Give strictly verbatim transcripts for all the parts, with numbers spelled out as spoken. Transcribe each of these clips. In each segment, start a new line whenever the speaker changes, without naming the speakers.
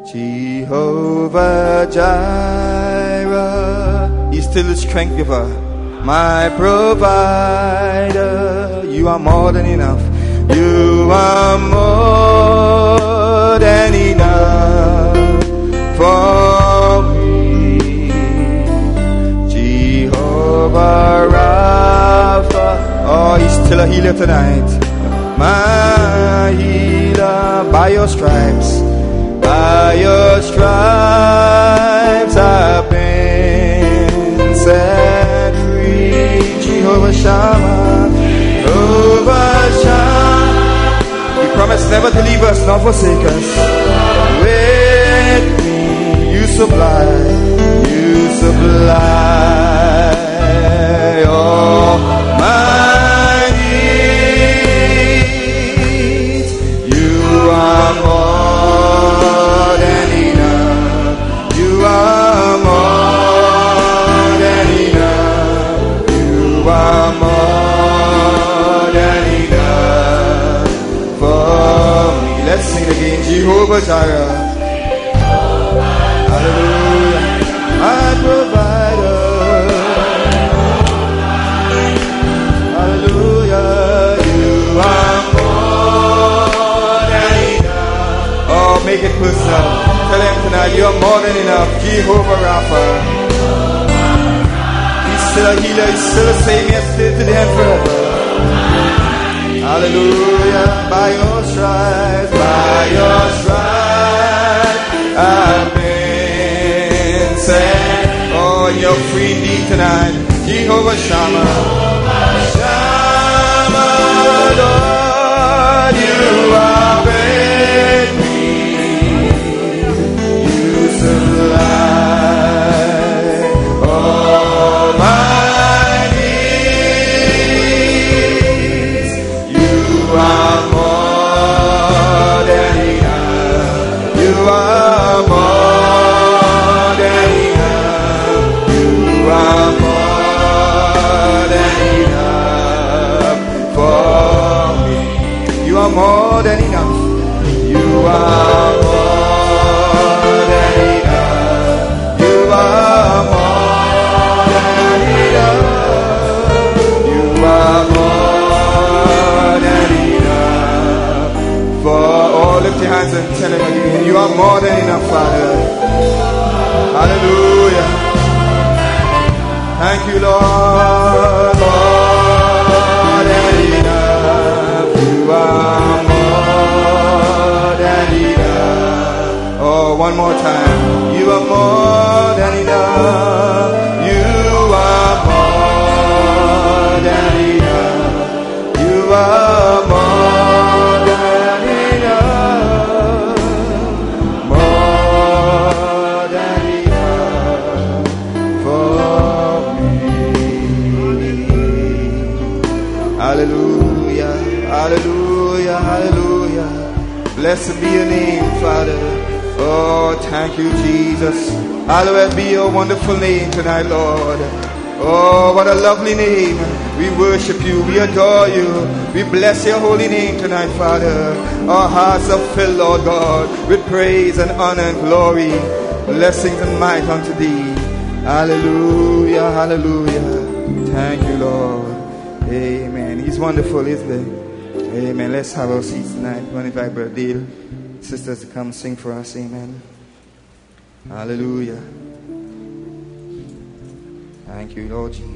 Jehovah Jireh, He's still the strength giver, my provider. You are more than enough. You are more than enough for me. Jehovah Rapha, oh, He's still a healer tonight. My healer, by your stripes, by your stripes I've been set free. Jehovah Shammah, Jehovah Shammah, He promised never to leave us nor forsake us. With me you supply, you supply all my needs. You are more than enough. You are more than enough. You are more than enough for me. Let's sing again. Jehovah Jireh. Hallelujah. My provider. Hallelujah. You are more than enough. Oh, make it personal. Tell Him tonight, you are more than enough. Jehovah Rapha. He's still a healer. He's still the same yesterday, today, and forever. Hallelujah. By your stripes, by your stripes, I've been set. Oh, you're free indeed tonight. Jehovah Shammah. Shammah, Lord, you are with me. You supply all my needs. You are more than enough. You are more than enough. You are more than enough for me. You are more than enough. You are more than enough. You are more than enough. You are more than enough for all. Lift your hands and tell Him again. You are more than enough, Father. Hallelujah. Thank you, Lord. More than enough. You are more than enough. Oh, one more time. You are more than enough. You are more than enough. You are more than enough. More than enough for me. Hallelujah. Hallelujah. Hallelujah. Blessed be your name, Father. Oh, thank you, Jesus. Hallowed be your wonderful name tonight, Lord. Oh, what a lovely name. We worship you. We adore you. We bless your holy name tonight, Father. Our hearts are filled, Lord God, with praise and honor and glory, blessings and might unto thee. Hallelujah, hallelujah. Thank you, Lord. Amen. He's wonderful, isn't he? Amen. Let's have our seats tonight. I want to invite Brother Dale, sisters, to come sing for us. Amen. Hallelujah. Thank you, Lord Jesus.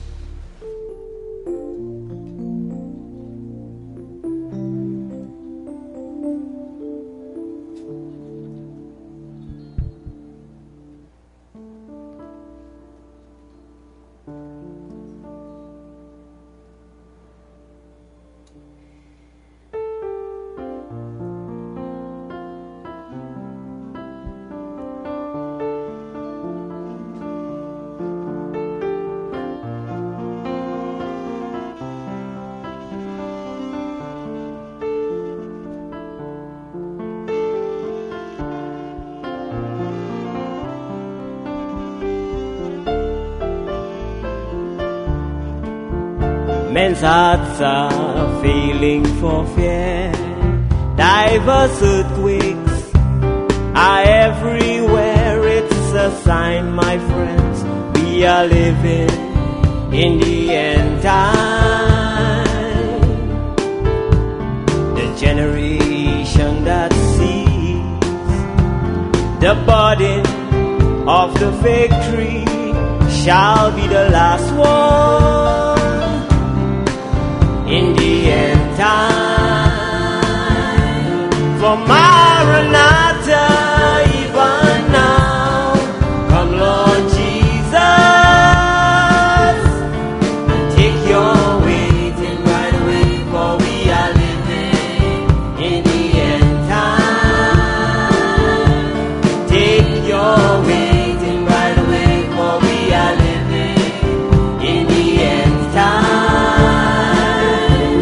Men's hearts are feeling for fear. Diverse earthquakes are we are living in the end time. The generation that sees the burden of the fig tree shall be the last one in the end time. For Maranatha, even now, come Lord Jesus, and take your waiting right away, for we are living in the end time. Take your waiting right away, for we are living in the end time.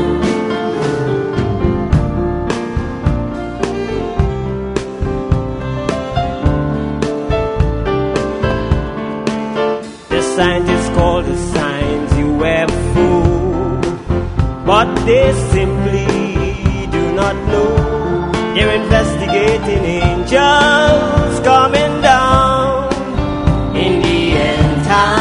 The scientists call the signs U F O, but they simply do not know. They're investigating angels coming down in the end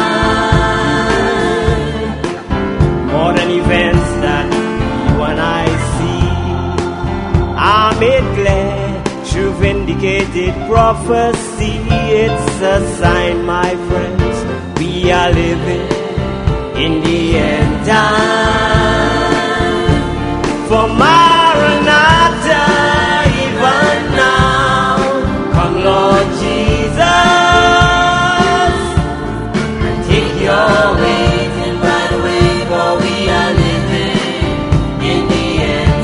time. Modern events that you and I see are made clear through vindicated prophecy. It's a sign, my friends, we are living in the end time. For Maranatha, even now, come Lord Jesus, and take your waiting right away, for we are living in the end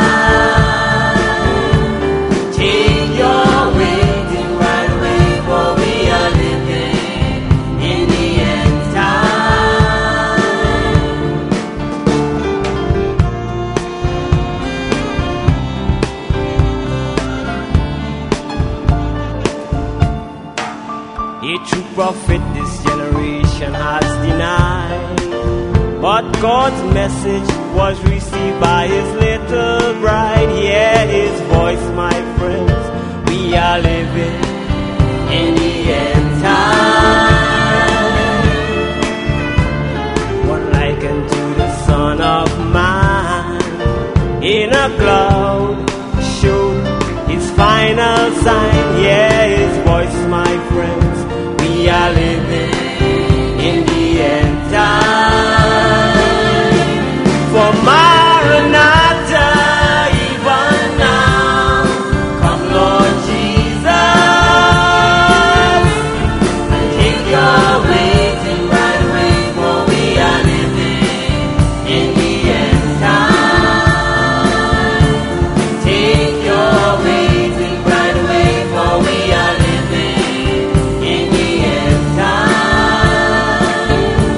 time. Take your waiting right away, for we are living in the end time. A true prophet this generation has denied, but God's message was received by his little bride. Hear his voice, my friends, we are living in the end time. One likened to the Son of Man in a cloud showed his final sign. Hear his voice, my friends, we are living in the end time. For Maranatha, even now, come Lord Jesus, and take your waiting right away, for we are living in the end time. Take your waiting right away, for we are living in the end time.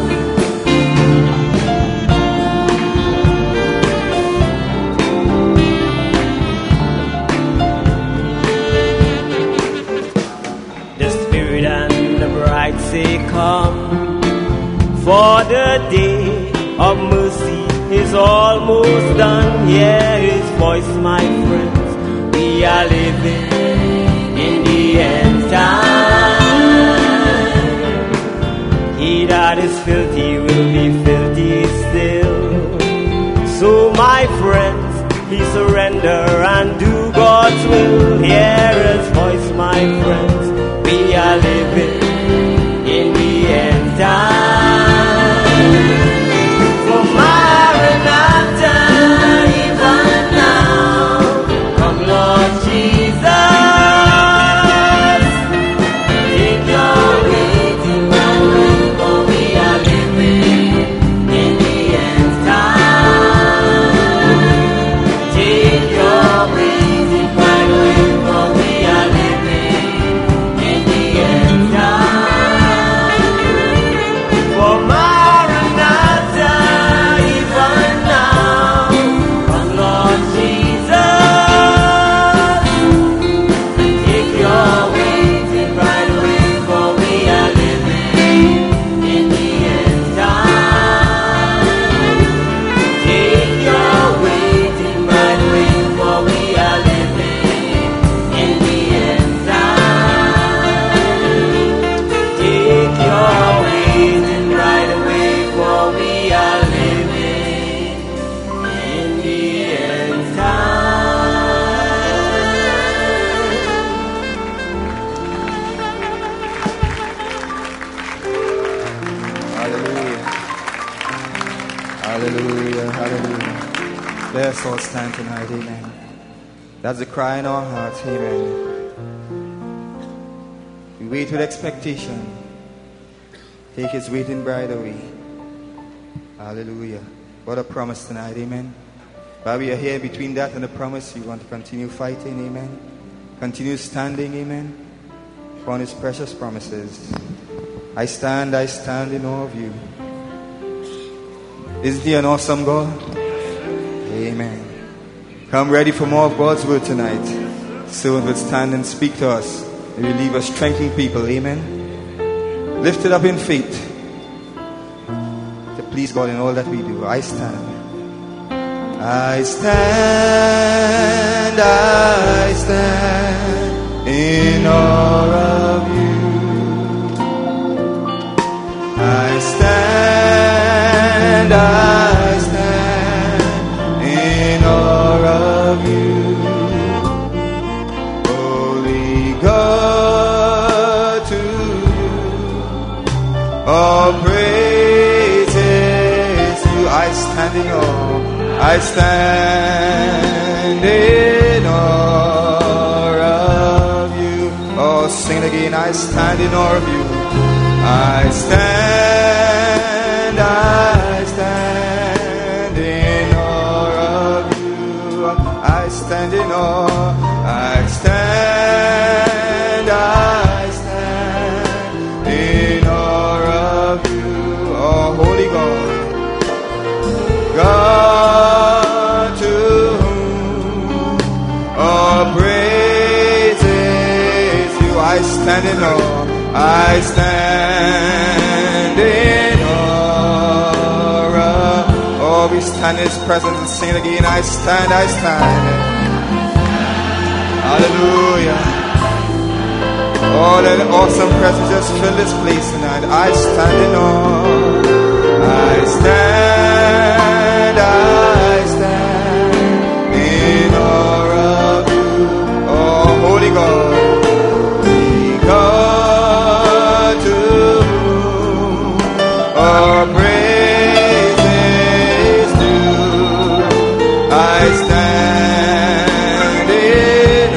The Spirit and the bride say, come, for the day of mercy is almost done. Hear his voice, my friends, we are living in the end time. He that is filthy will be filthy still. So my friends, please surrender and do God's will. Hear his voice, my friends, we are living in the end time. For Maranatha, even now, come Lord Jesus, take your waiting right away, for we are living in the end time. Take your waiting right away, for we are
us all stand tonight, amen. That's the cry in our hearts, amen. We wait with expectation. Take his waiting bride away. Hallelujah. What a promise tonight, amen. While we are here between that and the promise, we want to continue fighting, amen. Continue standing, amen, upon his precious promises. I stand, I stand in awe of you. Isn't he an awesome God? Amen. Come ready for more of God's word tonight. So it will stand and speak to us. It will leave us strengthening people, amen. Lift it up in faith to please God in all that we do. I stand. I stand, I stand in awe of you. I stand, I stand in awe of you. Holy God, to you all praises you. I stand in awe. I stand in awe of you. Oh, sing it again. I stand in awe of you. I stand, I stand in awe of you. I stand in awe. I stand, I stand in awe of you. Oh, holy God. God to whom all praises you. I stand in awe. I stand in awe. Oh, we stand in his presence and sing again. I stand, I stand. Hallelujah. Oh, that awesome presence just fill this place tonight. I stand in awe. I stand, I stand in awe of you. Oh, holy God. Our praises due. I stand in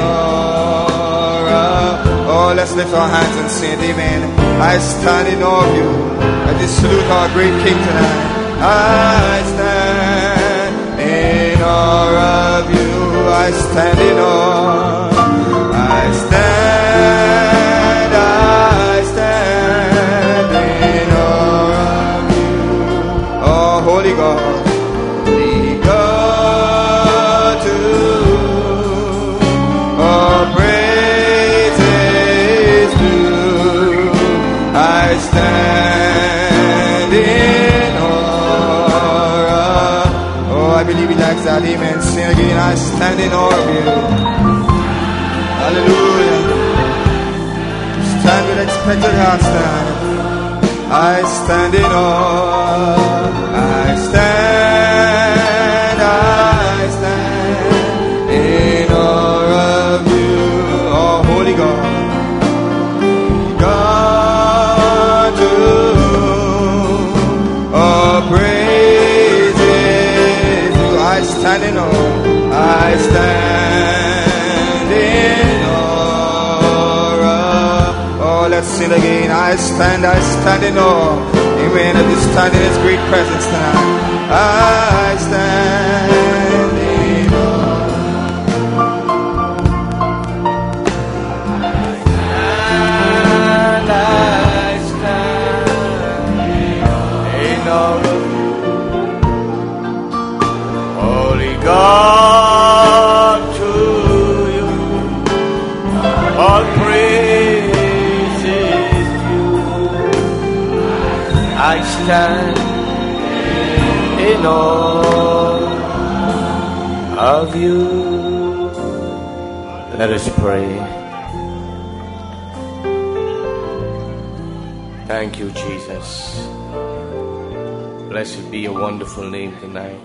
awe. Oh, let's lift our hands and say it, amen. I stand in awe of you. I just salute our great King tonight. I stand in awe of you. I stand in awe. I stand, I stand in awe. Holy God, holy God, to all praises due. I stand in awe. Oh, I believe he likes that, amen. Sing again. I stand in awe of you. Hallelujah. Stand with expected hearts tonight. I stand in awe. I stand, I stand in awe of you. Oh, holy God. God to whom all praises you. I stand in awe. I stand in awe. Oh, let's sing again. I stand, I stand in awe. Amen. As we stand in his great presence tonight. I stand in awe. I stand, I stand in awe of you. Holy God, to you all praises due. I stand in awe of you. Let us pray. Thank you, Jesus. Blessed be your wonderful name tonight.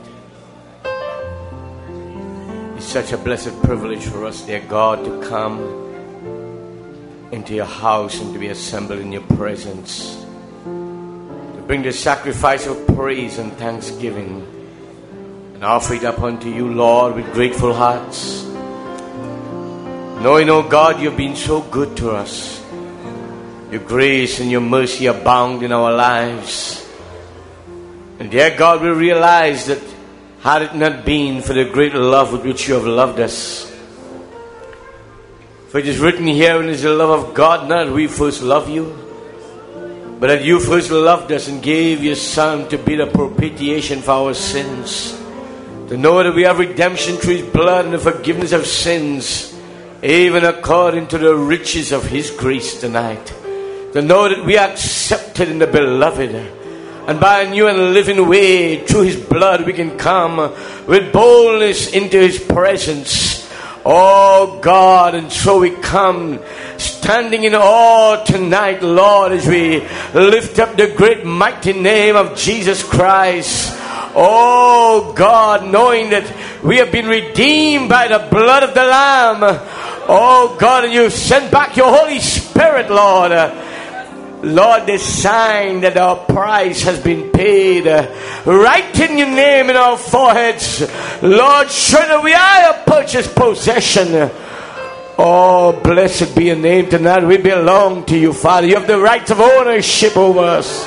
It's such a blessed privilege for us, dear God, to come into your house and to be assembled in your presence. Bring the sacrifice of praise and thanksgiving, and
and offer it up unto you, Lord, with grateful hearts. Knowing, oh God, you've been so good to us. Your grace and your mercy abound in our lives. And dear God, we realize that had it not been for the great love with which you have loved us, for it is written here, and it is the love of God, not that we first love you, but that you first loved us and gave your Son to be the propitiation for our sins. To know that we have redemption through his blood and the forgiveness of sins, even according to the riches of his grace tonight. To know that we are accepted in the beloved, and by a new and living way through his blood we can come with boldness into his presence. Oh God, and so we come standing in awe tonight, Lord, as we lift up the great mighty name of Jesus Christ. Oh God, knowing that we have been redeemed by the blood of the Lamb. Oh God, and you sent back your Holy Spirit, Lord. Lord, the sign that our price has been paid. Writing your name in our foreheads. Lord, show that we are a purchased possession. Oh, blessed be your name tonight. We belong to you, Father. You have the rights of ownership over us.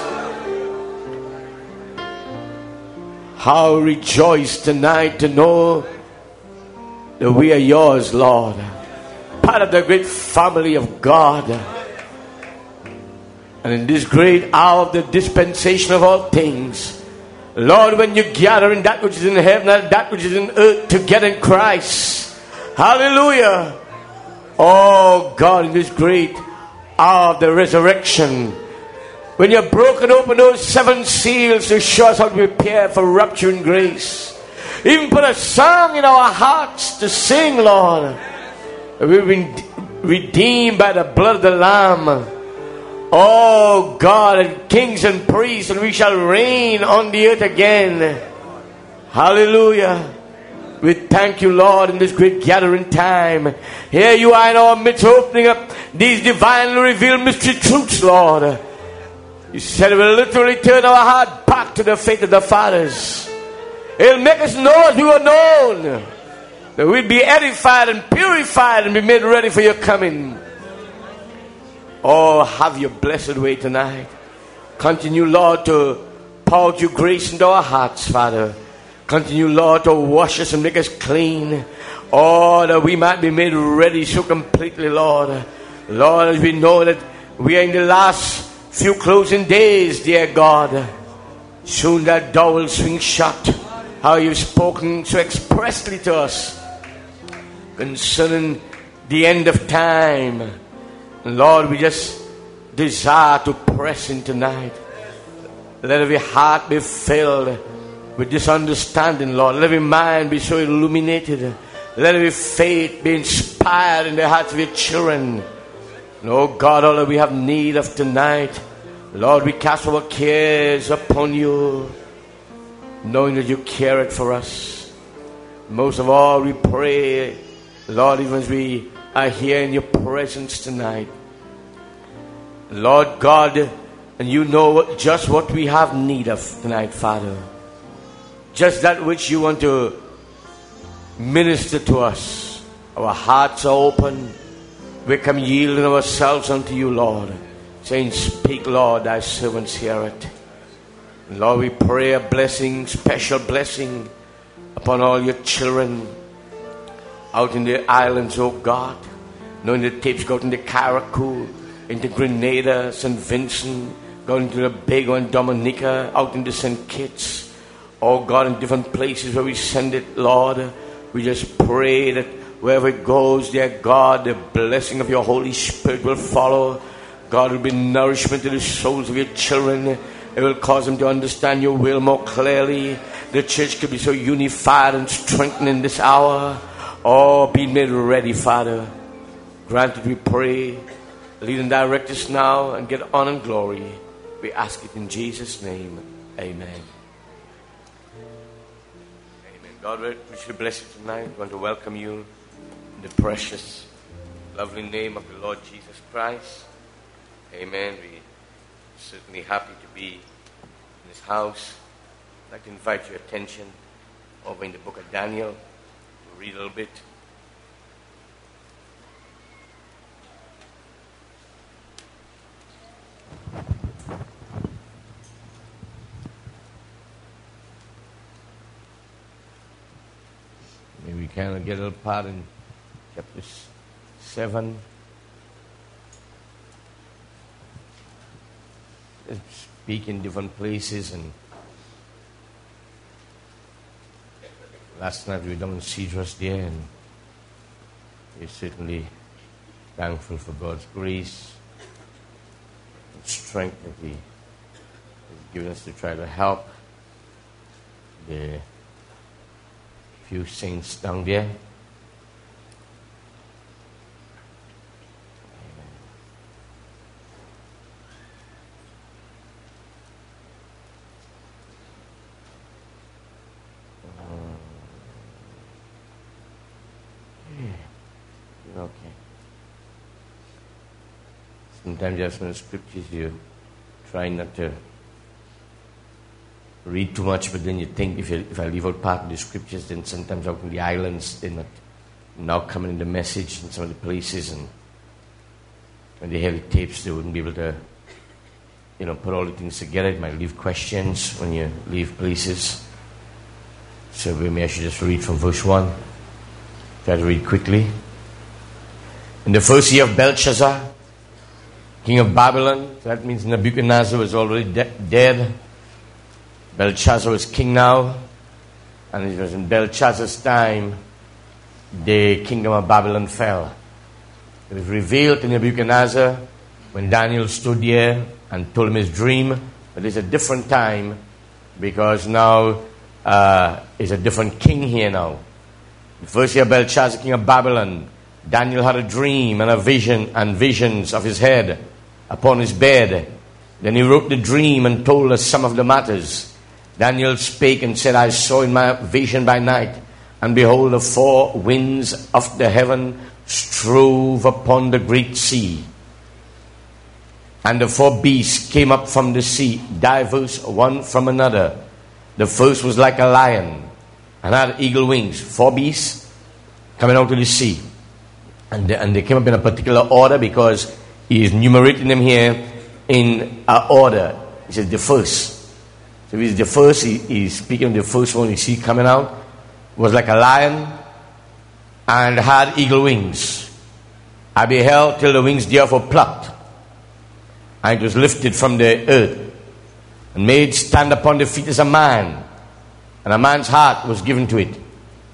How rejoice tonight to know that we are yours, Lord. Part of the great family of God. And in this great hour of the dispensation of all things, Lord, when you gather in that which is in heaven and that which is in earth together in Christ, hallelujah. Oh God, in this great hour of the resurrection, when you've broken open those seven seals to show us how to prepare for rapture and grace, even put a song in our hearts to sing, Lord. We've been redeemed by the blood of the Lamb. Oh God, and kings and priests, and we shall reign on the earth again. Hallelujah. We thank you, Lord, in this great gathering time. Here you are in our midst, opening up these divinely revealed mystery truths, Lord. You said it will literally turn our heart back to the faith of the fathers. It'll make us know as we were known, that we'd be edified and purified and be made ready for your coming. Oh, have your blessed way tonight. Continue, Lord, to pour out your grace into our hearts, Father. Continue, Lord, to wash us and make us clean. Oh, that we might be made ready so completely, Lord. Lord, as we know that we are in the last few closing days, dear God. Soon that door will swing shut. How you've spoken so expressly to us concerning the end of time. Lord, we just desire to press in tonight. Let every heart be filled with this understanding, Lord. Let every mind be so illuminated. Let every faith be inspired in the hearts of your children. And oh God, all that we have need of tonight, Lord, we cast our cares upon you, knowing that you care it for us. Most of all, we pray, Lord, even as we are here in your presence tonight, Lord God, and you know what, just what we have need of tonight, Father. Just that which you want to minister to us. Our hearts are open. We come yielding ourselves unto you, Lord, saying, speak, Lord, thy servants hear it. And Lord, we pray a blessing, special blessing upon all your children out in the islands, oh God. Knowing the tapes go into Carriacou, into Grenada, Saint Vincent, going to the Bago and Dominica, out into Saint Kitts. Oh God, in different places where we send it, Lord, we just pray that wherever it goes, dear God, the blessing of your Holy Spirit will follow. God, will be nourishment to the souls of your children. It will cause them to understand your will more clearly. The church could be so unified and strengthened in this hour. Oh, be made ready, Father. Granted, we pray. Lead and direct us now and get honor and glory. We ask it in Jesus' name. Amen. Amen. God, we should bless you tonight. We want to welcome you in the precious, lovely name of the Lord Jesus Christ. Amen. We're certainly happy to be in this house. I'd like to invite your attention over in the book of Daniel. We'll read a little bit. Maybe we can get a little part in chapter seven. Speak in different places, and last night we were down in Cedros there, and we're certainly thankful for God's grace and strength that He has given us to try to help the few saints down there. Okay. Sometimes just when scriptures you try not to read too much, but then you think if, you, if I leave out part of the scriptures, then sometimes out in the islands they're not now coming in the message in some of the places, and when they hear the tapes they wouldn't be able to, you know, put all the things together. It might leave questions when you leave places. So maybe I should just read from verse one. Try to read quickly. In the first year of Belshazzar, king of Babylon, so that means Nebuchadnezzar was already de- dead. Belshazzar was king now, and it was in Belshazzar's time the kingdom of Babylon fell. It was revealed to Nebuchadnezzar when Daniel stood there and told him his dream, but it's a different time because now uh, it's a different king here now. The first year of Belshazzar, king of Babylon, Daniel had a dream and a vision and visions of his head upon his bed. Then he wrote the dream and told us some of the matters. Daniel spake and said, I saw in my vision by night, and behold, the four winds of the heaven strove upon the great sea. And the four beasts came up from the sea, diverse one from another. The first was like a lion, and had eagle wings. Four beasts coming out of the sea. And they, and they came up in a particular order because he is enumerating them here in an order. He says the first. So if he's the first, he, he's speaking of the first one you see coming out. Was like a lion and had eagle wings. I beheld till the wings therefore plucked, and it was lifted from the earth, and made stand upon the feet as a man, and a man's heart was given to it.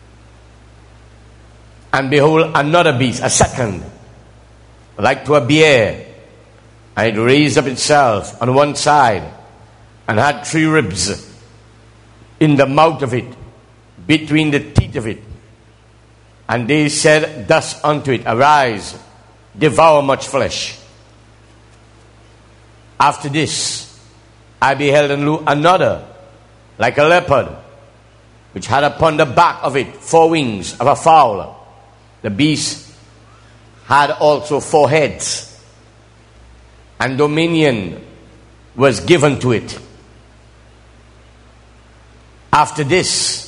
And behold, another beast, a second, like to a bear, and it raised up itself on one side, and had three ribs in the mouth of it, between the teeth of it. And they said thus unto it, Arise, devour much flesh. After this, I beheld and lo, another, like a leopard, which had upon the back of it four wings of a fowl. The beast had also four heads, and dominion was given to it. After this,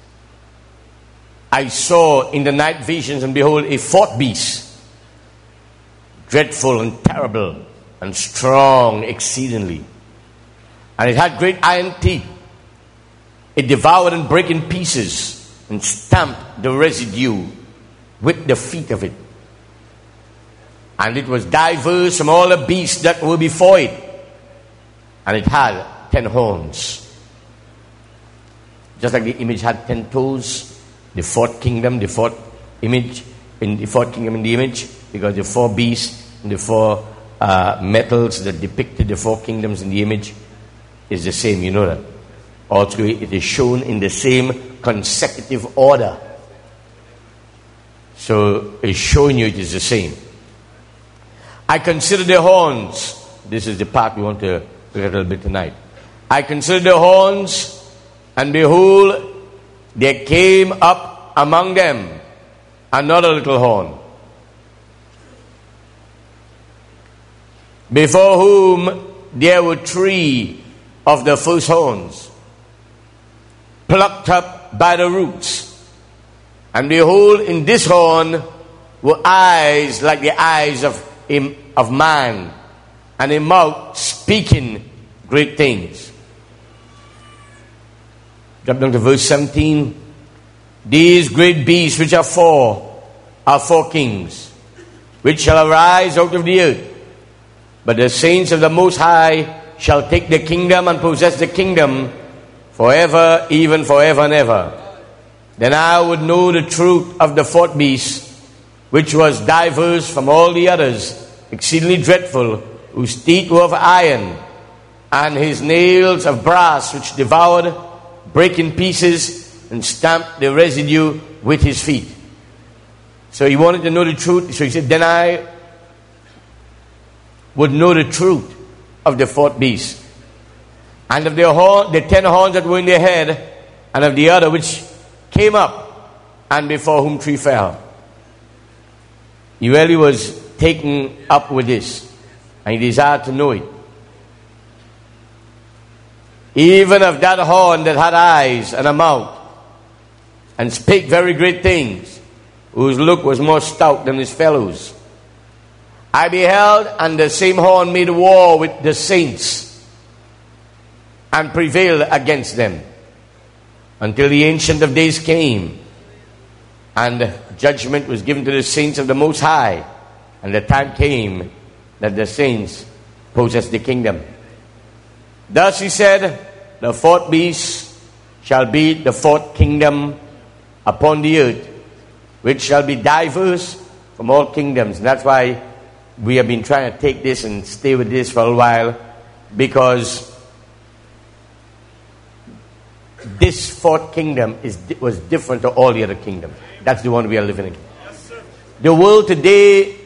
I saw in the night visions, and behold, a fourth beast, dreadful and terrible and strong exceedingly. And it had great iron teeth. It devoured and brake in pieces, and stamped the residue with the feet of it. And it was diverse from all the beasts that were before it. And it had ten horns. Just like the image had ten toes, the fourth kingdom, the fourth image, in the fourth kingdom in the image, because the four beasts and the four uh, metals that depicted the four kingdoms in the image is the same, you know that. Also, it is shown in the same consecutive order. So, it's showing you it is the same. I consider the horns. This is the part we want to look at a little bit tonight. I consider the horns, and behold, there came up among them another little horn, before whom there were three of the first horns, plucked up by the roots. And behold, in this horn were eyes like the eyes of, of man, and a mouth speaking great things. Drop down to verse seventeen. These great beasts which are four are four kings, which shall arise out of the earth. But the saints of the Most High shall take the kingdom and possess the kingdom forever, even forever and ever. Then I would know the truth of the fourth beast, which was diverse from all the others, exceedingly dreadful, whose teeth were of iron, and his nails of brass, which devoured, break in pieces, and stamped the residue with his feet. So he wanted to know the truth. So he said, then I would know the truth of the fourth beast, and of the, horn, the ten horns that were in their head, and of the other which came up, and before whom three fell. He really was taken up with this, and he desired to know it. Even of that horn that had eyes and a mouth, and spake very great things, whose look was more stout than his fellows. I beheld, and the same horn made war with the saints, and prevailed against them, until the Ancient of Days came, and judgment was given to the saints of the Most High, and the time came that the saints possessed the kingdom. Thus he said, the fourth beast shall be the fourth kingdom upon the earth, which shall be diverse from all kingdoms. And that's why we have been trying to take this and stay with this for a while, because this fourth kingdom is was different to all the other kingdoms. That's the one we are living in. Yes, the world today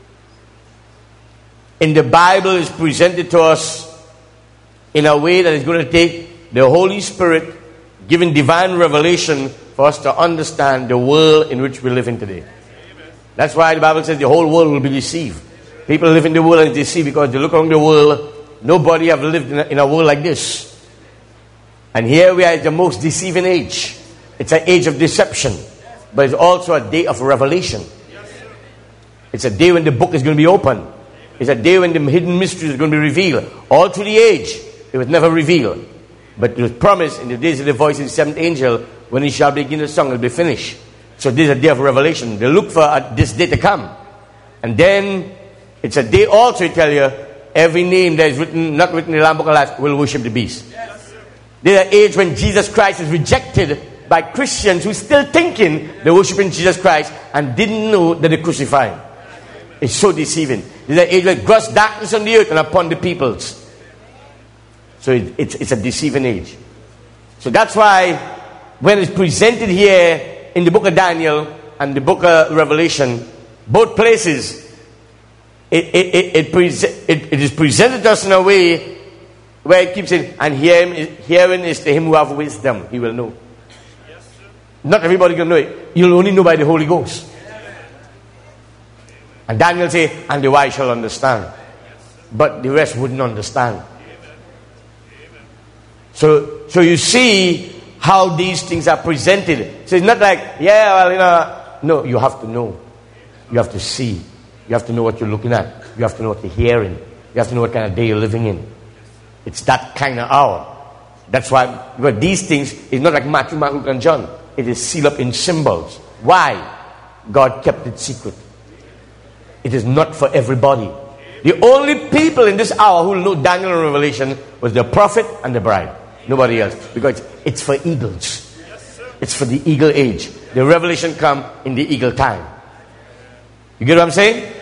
in the Bible is presented to us in a way that is going to take the Holy Spirit giving divine revelation for us to understand the world in which we live in today. Amen. That's why the Bible says the whole world will be deceived. People live in the world and deceive because they look around the world. Nobody have lived in a, in a world like this. And here we are at the most deceiving age. It's an age of deception. But it's also a day of revelation. It's a day when the book is going to be opened. It's a day when the hidden mysteries are going to be revealed. All through the age, it was never revealed. But it was promised in the days of the voice of the seventh angel, when he shall begin the song, it will be finished. So this is a day of revelation. They look for uh, this day to come. And then it's a day also, I tell you, every name that is written, not written in the Lamb Book of Life, will worship the beast. Yes, there's an age when Jesus Christ is rejected by Christians who still thinking they're worshiping Jesus Christ and didn't know that they crucified him. It's so deceiving. There's an age when gross darkness on the earth and upon the peoples. So it, it's, it's a deceiving age. So that's why when it's presented here in the book of Daniel and the book of Revelation, both places, it, it, it, it, prese- it, it is presented to us in a way where it keeps saying, and hearing is, hearing is to him who have wisdom, he will know. Yes, not everybody can know it. You'll only know by the Holy Ghost. And Daniel say, and the wise shall understand. But the rest wouldn't understand. So, so you see how these things are presented. So it's not like, yeah, well, you know. No, you have to know. You have to see. You have to know what you're looking at. You have to know what you're hearing. You have to know what kind of day you're living in. It's that kind of hour. That's why, because these things is not like Matthew, Mark, Luke, and John. It is sealed up in symbols. Why? God kept it secret. It is not for everybody. The only people in this hour who know Daniel and Revelation was the prophet and the bride. Nobody else. Because it's for eagles. It's for the eagle age. The revelation come in the eagle time. You get what I'm saying?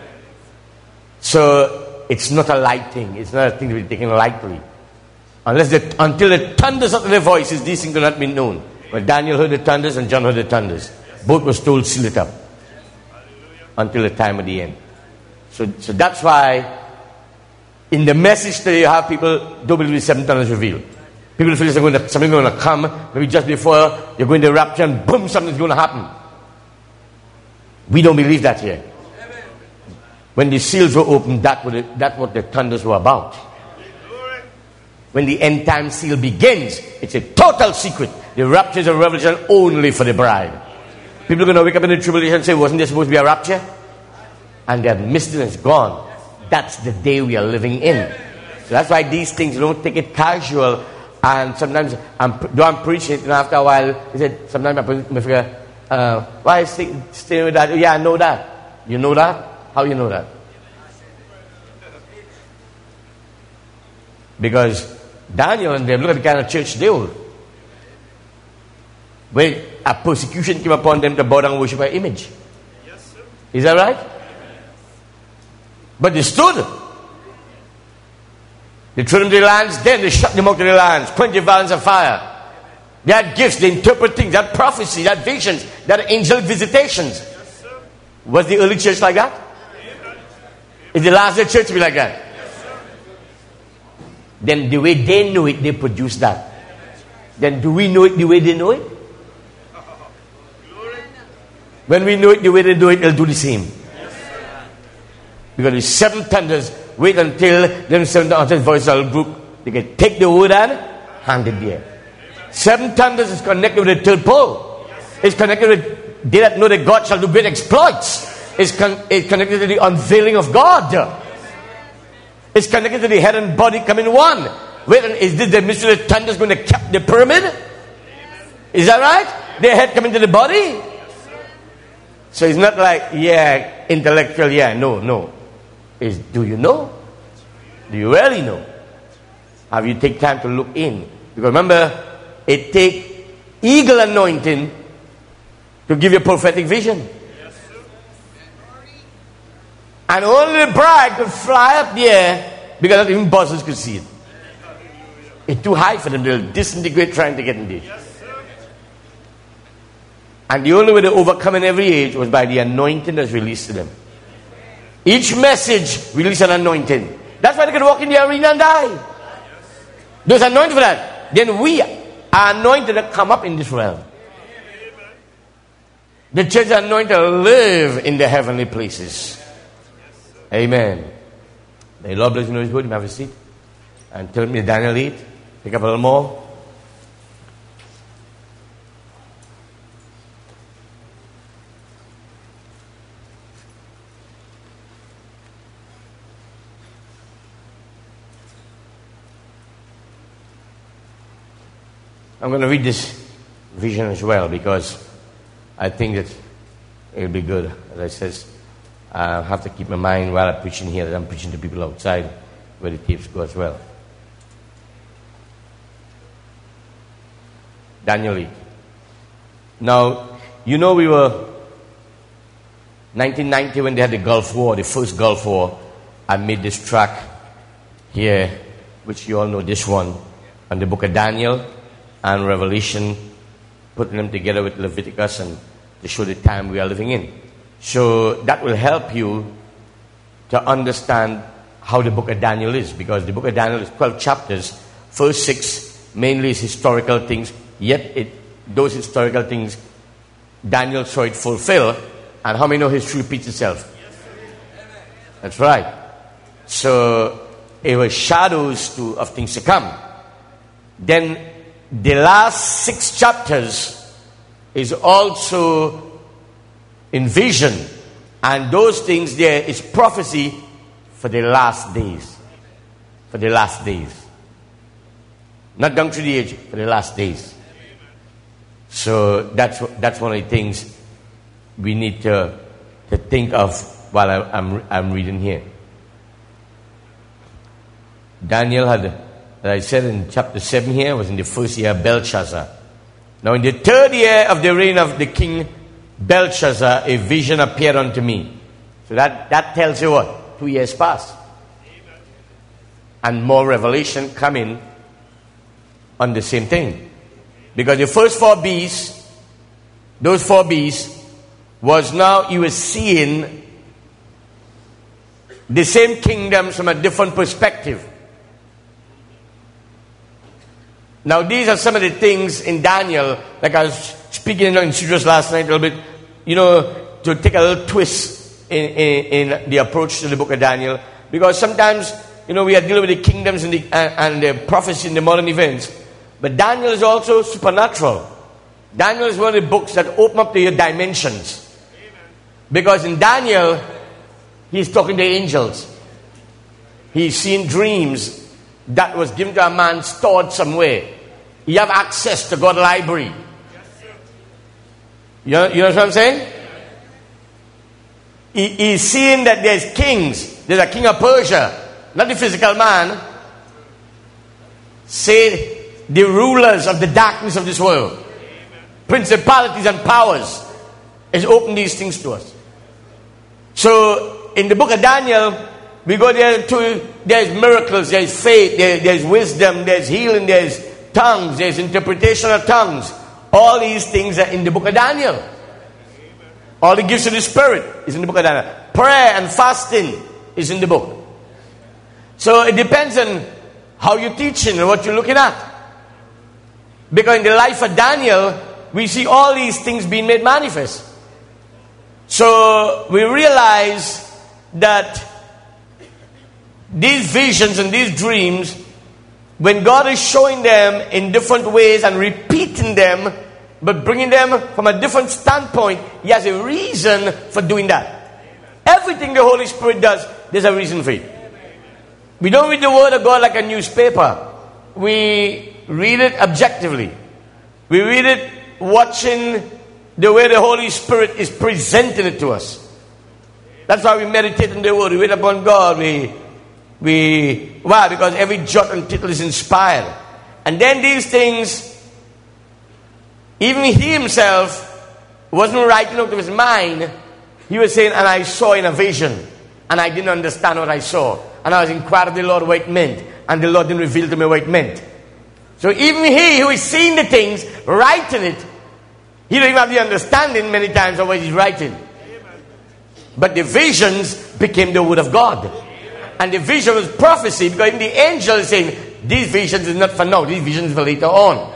So it's not a light thing. It's not a thing to be taken lightly. Unless the, until the thunders of their voices, these things cannot be known. But Daniel heard the thunders and John heard the thunders. Both was told, seal it up. Until the time of the end. So, so that's why in the message today you have people don't believe the seven thunders revealed. People feel going to, something's going to come, maybe just before you're going to rapture and boom, something's going to happen. We don't believe that here. When the seals were opened, that was that's what the thunders were about. When the end time seal begins, it's a total secret. The rapture is a revelation only for the bride. People are going to wake up in the tribulation and say, wasn't there supposed to be a rapture? And they have missed it and it's gone. That's the day we are living in. So that's why these things, you don't take it casual. And sometimes, I'm, though I'm preaching it, and after a while, he said, sometimes I figure, uh, why stay, stay with that? Yeah, I know that. You know that? How you know that? Because Daniel and them, look at the kind of church they were. When a persecution came upon them to bow down and worship an image. Yes, is that right? But they stood. They threw them to the lions, then they shut them out to the lions, quenched the violence of fire. They had gifts, they interpret things, they had prophecy, they had visions, they had angelic visitations. Yes, was the early church like that? Amen. Is the last day church be like that? Yes, then the way they knew it, they produced that. Then do we know it the way they know it? When we know it the way they do it, they'll do the same. Yes, because the seven thunders, wait until them seven thunders voices are group. They can take the word and hand it there. Seven thunders is connected with the third pole. It's connected with they that know that God shall do great exploits. It's, con- it's connected to the unveiling of God. It's connected to the head and body coming one. Wait, is this the mystery of the thunders going to cap the pyramid? Is that right? The head coming to the body? So it's not like, yeah, intellectual, yeah, no, no. It's, do you know? Do you really know? Have you take time to look in? Because remember, it takes eagle anointing to give you a prophetic vision. Yes, and only the bride could fly up there because not even buzzards could see it. It's too high for them. They'll disintegrate trying to get in there. Yes, and the only way to overcome in every age was by the anointing that's released to them. Each message released an anointing. That's why they could walk in the arena and die. There's anointing for that. Then we are anointed to come up in this realm. The church is anointed to live in the heavenly places. Amen. May the Lord bless you. Know His word. You may have a seat. And turn me to Daniel eight. Pick up a little more. I'm going to read this vision as well because I think that it'll be good. As I says, I have to keep my mind while I'm preaching here that I'm preaching to people outside where the tapes go as well. Daniel eight. Now, you know we were nineteen ninety when they had the Gulf War, the first Gulf War. I made this track here, which you all know this one, on the book of Daniel and Revelation, putting them together with Leviticus and to show the time we are living in. So that will help you to understand how the book of Daniel is, because the book of Daniel is twelve chapters. First six mainly is historical things, yet it, those historical things Daniel saw it fulfill. And how many know history repeats itself? That's right. So it was shadows to, of things to come. Then the last six chapters is also in vision, and those things there is prophecy for the last days. For the last days. Not down through the age, for the last days. So that's that's one of the things we need to to think of while I, I'm I'm reading here. Daniel had, as I said in chapter seven here, was in the first year of Belshazzar. Now in the third year of the reign of the king Belshazzar, a vision appeared unto me. So that, that tells you what? Two years passed. And more revelation coming on the same thing. Because the first four beasts, those four beasts, was now you were seeing the same kingdoms from a different perspective. Now these are some of the things in Daniel, like I was speaking in Sutras last night a little bit, you know, to take a little twist in, in, in the approach to the book of Daniel. Because sometimes, you know, we are dealing with the kingdoms and the, and, and the prophecy in the modern events. But Daniel is also supernatural. Daniel is one of the books that open up to your dimensions. Because in Daniel, he's talking to angels. He's seen dreams that was given to a man stored somewhere. You have access to God's library. You know, you know what I'm saying? He, he's seeing that there's kings. There's a king of Persia, not the physical man. Say the rulers of the darkness of this world, principalities and powers, has opened these things to us. So in the book of Daniel, we go there to, there's miracles, there's faith, there, there's wisdom, there's healing, there's tongues, there's interpretation of tongues. All these things are in the book of Daniel. All the gifts of the Spirit is in the book of Daniel. Prayer and fasting is in the book. So it depends on how you're teaching and what you're looking at. Because in the life of Daniel, we see all these things being made manifest. So we realize that these visions and these dreams, when God is showing them in different ways and repeating them, but bringing them from a different standpoint, He has a reason for doing that. Everything the Holy Spirit does, there's a reason for it. We don't read the Word of God like a newspaper. We read it objectively. We read it watching the way the Holy Spirit is presenting it to us. That's why we meditate on the Word. We wait upon God. We, we, why? Because every jot and tittle is inspired. And then these things, even He Himself wasn't writing out of His mind. He was saying, and I saw in a vision, and I didn't understand what I saw. And I was inquiring of the Lord what it meant, and the Lord didn't reveal to me what it meant. So even He who is seeing the things, writing it, He don't even have the understanding many times of what He's writing. But the visions became the Word of God. And the vision was prophecy, because even the angel is saying, these visions is not for now, these visions are for later on.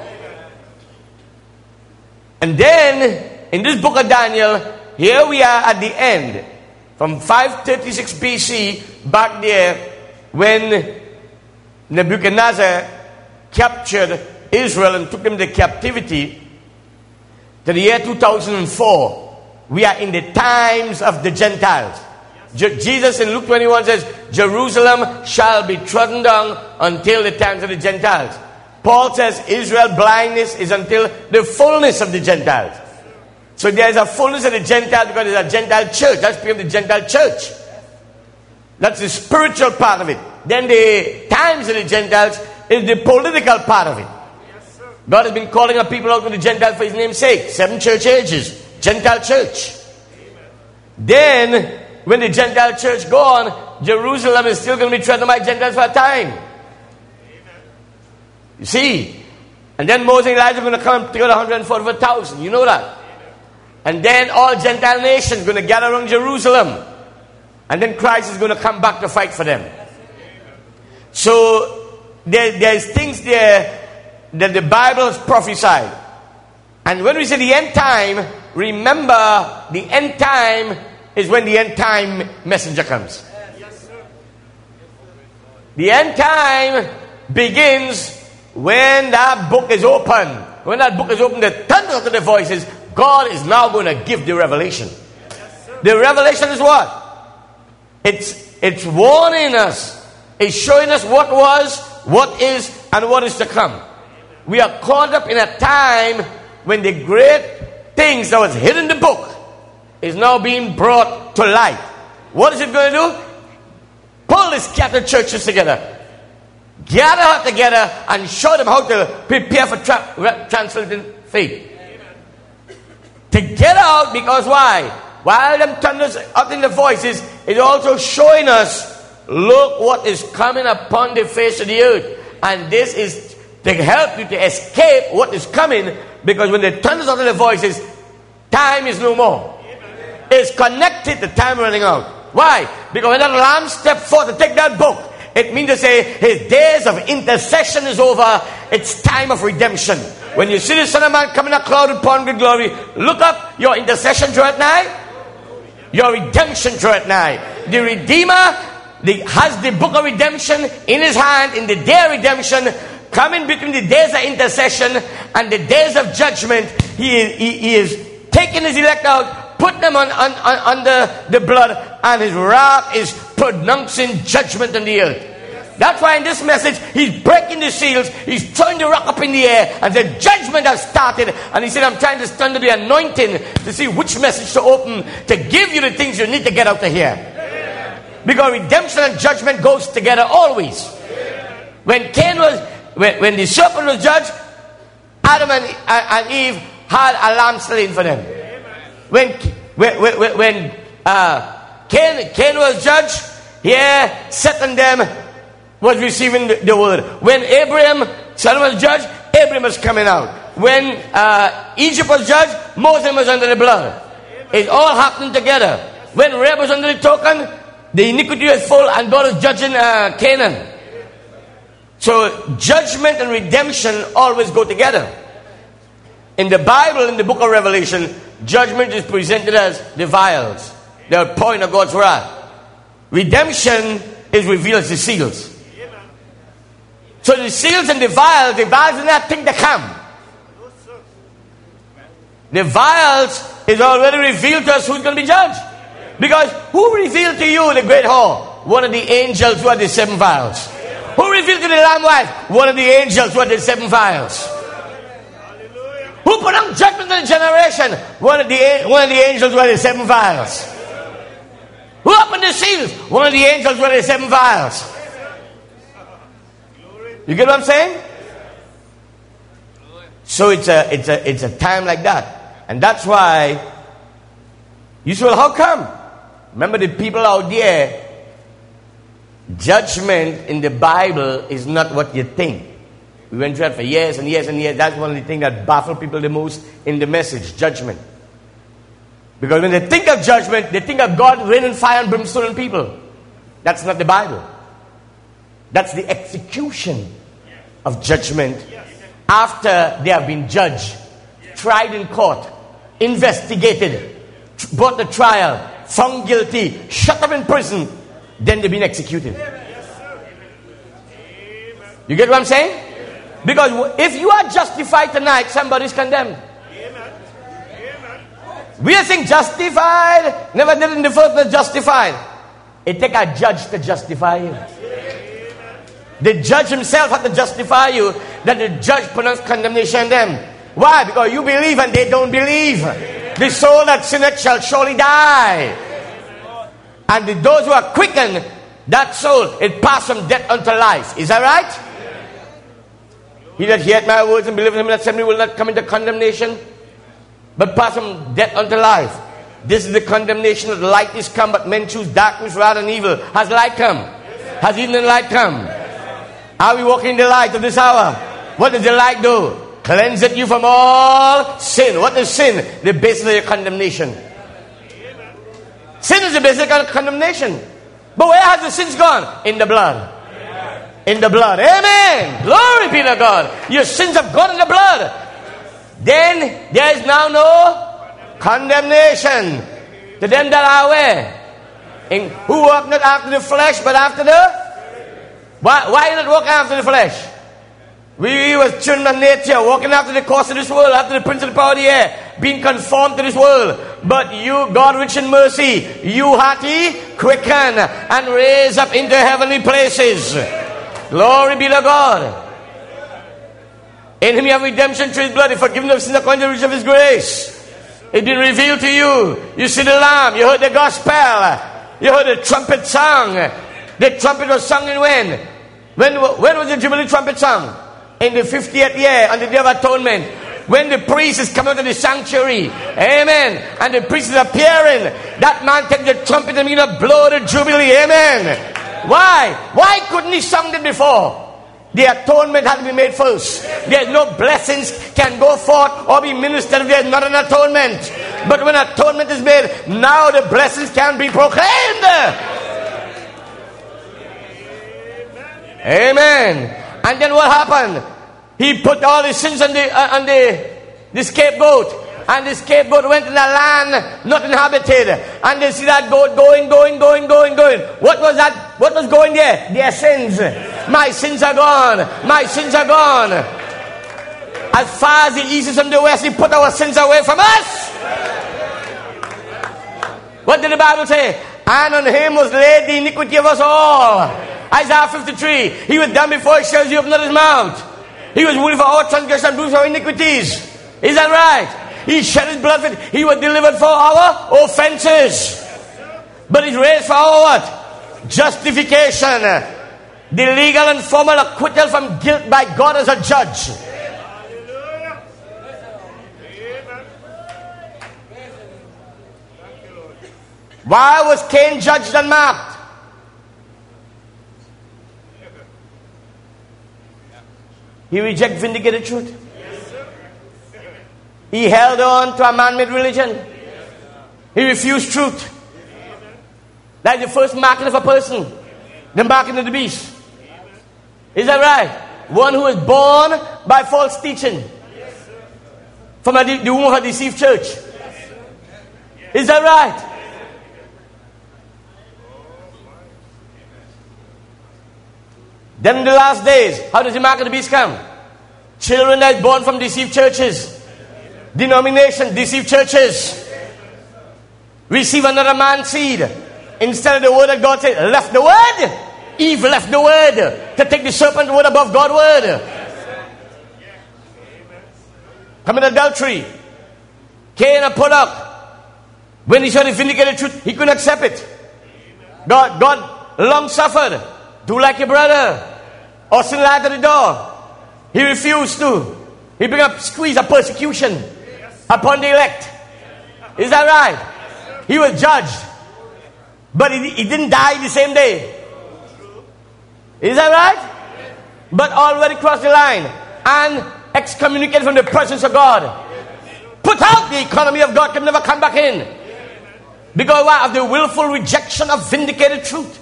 And then, in this book of Daniel, here we are at the end. From five thirty-six B C, back there, when Nebuchadnezzar captured Israel and took them to captivity, to the year two thousand four, we are in the times of the Gentiles. Je- Jesus in Luke twenty-one says, Jerusalem shall be trodden down until the times of the Gentiles. Paul says, Israel blindness is until the fullness of the Gentiles. So there's a fullness of the Gentiles because there's a Gentile church. That's become the Gentile church. That's the spiritual part of it. Then the times of the Gentiles is the political part of it. God has been calling up people out to the Gentile for His name's sake. Seven church ages. Gentile church. Then, when the Gentile church gone, Jerusalem is still going to be treaded by Gentiles for a time. You see? And then Moses and Elijah are going to come and take out one hundred forty thousand. You know that? And then all Gentile nations are going to gather around Jerusalem. And then Christ is going to come back to fight for them. So, there, there's things there that the Bible has prophesied. And when we say the end time, remember the end time is when the end time messenger comes. The end time begins when that book is open. When that book is open, the thunder of the voices, God is now going to give the revelation. The revelation is what? It's, it's warning us. It's showing us what was, what is, and what is to come. We are caught up in a time when the great things that was hidden in the book is now being brought to light. What is it going to do? Pull the scattered churches together. Gather her together and show them how to prepare for tra- translating faith. To get out, because why? While them thunders up in the voices, it's also showing us, look what is coming upon the face of the earth. And this is to help you to escape what is coming, because when the thunders up in the voices, time is no more. It's connected to time running out. Why? Because when that lamb stepped forth to take that book, it means to say his days of intercession is over. It's time of redemption. When you see the Son of Man coming in a cloud upon good glory, look up, your intercession drew at night. Your redemption drew at night. The Redeemer the, has the book of redemption in his hand in the day of redemption. coming between the days of intercession and the days of judgment. He is, he, he is taking his elect out, put them on, on, on, under the blood, and his wrath is pronouncing judgment on the earth. That's why in this message, he's breaking the seals, he's throwing the rock up in the air, and the judgment has started. And he said, I'm trying to stand to the anointing to see which message to open, to give you the things you need to get out of here. Because redemption and judgment goes together always. When Cain was, when, when the serpent was judged, Adam and, and Eve had a lamb slain for them. When when, when, when uh, Cain, Cain was judged, yeah, Seth and them was receiving the, the word. When Abraham, son was judged, Abraham was coming out. When uh, Egypt was judged, Moses was under the blood. It all happened together. When Rahab was under the token, the iniquity was full, and God was judging uh, Canaan. So judgment and redemption always go together. In the Bible, in the book of Revelation, judgment is presented as the vials, the point of God's wrath. Redemption is revealed as the seals. So the seals and the vials, the vials is not thing to come. The vials is already revealed to us who's going to be judged. Because who revealed to you the great hall? One of the angels who had the seven vials. Who revealed to the Lamb wife? One of the angels who had the seven vials. Who put on judgment on the generation? One of the one of the angels who had the seven vials. Who opened the seals? One of the angels who had the seven vials. You get what I'm saying? So it's a it's a it's a time like that. And that's why you say, well, how come? Remember the people out there, judgment in the Bible is not what you think. We went through that for years and years and years. That's one of the things that baffle people the most in the message, judgment. Because when they think of judgment, they think of God raining fire and brimstone on people. That's not the Bible. That's the execution of judgment after they have been judged, tried in court, investigated, brought to trial, found guilty, shut up in prison, then they've been executed. You get what I'm saying? Because if you are justified tonight, somebody's condemned. We are saying justified, never did in the first place justified. It takes a judge to justify you. The judge himself had to justify you, that the judge pronounced condemnation on them. Why? Because you believe and they don't believe. The soul that sinneth shall surely die. And the, those who are quickened, that soul, it passed from death unto life. Is that right? He that heareth my words and believeth in him that sent me will not come into condemnation, but pass from death unto life. This is the condemnation that light is come, but men choose darkness rather than evil. Has light come? Has evening light come? Are we walking in the light of this hour? What does the light do? Cleanseth you from all sin. What is sin? The basis of your condemnation. Sin is the basis of condemnation. But where has the sins gone? In the blood. In the blood. Amen. Glory be to God. Your sins have gone in the blood. Then there is now no condemnation to them that are where? In, who walk not after the flesh, but after the... Why, why not walk after the flesh? We was children of nature, walking after the course of this world, after the prince of the power of the air, being conformed to this world. But you, God rich in mercy, you hath he quickened and raised up into heavenly places. Glory be to God. In him you have redemption through his blood, the forgiveness of sins according to the riches of his grace. It's been revealed to you. You see the Lamb, you heard the gospel, you heard the trumpet song. The trumpet was sung in when? When, when was the Jubilee trumpet sung? In the fiftieth year, on the Day of Atonement. When the priest is coming to the sanctuary. Amen. And the priest is appearing. That man takes the trumpet and begins to blow the Jubilee. Amen. Why? Why couldn't he sung it before? The atonement had to be made first. There's no blessings can go forth or be ministered if there's not an atonement. But when atonement is made, now the blessings can be proclaimed. Amen. And then what happened? He put all his sins on the uh, on the, the scapegoat. And the scapegoat went in a land not inhabited. And they see that goat going, going, going, going, going. What was that? What was going there? Their sins. My sins are gone. My sins are gone. As far as the east is from the west, he put our sins away from us. What did the Bible say? And on him was laid the iniquity of us all. Isaiah fifty-three. He was done before he shows you opened not his mouth. He was wounded for our transgressions and bruised for our iniquities. Is that right? He shed his blood for it. He was delivered for our offenses. But he's raised for our what? Justification. The legal and formal acquittal from guilt by God as a judge. Why was Cain judged and marked? He rejected vindicated truth. He held on to a man-made religion. He refused truth. That's the first marking of a person. The marking of the beast. Is that right? One who is born by false teaching. From a, the womb of a deceived church. Is that right? Then in the last days, how does the mark of the beast come? Children that are born from deceived churches. Denomination, deceived churches. Receive another man's seed. Instead of the word that God said, left the word. Eve left the word to take the serpent word above God's word. Commit adultery. Cain and put up. When he saw the vindicated truth, he couldn't accept it. God, God long suffered. Do like your brother. Or sin light at the door. He refused to. He began a squeeze of persecution upon the elect. Is that right? He was judged. But he, he didn't die the same day. Is that right? But already crossed the line and excommunicated from the presence of God. Put out. The economy of God can never come back in. Because why? Of the willful rejection of vindicated truth.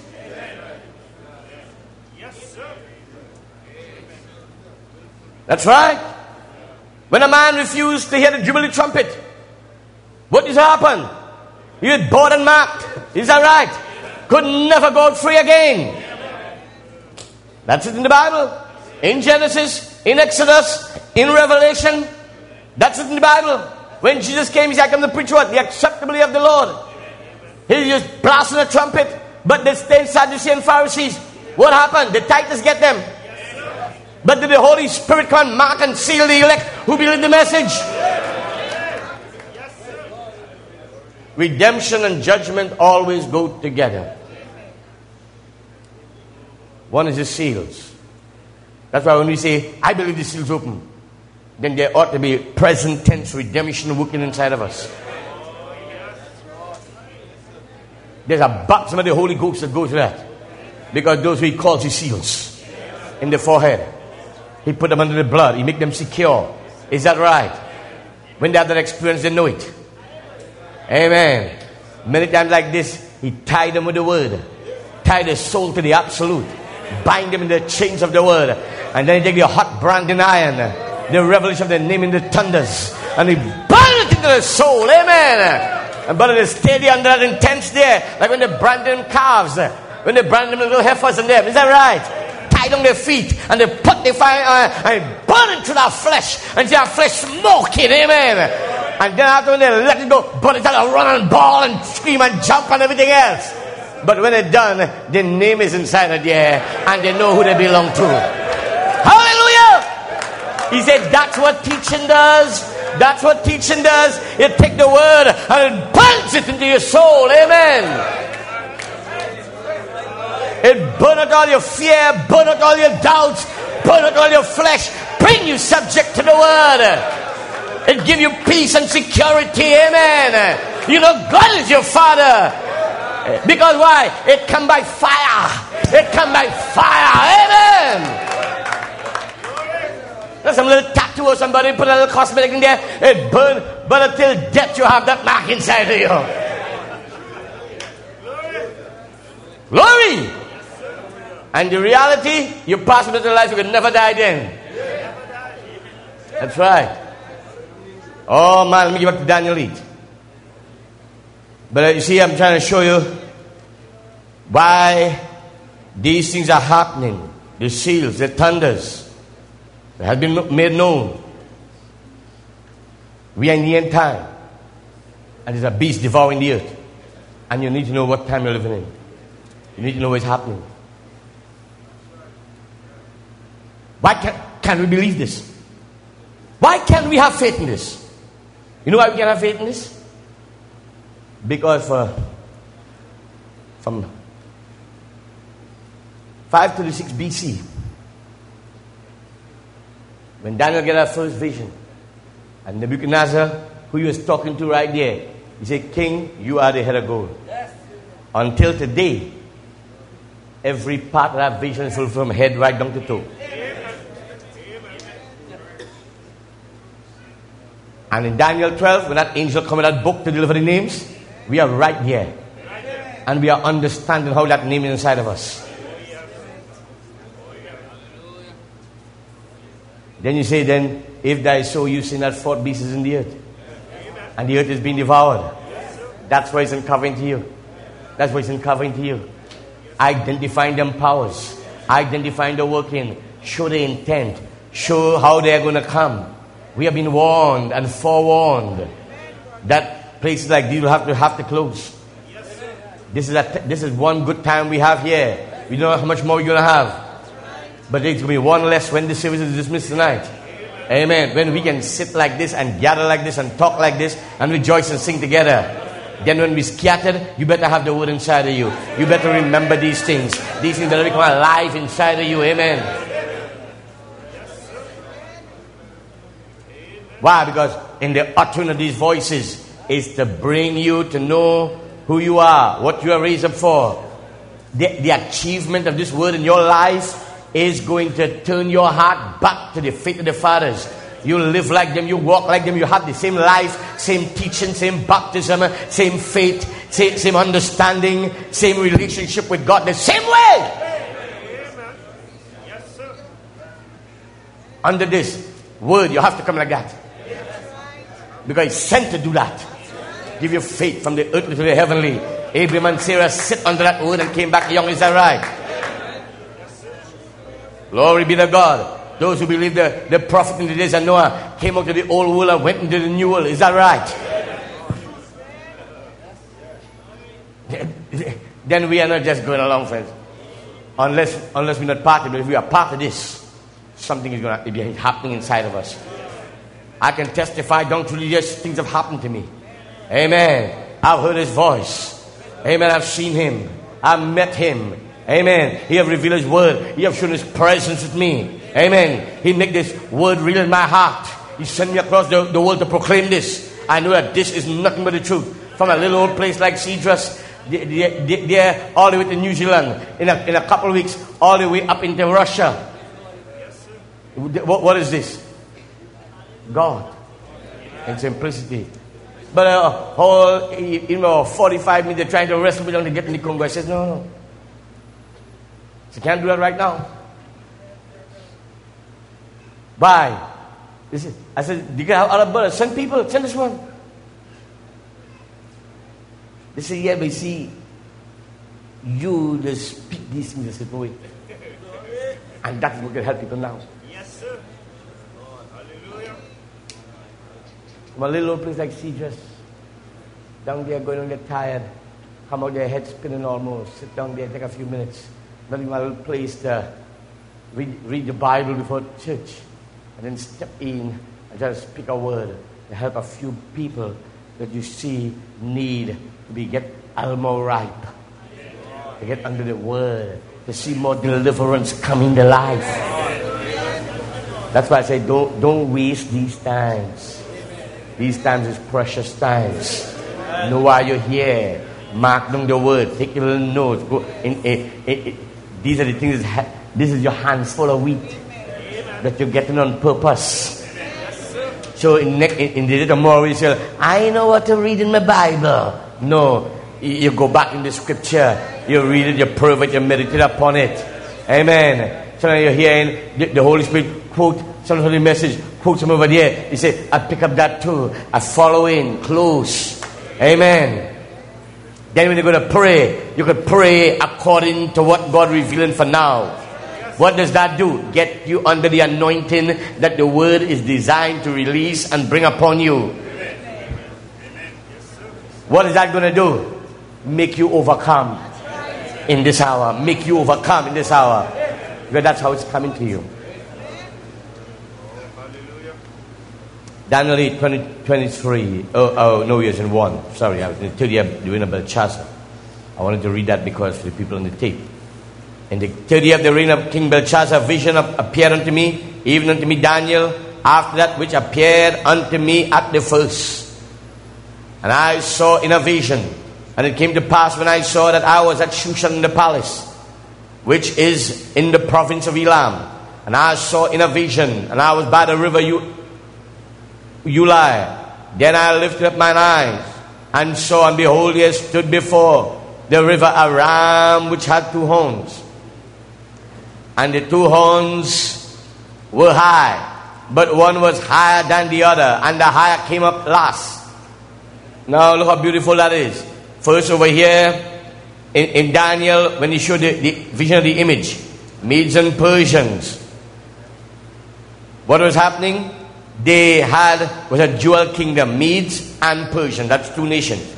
That's right. When a man refused to hear the Jubilee trumpet, what does happen? He was bored and marked. Is that right? Could never go free again. That's it in the Bible. In Genesis, in Exodus, in Revelation. That's it in the Bible. When Jesus came, he said, I come to preach what? The acceptability of the Lord. He just blasting a trumpet. But they stayed Sadducees and Pharisees. What happened? The Titans get them. But did the Holy Spirit come and mark and seal the elect who believe the message? Redemption and judgment always go together. One is the seals. That's why when we say, I believe the seals open, then there ought to be present tense redemption working inside of us. There's a baptism of the Holy Ghost that goes with that. Because those who he calls the seals in the forehead. He put them under the blood. He make them secure. Is that right? When they have that experience, they know it. Amen. Many times like this, he tied them with the word. Tie their soul to the absolute. Bind them in the chains of the word. And then he take the hot branding iron, the revelation of the name in the thunders, and he burn it into the soul. Amen. And but it is steady under that intense there. Like when they brand them calves. When they brand them little heifers in them. Is that right? Tied on their feet and they put the fire uh, and burn into their flesh and their flesh smoking, amen. And then after when they let it go, but it's all run and ball and scream and jump and everything else. But when they're done, their name is inside of there and they know who they belong to. Hallelujah! He said that's what teaching does. That's what teaching does. You take the word and it burns it into your soul, amen. It burn out all your fear, burn out all your doubts, burn out all your flesh, bring you subject to the word. It give you peace and security, amen. You know God is your Father. Because why? It come by fire. It come by fire, amen. There's some little tattoo or somebody put a little cosmetic in there. It burn, but until death you have that mark inside of you. Glory. And the reality, you pass into life, you can never die then. That's right. Oh man, let me give back to Daniel eight. But you see, I'm trying to show you why these things are happening. the seals, the thunders that has been made known. We are in the end time. And there's a beast devouring the earth. And you need to know what time you're living in. You need to know what's happening. Why can't, can't we believe this? Why can't we have faith in this? You know why we can't have faith in this? Because uh, from five thirty-six B C, when Daniel got our first vision, and Nebuchadnezzar, who he was talking to right there, he said, King, you are the head of gold. Yes. Until today, every part of that vision is full from head right down to toe. Amen. And in Daniel twelve, when that angel come with that book to deliver the names, we are right here. And we are understanding how that name is inside of us. Then you say, then, if that is so, you see that fourth beast is in the earth. And the earth is being devoured. That's why it's uncovering to you. That's why it's uncovering to you. Identifying them powers. Identifying the working. Show the intent. Show how they are going to come. We have been warned and forewarned that places like these will have to have to close. This is a t- this is one good time we have here. We don't know how much more we're going to have. But there's going to be one less when the service is dismissed tonight. Amen. When we can sit like this and gather like this and talk like this and rejoice and sing together. Then when we scattered, you better have the word inside of you. You better remember these things. These things better become alive inside of you. Amen. Why? Because in the uttering of these voices is to bring you to know who you are, what you are raised up for. The, the achievement of this word in your life is going to turn your heart back to the faith of the fathers. You live like them, you walk like them, you have the same life, same teaching, same baptism, same faith, same, same understanding, same relationship with God, the same way. Yes, sir. Under this word, you have to come like that. Because it's sent to do that. Give you faith from the earthly to the heavenly. Abraham and Sarah sit under that word and came back young. Is that right? Glory be to God. Those who believe the, the prophet in the days of Noah came out of the old world and went into the new world. Is that right? Then we are not just going along, friends. Unless unless we're not part of it. If we are part of this, something is going to be happening inside of us. I can testify, don't really just things have happened to me. Amen. I've heard his voice. Amen. I've seen him. I've met him. Amen. He have revealed his word. He have shown his presence with me. Amen. He make this word real in my heart. He sent me across the, the world to proclaim this. I know that this is nothing but the truth. From a little old place like Cedrus, there all the way to New Zealand. In a, in a couple of weeks, all the way up into Russia. What, what is this? God. In simplicity. But uh, whole, you know, forty-five minutes they're trying to wrestle me down to get in the Congo. I said, no, no. So can't do that right now. Why? Listen, I said, you can have other brothers. Send people, send this one. They say, yeah, but see, you just speak these things a certain way. And that's what can help people now.
Yes, sir. Hallelujah.
From a little old place like Cedrus, down there going on, get tired, come out there, head spinning almost, sit down there, take a few minutes. Not in my little place to read, read the Bible before church. And then step in and just speak a word to help a few people that you see need to be get a little more ripe. To get under the word. To see more deliverance come in their life. That's why I say don't, don't waste these times. These times is precious times. Know why you're here. Mark down the word. Take your little notes. Go in, in, in, in. These are the things. This is your hands full of wheat that you're getting on purpose. So in, in, in the day tomorrow you say, I know what to read in my Bible. No, you, you go back in the scripture. You read it, you prove it, you meditate upon it. Amen. So now you're hearing the, the Holy Spirit quote some of the message, quote some over there. You say, I pick up that too. I follow in close. Amen. Then when you're going to pray, you can pray according to what God revealing for now. What does that do? Get you under the anointing that the word is designed to release and bring upon you. What is that going to do? Make you overcome in this hour. Make you overcome in this hour. Because that's how it's coming to you. Daniel eight, twenty, twenty-three. Oh, oh, no, years in one. Sorry, I was in the third year of the reign of Belshazzar. I wanted to read that because for the people on the tape. In the third year of the reign of King Belshazzar, vision appeared unto me, even unto me Daniel, after that which appeared unto me at the first. And I saw in a vision, and it came to pass when I saw that I was at Shushan in the palace, which is in the province of Elam. And I saw in a vision, and I was by the river Ulai. Then I lifted up mine eyes, and saw, and behold, there stood before the river a ram which had two horns. And the two horns were high, but one was higher than the other, and the higher came up last. Now look how beautiful that is. First over here in, in Daniel, when he showed the, the vision of the image, Medes and Persians. What was happening? They had was a dual kingdom, Medes and Persian. That's two nations.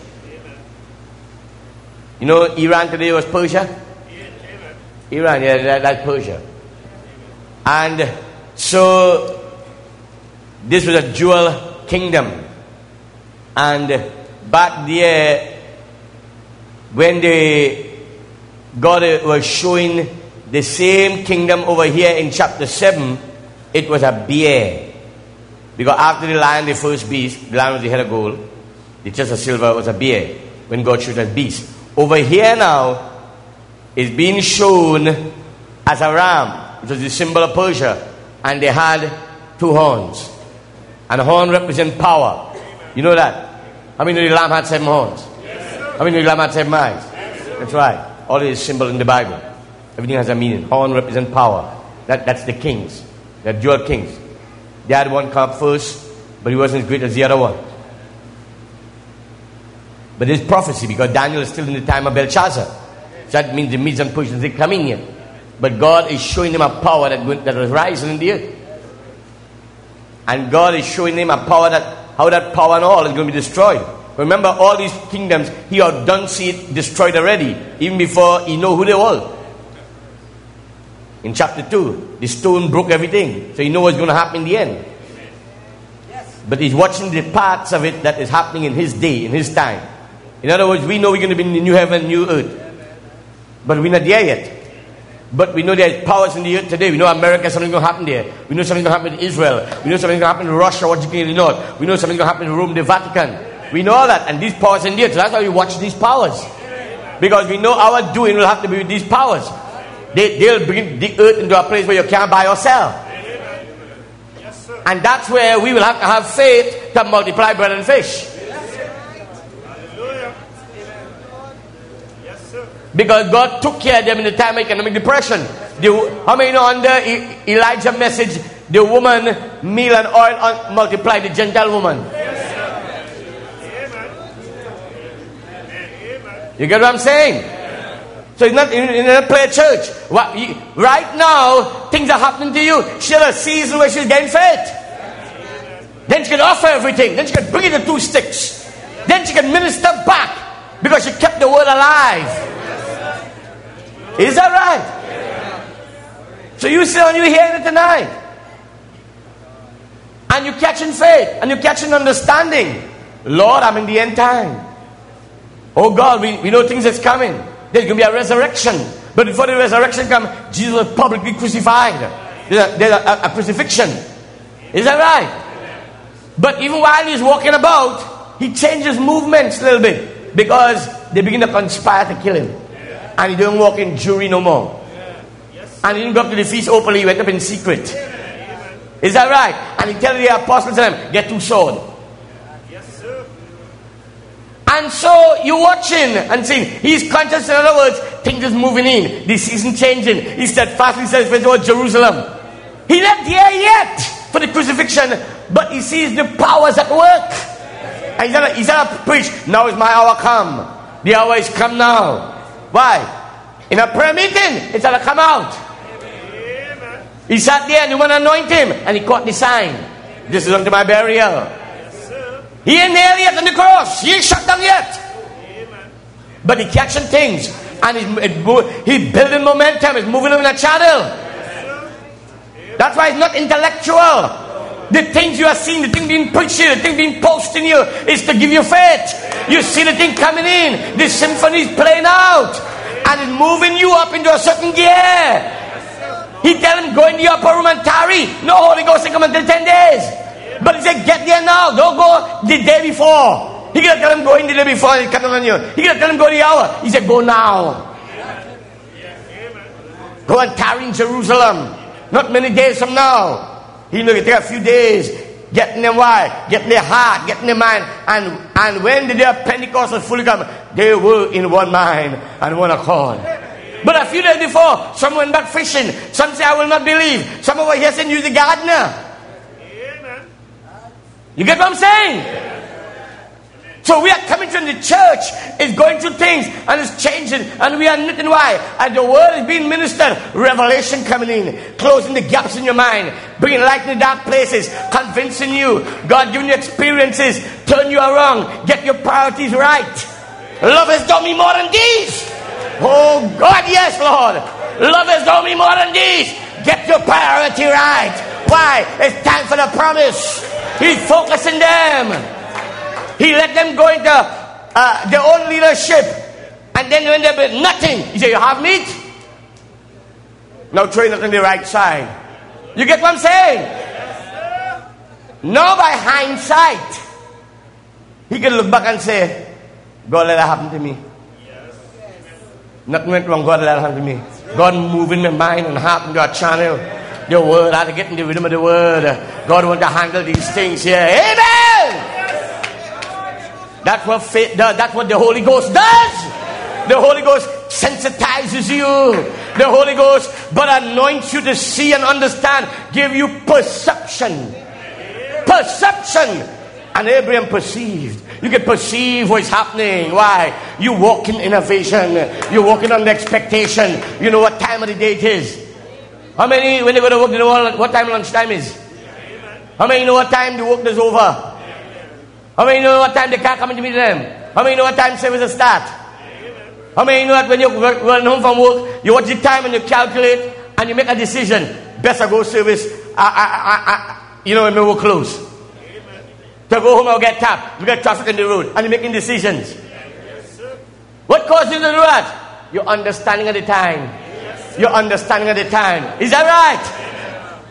You know, Iran today was Persia. Iran, yeah, that, that's Persia. And so this was a dual kingdom. And back there, when they God was showing the same kingdom over here in chapter seven, it was a bear. Because after the lion, the first beast, the lion was the head of gold, the chest of silver was a bear, when God showed us beast. Over here now, is being shown as a ram, which was the symbol of Persia, and they had two horns. And a horn represents power. You know that? How many know the lamb had seven horns? Yes, how many know the lamb had seven eyes? Yes, that's right. All is symbol in the Bible. Everything has a meaning. Horn represents power. That, that's the kings. They're dual kings. They had one come up first, but he wasn't as great as the other one. But there's prophecy, because Daniel is still in the time of Belshazzar. So that means the Medes and Persians, they're coming here. But God is showing them a power that, that was rising in the earth. And God is showing them a power that, how that power and all is going to be destroyed. Remember, all these kingdoms, he had done see it destroyed already, even before he know who they were. In chapter two, the stone broke everything. So you know what's going to happen in the end. But he's watching the parts of it that is happening in his day, in his time. In other words, we know we're going to be in the new heaven, new earth. But we're not there yet. But we know there's powers in the earth today. We know America, something's going to happen there. We know something's going to happen in Israel. We know something's going to happen in Russia, what you can north. We know something's going to happen in Rome, the Vatican. We know all that. And these powers in the earth. So that's why we watch these powers. Because we know our doing will have to be with these powers. They, they'll bring the earth into a place where you can't buy or sell. And that's where we will have to have faith to multiply bread and fish. Because God took care of them in the time of economic depression. The, how many know under Elijah's message, the woman, meal and oil multiplied the Gentile woman? You get what I'm saying? So it's not in, in a play church. What, you, right now, things are happening to you. She's a season where she's getting fed. Then she can offer everything. Then she can bring in the two sticks. Then she can minister back because she kept the word alive. Is that right? So you sit on you hearing it tonight. And you're catching faith. And you're catching understanding. Lord, I'm in the end time. Oh God, we, we know things that's coming. There's going to be a resurrection. But before the resurrection comes, Jesus was publicly crucified. There's a, there's a, a crucifixion. Is that right? But even while he's walking about, he changes movements a little bit. Because they begin to conspire to kill him. And he don't walk in jury no more. And he didn't go up to the feast openly, he went up in secret. Is that right? And he tells the apostles to them, get two swords. And so you're watching and saying, he's conscious, in other words, things is moving in. The season changing. He steadfastly says towards Jerusalem. He not there yet for the crucifixion, but he sees the powers at work. And he's not, he's not preach, now is my hour come. The hour is come now. Why? In a prayer meeting, it's going to come out. He sat there and you want to anoint him. And he caught the sign. This is unto my burial. He ain't there yet on the cross. He ain't shut down yet. But he catching things. And he's, he's building momentum. He's moving them in a channel. That's why it's not intellectual. The things you are seeing, the thing being preached here, the thing being posted in you, is to give you faith. You see the thing coming in. The symphony is playing out. And it's moving you up into a certain gear. He tell him, go in the upper room and tarry. No Holy Ghost will come until ten days. But he said, get there now. Don't go the day before. He gonna tell him, go in the day before and come on you. He gonna tell him, go the hour. He said, go now. Go and tarry in Jerusalem. Not many days from now. He know it take a few days. Getting them why? Getting their heart, getting their mind. And and when the day of Pentecost was fully come, they were in one mind and one accord. But a few days before, some went back fishing. Some say, I will not believe. Some over here saying, you're the gardener. Amen. You get what I'm saying? So we are coming from the church. It's going through things and it's changing. And we are nothing why. And the word is being ministered. Revelation coming in. Closing the gaps in your mind. Bringing light in the dark places. Convincing you. God giving you experiences. Turn you around. Get your priorities right. Love has done me more than these. Oh God, yes, Lord. Love has done me more than these. Get your priority right. Why? It's time for the promise. He's focusing them. He let them go into uh, their own leadership. And then when they build nothing, he said, you have meat? Now train it on the right side. You get what I'm saying? Now by hindsight, he can look back and say, God, let that happen to me. Nothing went wrong. God, let that happen to me. God moving my mind and heart into a channel. The word, I had to get in the rhythm of the word. God want to handle these things here. Amen! That's what faith does. That's what the Holy Ghost does. The Holy Ghost sensitizes you. The Holy Ghost but anoints you to see and understand. Give you perception. Perception. And Abraham perceived. You can perceive what's happening. Why? You walking in a vision. You're walking on the expectation. You know what time of the day it is. How many, when they go to work, they know what time lunchtime is? How many know what time the work is over? How many know what time the car coming to meet them? How many know what time service will start? How many know that when you're running home from work, you watch the time and you calculate and you make a decision. Best I go service, I, I, I, I, you know, when we will close. To go home or get tapped. We get traffic in the road. And you're making decisions. What caused you to do that? Your understanding of the time. Your understanding of the time. Is that right?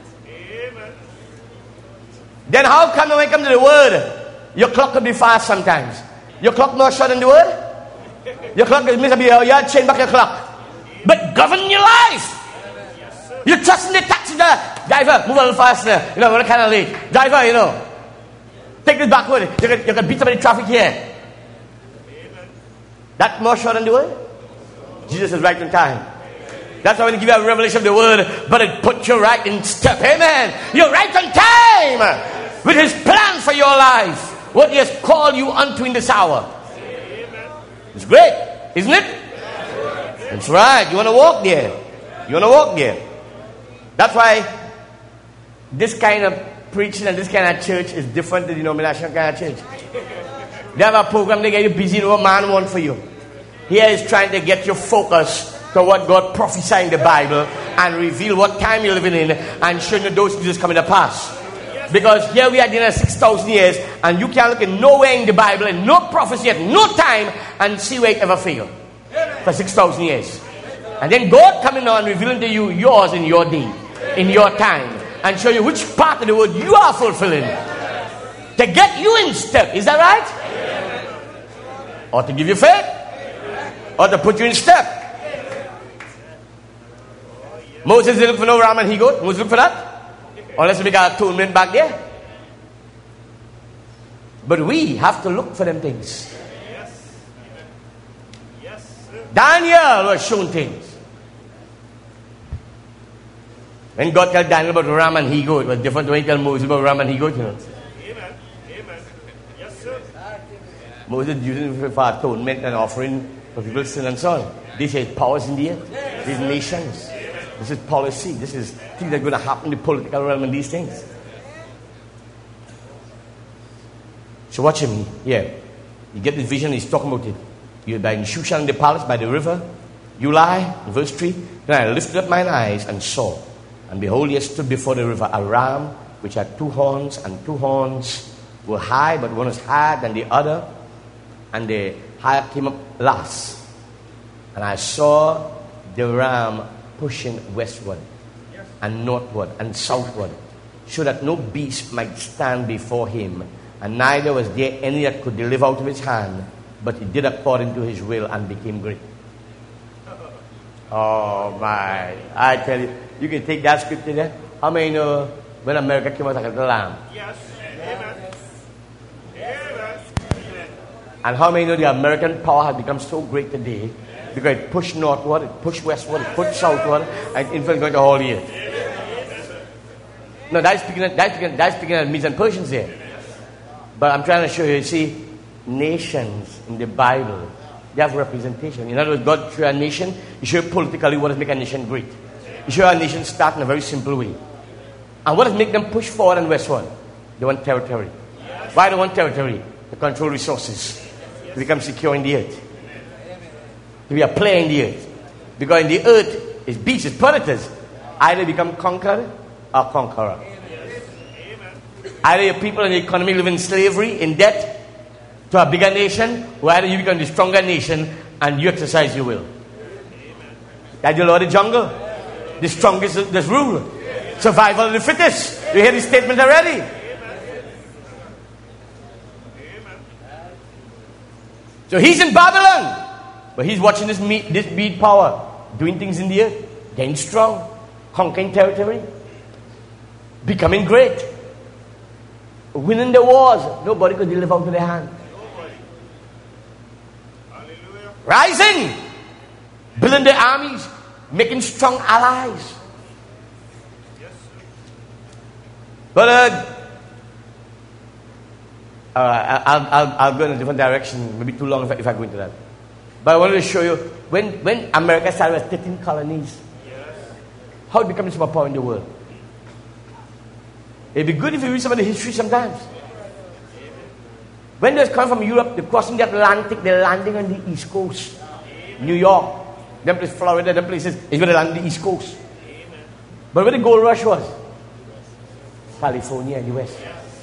Then how come when it comes to the word, your clock could be fast sometimes. Your clock more short than the word. Your clock is maybe you have change back your clock. But govern your life. You trust in the taxi driver. Move a little faster. You know, we're kind of late. Driver, you know. Take this backward. You can, you can beat up the traffic here. That more short than the word? Jesus is right on time. That's why when he give you a revelation of the word, but it put you right in step. Amen. You're right on time with his plan for your life. What he has called you unto in this hour. It's great, isn't it? That's right. You want to walk there. You want to walk there. That's why this kind of preaching and this kind of church is different than the denominational kind of church. They have a program, they get you busy in what man wants for you. Here is trying to get you focused to what God prophesied in the Bible and reveal what time you're living in and show you those things coming to pass. Because here we are in six thousand years and you can't look at nowhere in the Bible and no prophecy at no time and see where it ever failed. For six thousand years. And then God coming on revealing to you yours in your day, in your time, and show you which part of the word you are fulfilling to get you in step. Is that right? Or to give you faith, or to put you in step. Moses didn't look for no ram and he goat. Moses look for that. Unless we got atonement back there. But we have to look for them things. Daniel was shown things. When God told Daniel about ram and he goat, it was different when he told Moses about ram and he goat, you know.
Amen. Amen. Yes, sir.
Moses using it for atonement and offering for people's sin and so on. This is powers in the earth. These nations. This is policy. This is things that are going to happen in the political realm and these things. So watch him here. You get this vision, he's talking about it. You're by Shushan the palace, by the river. You lie, verse three. Then I lifted up mine eyes and saw. And behold, there stood before the river a ram which had two horns, and two horns were high, but one was higher than the other. And the higher came up last. And I saw the ram pushing westward and northward and southward, so that no beast might stand before him, and neither was there any that could deliver out of his hand, but he did according to his will and became great. Oh my, I tell you, you can take that scripture there. How many know when America came out like a lamb?
Yes. Amen. Amen.
And how many know the American power has become so great today because it pushed northward, it pushed westward, it pushed southward, and influence going to all the earth. No, that's speaking, that's speaking, that's speaking of Medes and Persians there. But I'm trying to show you, you see, nations in the Bible, they have representation. In other words, God show a nation, He show politically what does make a nation great. He show a nation start in a very simple way. And what does make them push forward and westward? They want territory. Why do they want territory? To control resources. To become secure in the earth. To be a player in the earth. Because in the earth, it's beasts, it's predators. Either become conquered or conqueror. Either your people in the economy live in slavery, in debt, to a bigger nation, or either you become the stronger nation and you exercise your will. That's the law of the jungle. The strongest does rule. Survival of the fittest. You hear this statement already? So he's in Babylon, but he's watching this meat, this bead power, doing things in the earth, getting strong, conquering territory, becoming great, winning the wars. Nobody could deliver out of their hand. Rising, building their armies, making strong allies. But uh, uh, I'll, I'll, I'll go in a different direction. Maybe too long if I, if I go into that. But I wanted to show you when, when America started with thirteen colonies, how it became a superpower in the world. It'd be good if you read some of the history sometimes. When they was coming from Europe, they're crossing the Atlantic, they're landing on the East Coast. New York, them places, Florida, them places, is where they land on the East Coast. But where the gold rush was? California and the West.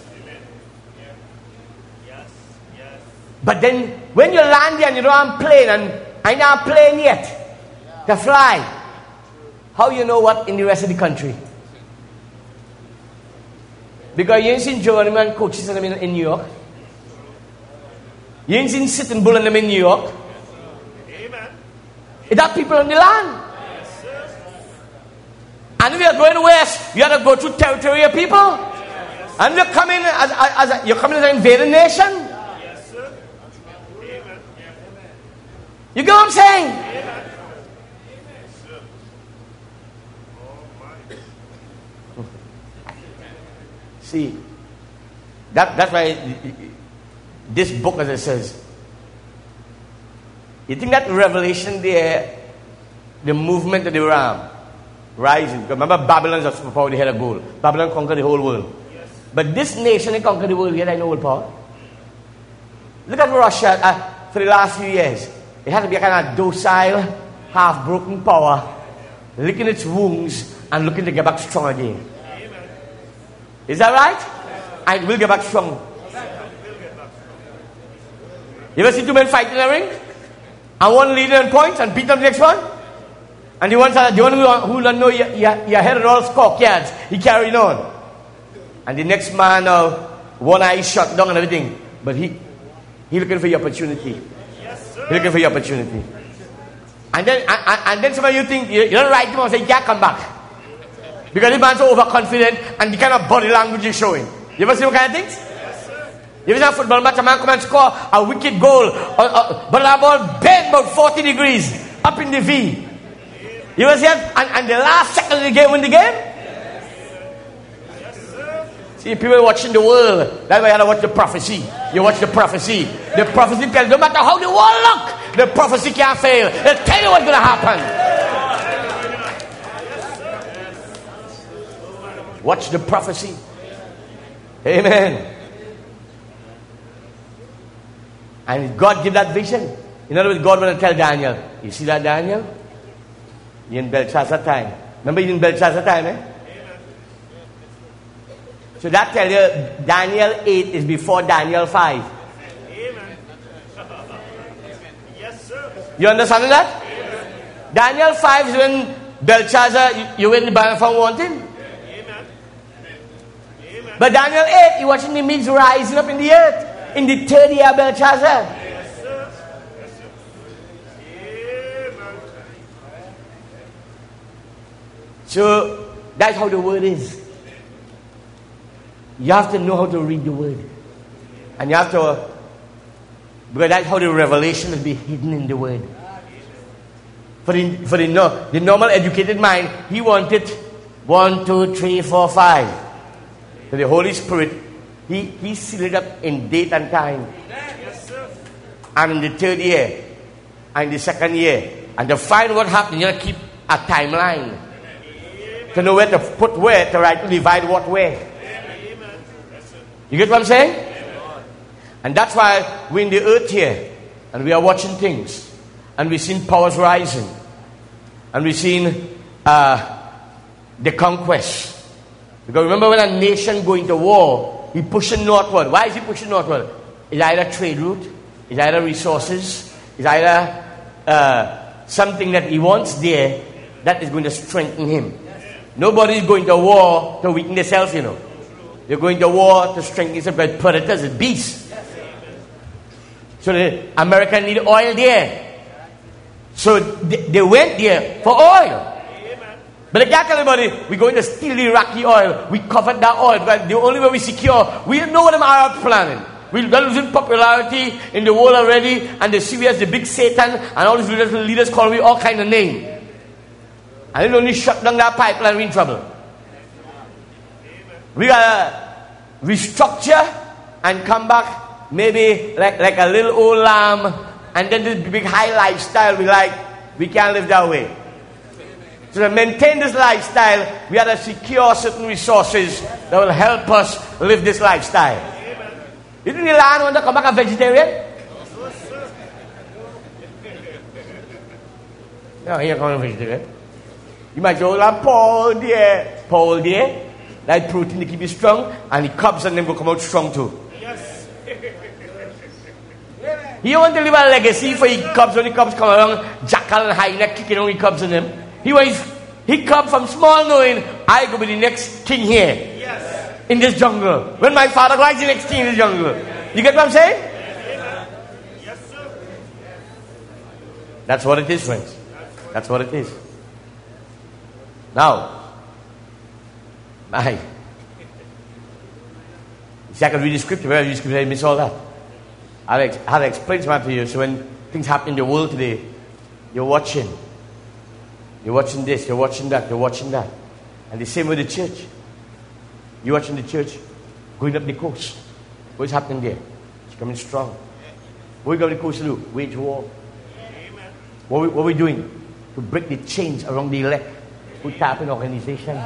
But then, when you land there and you don't have a plane, and I not a plane yet to fly, how you know what in the rest of the country? Because you ain't seen journeyman coaches and them in, in New York. You ain't seen Sitting Bull and them in New York.
Amen.
It have people on the land. And if you're going west, you have to go through territory of people. And you're coming as, as, as you're coming as an invading nation.
Yes, sir. Amen.
You get what I'm saying?
Amen.
See, that, that's why this book, as it says, you think that revelation there, the movement of the ram, rising. Remember, Babylon's a superpower, they had a goal. Babylon conquered the whole world.
Yes.
But this nation, they conquered the world, yet I know world power. Look at Russia uh, for the last few years. It had to be a kind of docile, half-broken power, licking its wounds and looking to get back strong again.
Amen.
Is that right? And it will get back strong. You ever see two men fight in a ring? And one leader in points and beat up the next one? And the one, the one who, who don't know your, your, your head and all scorpions, he carried on. And the next man, uh, one eye shut down and everything. But he he looking for your opportunity.
Yes, sir.
He looking for your opportunity. And then and, and then some of you think, you, you don't write him and say, you can't come back. Because the man's so overconfident and the kind of body language he's showing. You ever see what kind of things?
Yes, sir.
You ever see a football match, a man come and score a wicked goal, or, or, but the ball bent about forty degrees up in the V. You ever see that? And, and the last second of the game win the game?
Yes, sir.
See, people watching the world. That's why you have to watch the prophecy. You watch the prophecy. The prophecy tells no matter how the world look, the prophecy can't fail. It'll tell you what's going to happen. Watch the prophecy. Amen. And God give that vision. In other words, God want to tell Daniel, you see that, Daniel? You're in Belshazzar time. Remember you're in Belshazzar time, eh? So that tell you Daniel eight is before Daniel five.
Amen. Yes, sir.
You understand that?
Amen.
Daniel five is when Belshazzar, you, you win the banner from wanting.
Amen. Amen.
But Daniel eight, you watching the means rising up in the earth. In the third year of Belshazzar.
Yes, sir. Yes, sir. Amen.
So that's how the word is. You have to know how to read the word. And you have to, because that's how the revelation will be hidden in the word. For the, for the, no, the normal educated mind, he wanted one, two, three, four, five. So the Holy Spirit, he, he sealed it up in date and time.
Yes, sir.
And in the third year, and the second year. And to find what happened, you have to keep a timeline. To know where to put where, to write, to divide what where. You get what I'm saying? And that's why we're in the earth here. And we are watching things. And we've seen powers rising. And we've seen uh, the conquest. Because remember when a nation going to war, he pushing northward. Why is he pushing northward? It's either trade route, it's either resources, it's either uh, something that he wants there that is going to strengthen him. Nobody is going to war to weaken themselves, you know. They're going to war to strengthen themselves by predators and beasts. So the America need oil there. So they, they went there for oil. But they can't tell anybody, we're going to steal the Iraqi oil. We covered that oil. But the only way we secure, we know what them Arabs planning. We're losing popularity in the world already. And they see we as the big Satan. And all these leaders, leaders call me all kind of names. And they only shut down that pipeline, we're in trouble. We gotta restructure and come back maybe like, like a little old lamb, and then this big high lifestyle we like, we can't live that way. So to maintain this lifestyle, we have to secure certain resources that will help us live this lifestyle. You think the land want to come back a vegetarian? No, he ain't coming a vegetarian. You might go, like, Paul there, Paul there. That protein to keep you strong, and the cubs and them will come out strong too.
Yes.
He want to leave a legacy for the cubs when the cubs come along, jackal and high neck kicking on the cubs in them. He wants, he come from small knowing, I could be the next king here.
Yes.
In this jungle. When my father was the next king in the jungle. You get what I'm saying?
Yes, sir.
That's what it is, friends. That's what it is. Now, I, see, I can read the scripture, but I read the scripture, I miss all that. I'll, ex- I'll explain something to you. So when things happen in the world today, you're watching. You're watching this, you're watching that, you're watching that. And the same with the church. You're watching the church going up the coast. What's happening there? It's coming strong. What are we going to the coast to do? Wage war. What are we, what are we doing? To break the chains around the elect. Who tap in organization.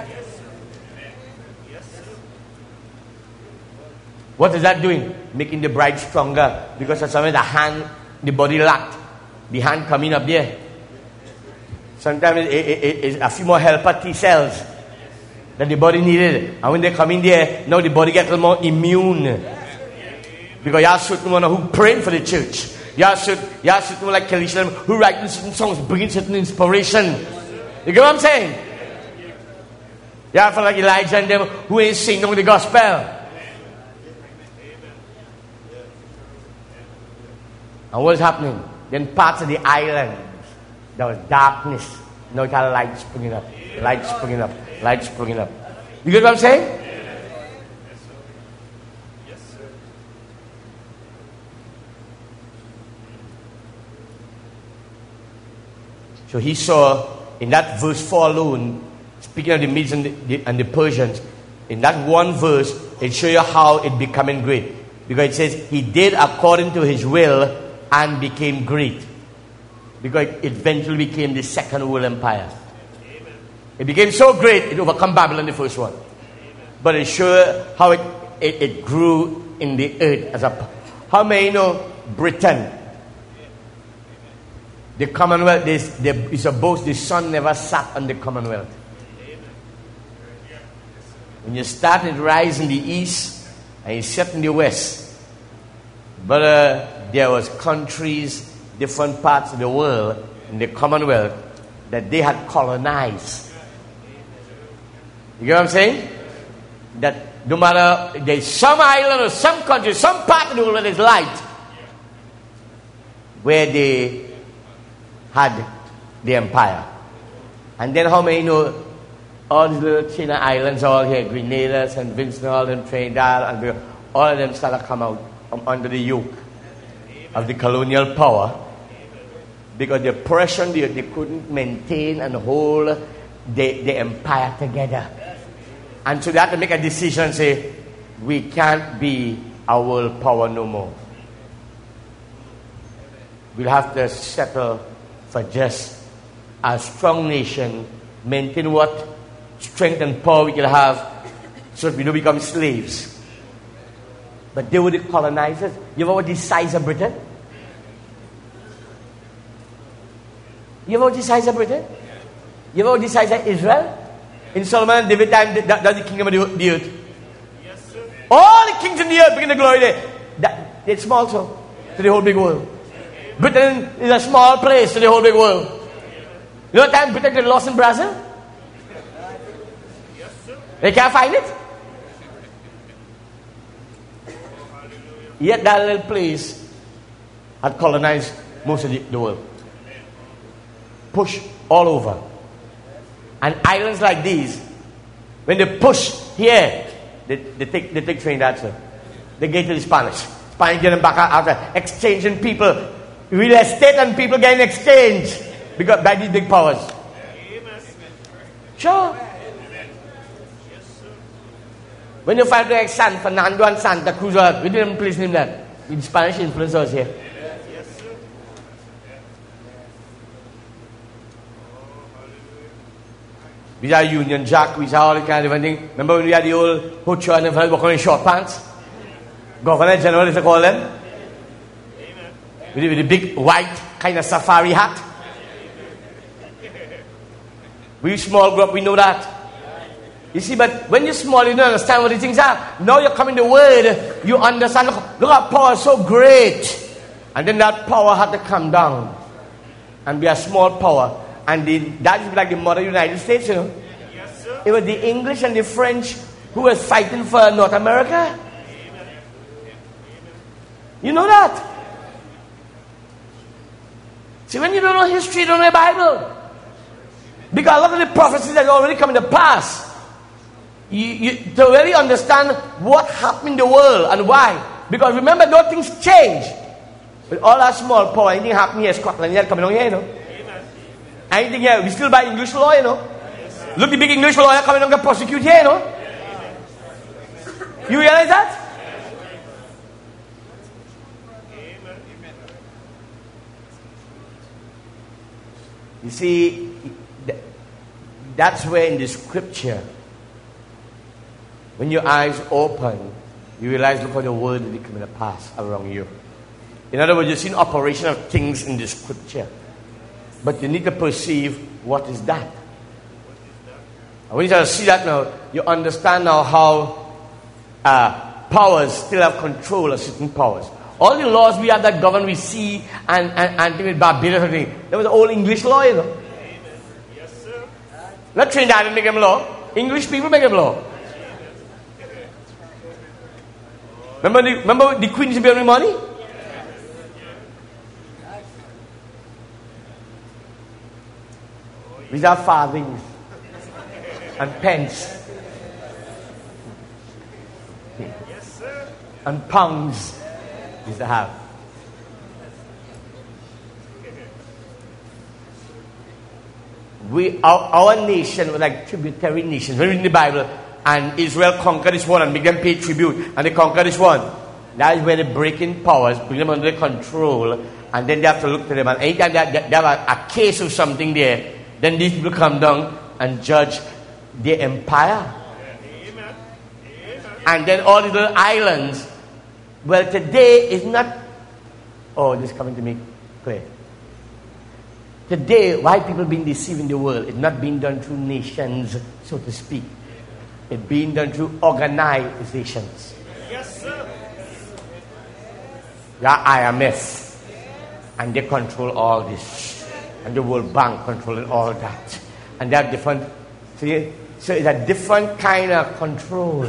What is that doing? Making the bride stronger. Because sometimes the hand, the body lacked. The hand coming up there. Sometimes it, it, it, it's a few more helper T cells that the body needed. And when they come in there, now the body gets a little more immune. Because you have certain one who praying for the church. You have certain, you have certain one like Kelly Shalom who writing certain songs, bringing certain inspiration. You get what I'm saying? You have like Elijah and them who ain't singing the gospel. And what's happening? Then parts of the island, there was darkness. Now it had light springing up. Light springing up. Light springing up. You get what I'm saying?
Yes, sir.
So he saw in that verse four alone, speaking of the Medes and the, and the Persians, in that one verse, it shows you how it becoming great. Because it says, he did according to his will and became great. Because it eventually became the second world empire. Amen. It became so great, it overcome Babylon, the first one. Amen. but it shows how it, it, it grew in the earth as a. How many know Britain? The Commonwealth, they, they, it's a boast the sun never sat on the Commonwealth. When you start, it rise in the east and you set in the west. But uh, there was countries, different parts of the world in the Commonwealth that they had colonized. You get what I'm saying? That no matter, there's some island or some country, some part of the world that is light, where they had the empire. And then how many know all these little China islands, all here, Grenada, Saint Vincent, all them, Trinidad, and all of them started to come out from under the yoke of the colonial power, because the oppression, they, they couldn't maintain and hold the, the empire together. And so they had to make a decision and say, we can't be a world power no more. We'll have to settle for just a strong nation, maintain what strength and power we can have so that we don't become slaves. But they were the colonizers. You ever know the size of Britain? You ever know the size of Britain? You ever know the size of Israel? In Solomon and David time, that, that's the kingdom of the, the earth.
Yes, sir.
All the kings in the earth begin to glory there. That, it's small so to the whole big world. Britain is a small place to the whole big world. You know what time Britain got lost in Brazil?
Yes, sir.
They can't find it. Yet that little place had colonized most of the, the world. Push all over. And islands like these, when they push here, they, they take they take Trinidad, sir. They get to the Spanish. Spanish get them back after exchanging people. Real estate and people getting exchanged because by these big powers.
Amen.
Sure. When you find like San Fernando and Santa Cruz, we didn't place name that. In Spanish influence was here.
Yes, sir.
We had Union Jack, we had all the kind of thing. Remember when we had the old Hocho and everybody walking in short pants? Governor General, is they call them? With the, with the big white kind of safari hat. We small grew up, we know that. You see, but when you're small, you don't understand what these things are. Now you're coming to the word, you understand. Look, look at power, so great. And then that power had to come down and be a small power. And the, that is like the modern United States, you know.
Yes, sir.
It was the English and the French who were fighting for North America. You know that? See, when you don't know history, you don't know the Bible. Because a lot of the prophecies that already come to pass, you, you, to really understand what happened in the world and why. Because remember, those things change. With all our small power, anything happening here in Scotland, you're coming on here, you know. Anything here, we still buy English law, you know. Look, the big English lawyer coming on to prosecute here, you know. You realize that? You see, that's where in the scripture, when your eyes open, you realize, look how the word is coming to pass around you. In other words, you've seen operation of things in the scripture. But you need to perceive what is that. And when you see that now, you understand now how uh, powers still have control of certain powers. All the laws we have that govern, we see, and, and, and with Barbados and everything, there was an old English law, you know.
Yes, sir.
Not Trinidad didn't make them law. English people make them law. Remember the, remember the Queen's Building money? These are farthings and pence
Yes, sir.
and pounds. These they have. We, our, our nation was like tributary nations. When we read the Bible, and Israel conquered this one and make them pay tribute, and they conquered this one. That is where the breaking powers bring them under control, and then they have to look to them. And anytime they, they have a, a case of something there, then these people come down and judge their empire.
Amen.
and then all the little islands. Well, today is not... Oh, this is coming to me clear. Today, why people being deceived in the world, it's not being done through nations, so to speak. It's being done through organizations.
Yes, sir.
Yeah, I M F. And they control all this. And the World Bank controlling all that. And they have different... See, so it's a different kind of control.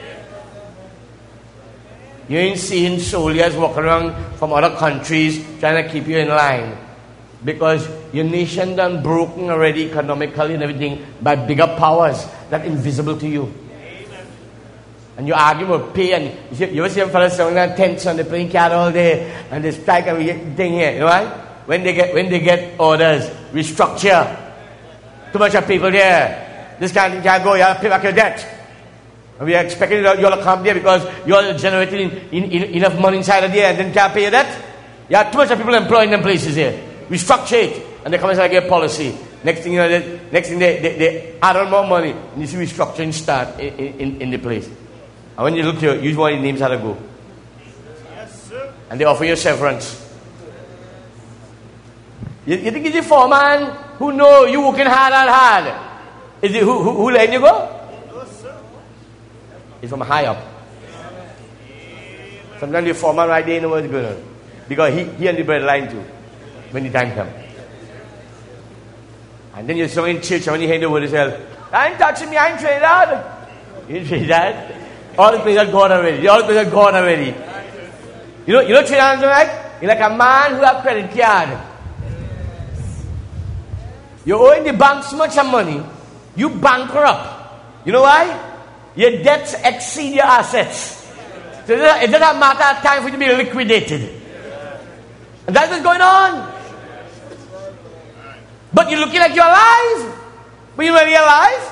You ain't seeing soldiers walking around from other countries trying to keep you in line. Because your nation done broken already economically and everything by bigger powers that invisible to you. Amen. And you argue about pay, and you, see, you ever see them fellas selling their tents on the playing card all day and they strike everything here, you know why? When they get when they get orders, restructure. Too much of people there. This can't, can't go, you have to pay back your debt. And we are expecting you all to come there because you all generating in, in, enough money inside of there and then can't pay your debt. You have too much of people employed in them places here. Restructure it, and they come inside and get policy. Next thing you know, they, next thing they, they, they add on more money, and you see restructuring start in, in, in the place. And when you look here, use one of the names how to go.
Yes, sir.
And they offer you severance. You, you think it's the foreman who know you working hard and hard? Is it who, who, who letting you go?
No, sir.
It's from high up. Sometimes the foreman right there knows what's going on. Because he, he and the bread line too. When the time comes. And then you're so in church, and when you hear the word, you say, I ain't touching me, I ain't trade out. You ain't trade that. All the places are gone already. All the places are gone already. You know, you know trade out like? You're like a man who have credit card. You're owing the bank so much of money, you bankrupt. You know why? Your debts exceed your assets. So it doesn't matter of time for you to be liquidated. And that's what's going on. But you're looking like you're alive. But you're really alive.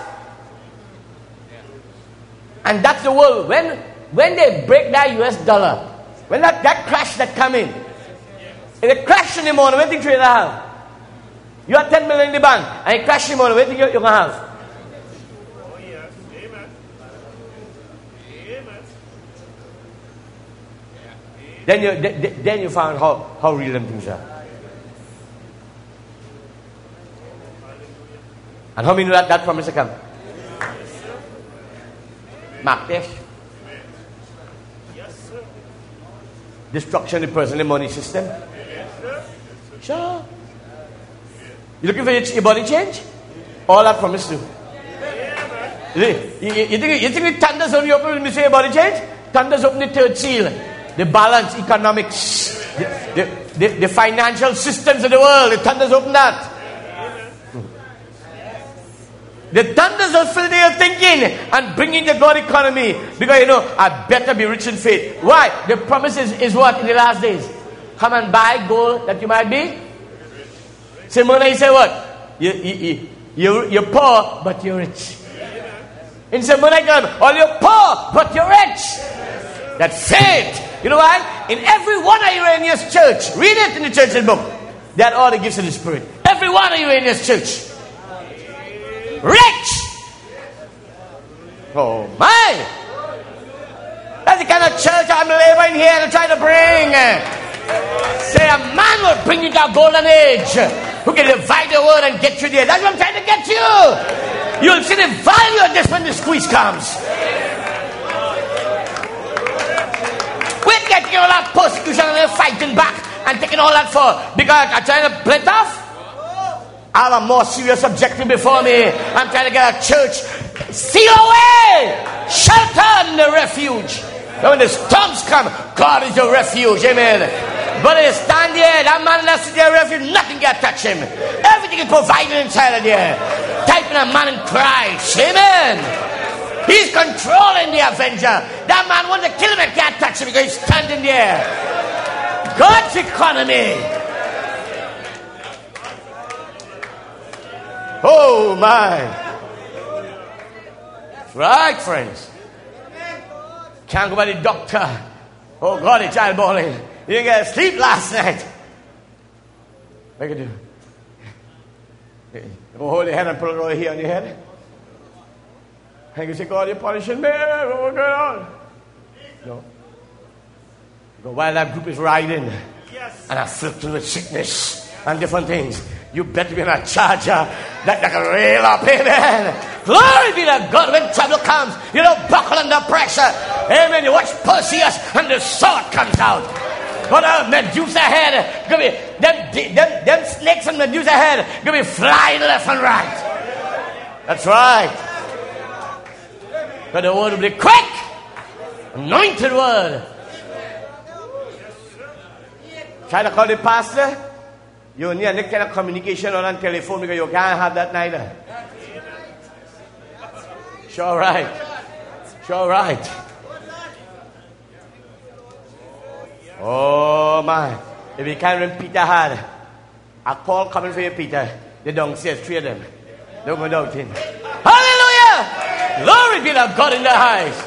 And that's the world. When when they break that U S dollar, when that, that crash that come in, if it crash in the morning, what do you think you're going to have? You have ten million in the bank, and it crash in the morning, what do you think you're going to have?
Oh, yes. Amen. Amen.
Then you, th- then you found how, how real them things are. And how many know that, that promise to come? Mark this.
Yes, sir.
Destruction of the personal money system.
Yes, sir.
Sure. You looking for your, your body change? All I promise you. You, you, you think you think the thunders only open when we say body change? Thunders open the third seal. The balance, economics, the, the, the, the financial systems of the world. The thunders open that. The thunders will fill their thinking and bring in the God economy. Because you know, I better be rich in faith. Why? The promise is, is what in the last days? Come and buy gold that you might be. Simona, he said what? You, you, you, you're, you're poor, but you're rich. In Simona, all you're poor, but you're rich. That faith. You know why? In every one of Urania's church, read it in the church's book. That all the gifts of the Spirit. Every one of Urania's church. Rich! Oh my! That's the kind of church I'm laboring here to try to bring. Say a man will bring you to a golden age who can divide the world and get you there. That's what I'm trying to get you. You'll see the value of this when the squeeze comes. We're getting all that persecution and fighting back and taking all that for because I'm trying to play tough. I have a more serious objective before me. I'm trying to get a church seal away, shelter in the refuge. And when the storms come, God is your refuge. Amen. But they stand there, that man that's their refuge, nothing can touch him. Everything is provided inside of there. Type in a man in Christ. Amen. He's controlling the avenger. That man wants to kill him and can't touch him because he's standing there. God's economy. Oh my. That's right, friends. Can't go by the doctor. Oh God, the child bawling. You didn't get sleep last night. What can you do? You hold your head and put it over here on your head. And you say, God, you're punishing me. What's going on? No. But while that group is riding
Yes.
and afflicted with sickness and different things, you better be in a charger that they can rail up. Amen. Glory be to God. When trouble comes, you don't buckle under pressure. Amen. You watch Perseus and the sword comes out. But uh, Medusa head, gonna be, them, them, them snakes and Medusa head gonna be flying left and right. That's right. But the word will be quick, anointed word. Try to call the pastor. You need any kind of communication on telephone because you can't have that neither. Sure right. Sure right. Oh my. If you can't remember Peter had a call coming for you, Peter. The downstairs, three of them. Don't go down in. Hallelujah! Glory be to God in the highest.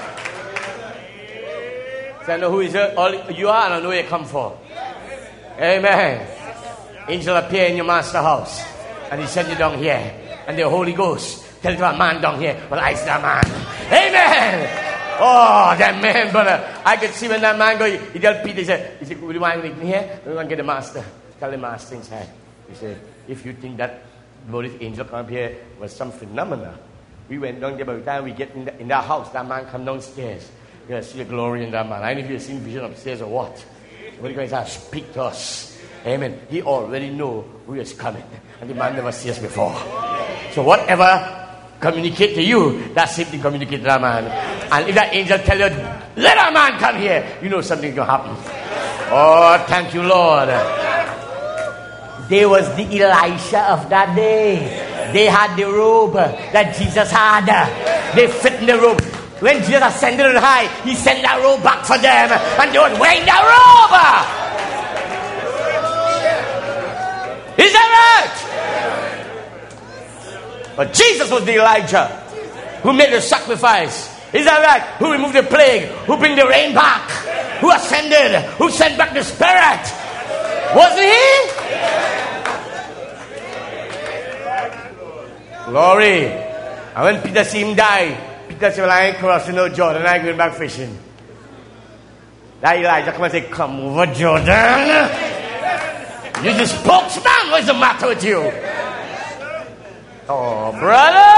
So I know who is all you are and I know where you come from. Amen. Angel appear in your master's house and he send you down here. And the Holy Ghost tell to a man down here, well, I see that man. Amen. Oh, that man, brother. I could see when that man go, he tell Peter, he said, he said, would you mind waiting here? We're going to get the master. Tell the master inside. He said, if you think that this angel come up here was some phenomena, we went down there, by the time we get in, the, in that house, that man come downstairs. You're going to see the glory in that man. I don't know if you've seen vision upstairs or what. What are you going to speak to us? Amen. He already know who is coming. And the man never sees us before. So whatever communicate to you, that simply communicate to that man. And if that angel tell you, let that man come here, you know something's going to happen. Oh, thank you, Lord. They was the Elisha of that day. They had the robe that Jesus had. They fit in the robe. When Jesus ascended on high, he sent that robe back for them. And they was wearing that robe. Is that right? But Jesus was the Elijah who made the sacrifice. Is that right? Who removed the plague? Who bring the rain back? Who ascended? Who sent back the Spirit? Wasn't he? Glory. And when Peter see him die, Peter said, well, I ain't crossing no Jordan. I ain't going back fishing. That Elijah come and say, come over Jordan. You're the spokesman. What's the matter with you? Oh, brother.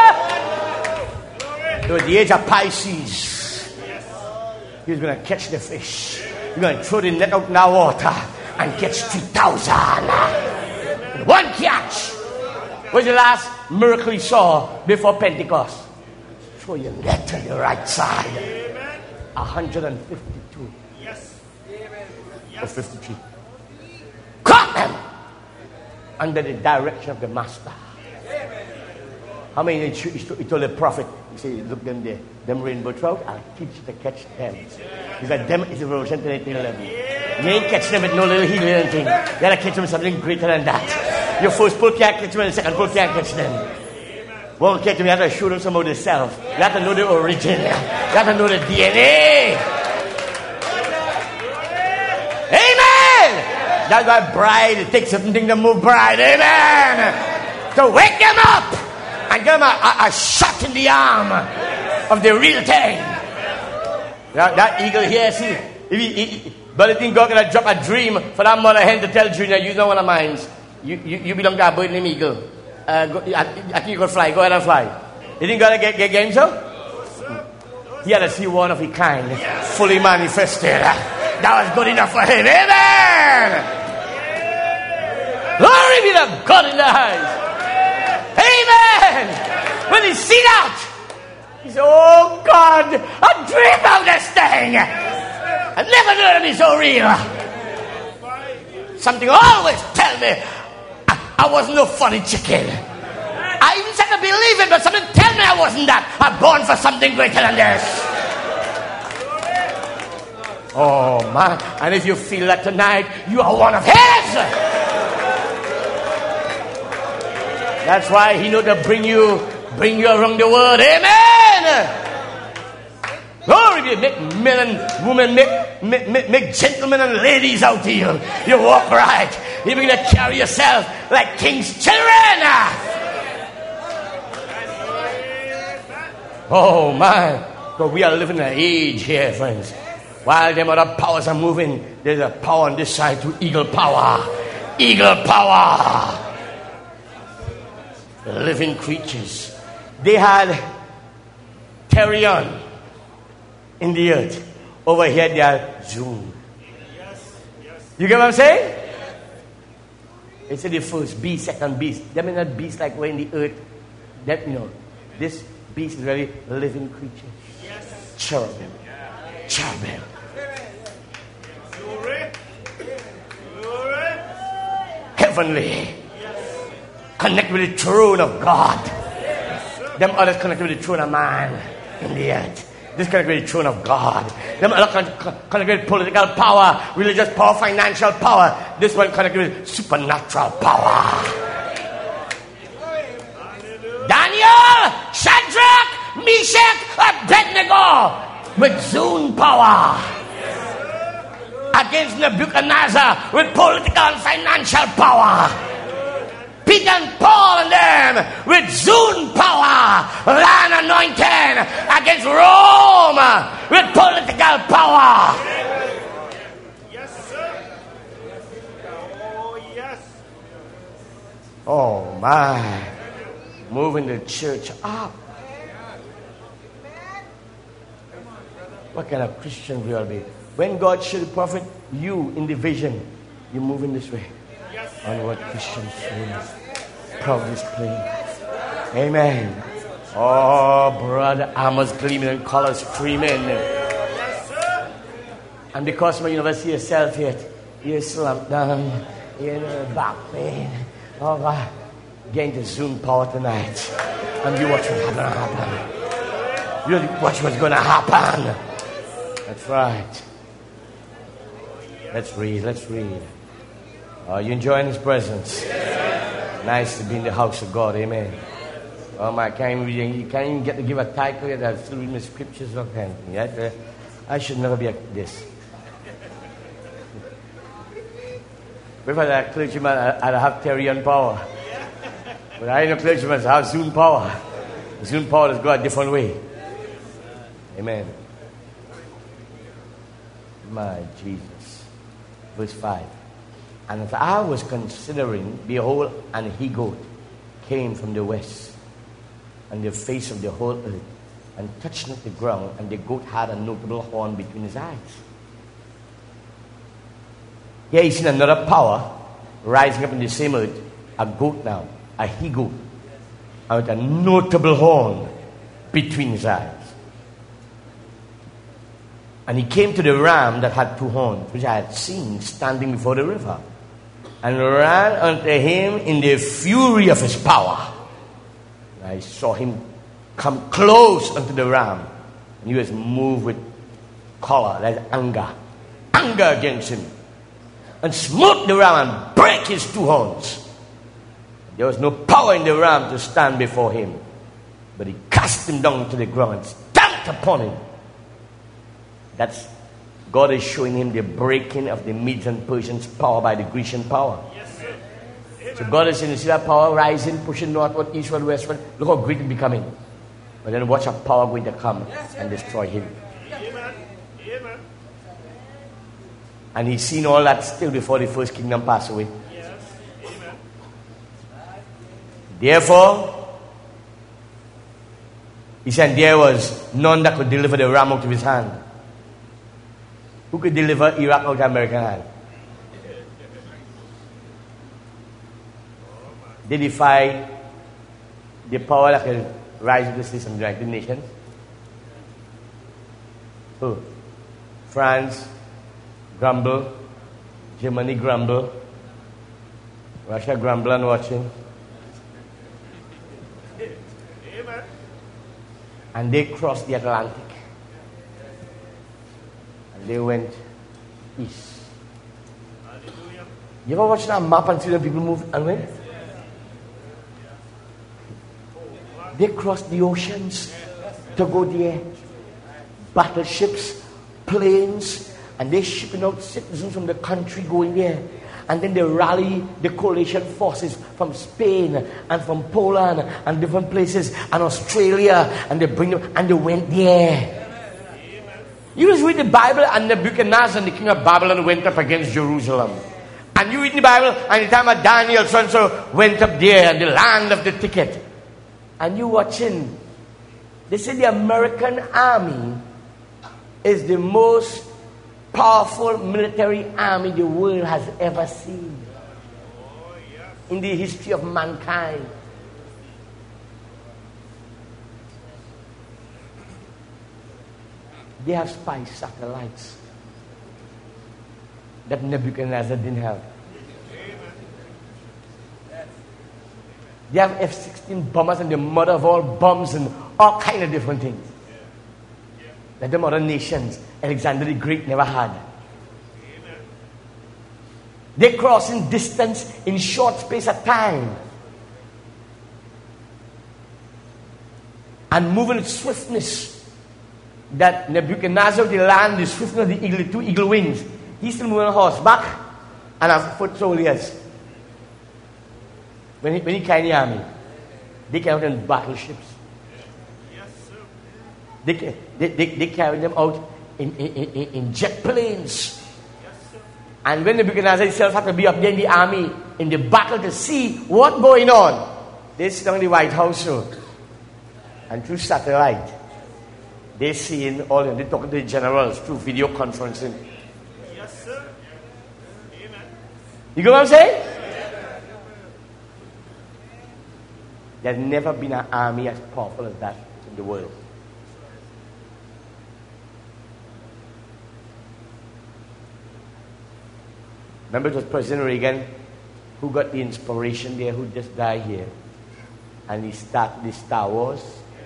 So at the age of Pisces, he was going to catch the fish. He's going to throw the net out in the water and catch three thousand. One catch. What's the last miracle he saw before Pentecost? Throw your net to the right side. one hundred fifty-two.
Yes.
Or fifty-three. Caught them under the direction of the master. How many he told the prophet? He said, look them there. Them rainbow trout, I'll teach you to catch them. He said, them is a Revelation twenty-eight eleven. You ain't catch them with no little healing or anything. You gotta catch them with something greater than that. Your first pull can't catch them and the second pull can't catch them. Won't catch them, you have to show them some of the self. You have to know the origin. You have to know the D N A. Amen! That's why bride, it takes something to move bride. Amen! To wake them up and give them a, a, a shot in the arm of the real thing. That, that eagle here, see, if he, he, but I think God gonna drop a dream for that mother hen to tell Junior, you know one of mine. You, you, you belong to a bird named eagle. Uh, go, I, I think you can fly. Go ahead and fly. You think God get get game so? He had to see one of his kind fully manifested. That was good enough for him. Amen. Glory be to God in the highest. Amen. When he see that, he said, oh God, I dream of this thing. I never knew it to be so real. Something always tell me I, I wasn't no funny chicken. I even said to believe it, but something tell me I wasn't that. I'm born for something greater than this. Oh man, and if you feel that tonight, you are one of his. That's why he know to bring you, bring you around the world. Amen. Glory be, make men and women, make, make, make, make gentlemen and ladies out of you. You walk right. You begin to carry yourself like king's children. Oh man, because we are living in an age here, friends. While them other powers are moving, there's a power on this side to eagle power. Eagle power. Living creatures. They had Therion in the earth. Over here they are Zoom. You get what I'm saying? It's the first beast, second beast. Them are not beasts like we're in the earth. That, you know, this beast is very living creature. Yes. Cherubim. Cherubim.
Glory. Glory.
Heavenly.
Yes.
Connect with the throne of God. Yes, them others connected with the throne of man in the earth. This connected with the throne of God. Them other con- connected with political power, religious power, financial power. This one connected with supernatural power. Daniel, Shadrach, Meshach, Abednego with Zoom power against Nebuchadnezzar with political and financial power. Peter and Paul and them with Zoom power, land anointed against Rome with political power.
Yes, sir. Oh, yes.
Oh my. Moving the church up. What kind of Christian will be? When God showed the prophet you in the vision, you're moving this way.
Yes.
On what Christian souls proudly play. Amen. Oh, brother, armors gleaming and colors streaming.
Yes, sir.
And because when you never see yourself yet, you're slumped down, you're in a back pain. Oh God. Gain the Zoom power tonight. And you watch what's going to happen. You watch what's going to happen. That's right. Let's read. Let's read. Are you enjoying His presence? Nice to be in the house of God. Amen. Oh my, can't even, you can't even get to give a title yet. I'm still reading the scriptures of him. Yet, I should never be like this. If I had a clergyman, I'd have Therion power. But I ain't no clergyman, so I have Zoom power. Zoom power has got a different way. Amen. My Jesus. Verse five. And as I was considering, behold, an he-goat came from the west, and the face of the whole earth, and touched not the ground, and the goat had a notable horn between his eyes. Here you see another power rising up in the same earth, a goat now. A he-goat, and with a notable horn between his eyes. And he came to the ram that had two horns, which I had seen standing before the river, and ran unto him in the fury of his power. And I saw him come close unto the ram, and he was moved with choler, that's anger, anger against him, and smote the ram and brake his two horns. There was no power in the ram to stand before him, but he cast him down to the ground and stamped upon him. That's God is showing him the breaking of the Medes and Persians' power by the Grecian power.
Yes, sir.
So God is saying, you see that power rising, pushing northward, eastward, westward. Look how great it's becoming. But then watch a power going to come and destroy him.
Amen. Amen.
And he's seen all that still before the first kingdom passed away.
Yes. Amen.
Therefore, he said there was none that could deliver the ram out of his hand. Who could deliver Iraq out of American hand? They defied the power that could rise to the system of the United Nations. Who? France grumble, Germany grumble, Russia grumble and watching.
Amen.
And they crossed the Atlantic. And they went east.
Hallelujah.
You ever watch that map and see the people move and went? They crossed the oceans to go there. Battleships, planes, and they're shipping out citizens from the country going there. And then they rally the coalition forces from Spain and from Poland and different places and Australia, and they bring them, and they went there. You just read the Bible, and Nebuchadnezzar, the king of Babylon, went up against Jerusalem. And you read the Bible, and the time of Daniel, so and so went up there, the land of the ticket. And you watching. They say the American army is the most powerful military army the world has ever seen in the history of mankind. They have spy satellites that Nebuchadnezzar didn't have. They have F sixteen bombers and the mother of all bombs and all kind of different things that the other nations, Alexander the Great, never had. They cross in distance in short space of time and move in swiftness that Nebuchadnezzar, the land, the swiftness of the eagle, the two eagle wings. He's still moving on horseback and has foot soldiers. When he, when he carried the army, they carried them in battleships. They, they, they, they carried them out in, in, in, in jet planes. And when Nebuchadnezzar himself had to be up there in the army, in the battle to see what's going on, they sit down in the White House, so, and through satellite, they seeing all of them. They talking to the generals through video conferencing.
Yes, sir. Amen.
You get what I'm saying? There's never been an army as powerful as that in the world. Remember, it was President Reagan who got the inspiration there, who just died here. And he started the Star Wars.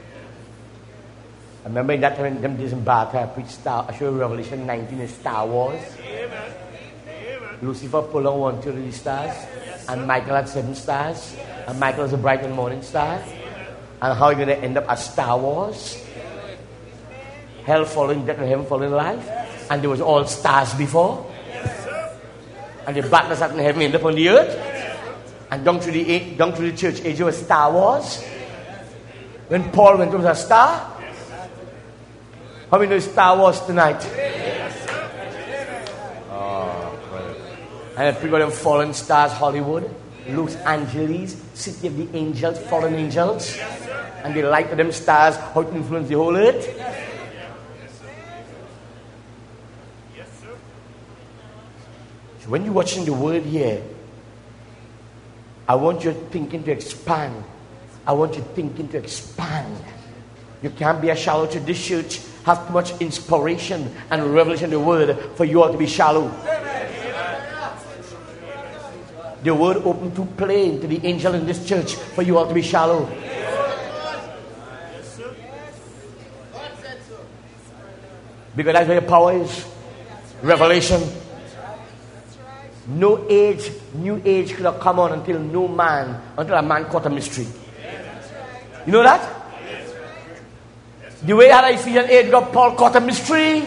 I remember in that time, them days in Barker, I preached Star, I showed you Revelation nineteen in Star Wars.
Amen. Amen.
Lucifer pulled on one third of the stars, and Michael had seven stars, and Michael was a bright and morning star. And how are you going to end up at Star Wars? Hell following death and heaven following life. And there was all stars before. And the battles that in heaven end up on the earth. And down through the, down through the church age was Star Wars. When Paul went, it was a star. How many know Star Wars tonight? Oh, and people them fallen stars, Hollywood, Los Angeles, city of the angels, fallen angels. And the light of them stars, how it influence the whole earth. So when you're watching the word here, I want your thinking to expand. I want your thinking to expand. You can't be a shallow to this church, have too much inspiration and revelation of the word for you all to be shallow. The word open too plain to the angel in this church for you all to be shallow. Because that's where your power is. Revelation. No age, new age could have come on until no man, until a man caught a mystery. You know that? The way that Ephesians eight got Paul caught a mystery.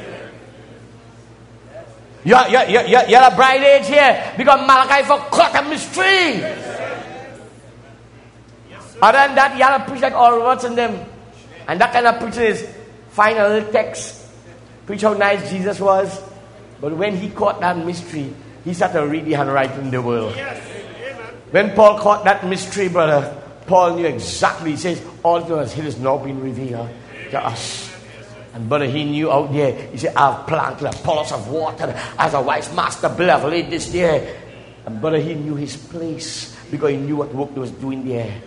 You're, you're, you're, you're a bride age here because Malachi for caught a mystery. Other than that, you have to preach like all words in them. And that kind of preaching is find a little text, preach how nice Jesus was. But when he caught that mystery, he started to read the handwriting in the world. When Paul caught that mystery, brother, Paul knew exactly. He says, all that has now been revealed to us. And brother, he knew out there. He said, I've planted a palace of water as a wise master builder. I've laid this there. And brother, he knew his place because he knew what work he was doing there.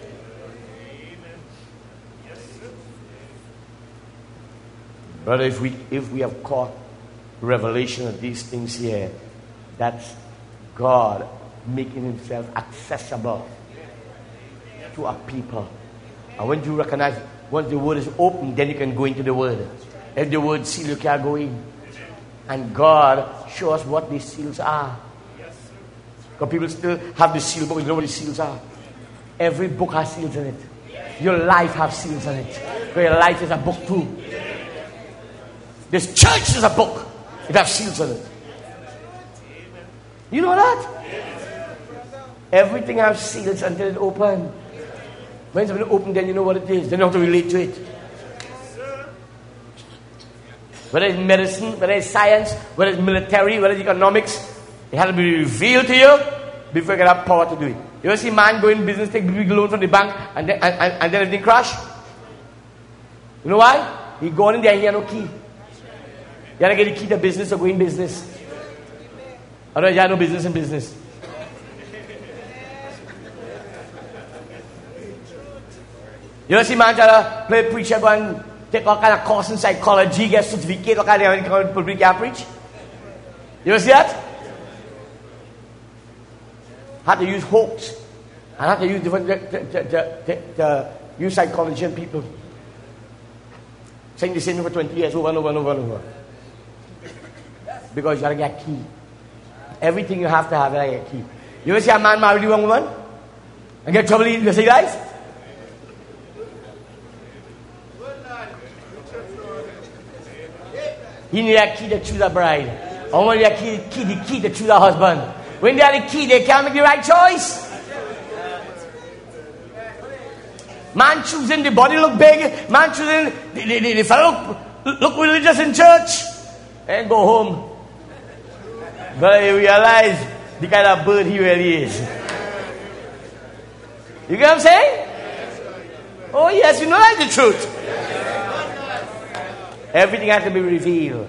Brother, if we if we have caught revelation of these things here, that's God making himself accessible to our people. And when you recognize, once the word is open, then you can go into the word. If the word seal, you can't go in. And God shows us what these seals are. Because people still have the seal book, you know what the seals are. Every book has seals in it. Your life has seals in it. Because your life is a book too. This church is a book. It has seals in it. You know that? Everything I've sealed until it open. When it's been opened, then you know what it is. Then you have to relate to it. Whether it's medicine, whether it's science, whether it's military, whether it's economics, it has to be revealed to you before you can have power to do it. You ever see a man go in business, take big loan from the bank, and then, and, and, and then everything crash? You know why? He go in there, he has no key. You got to get the key to business or go in business. Otherwise, you have no business in business. You ever see a man try to play preacher, go and take all kind of course in psychology, get certificate, all kind of public can't preach? You ever see that? How to use hoax and how to use different to, to, to, to, to use psychology and people. Saying the same thing for twenty years over and over and over and over. Because you gotta get a key. Everything you have to have, you gotta get a key. You ever see a man marry a young woman and get trouble? You see guys? He need a key to choose a bride. Or when they have key, key, the key to choose a husband. When they have the key, they can't make the right choice. Man choosing the body look big. Man choosing the, the, the, the fellow look, look religious in church. And go home. But he realize the kind of bird he really is. You get what I'm saying? Oh yes, you know that's the truth. Everything has to be revealed.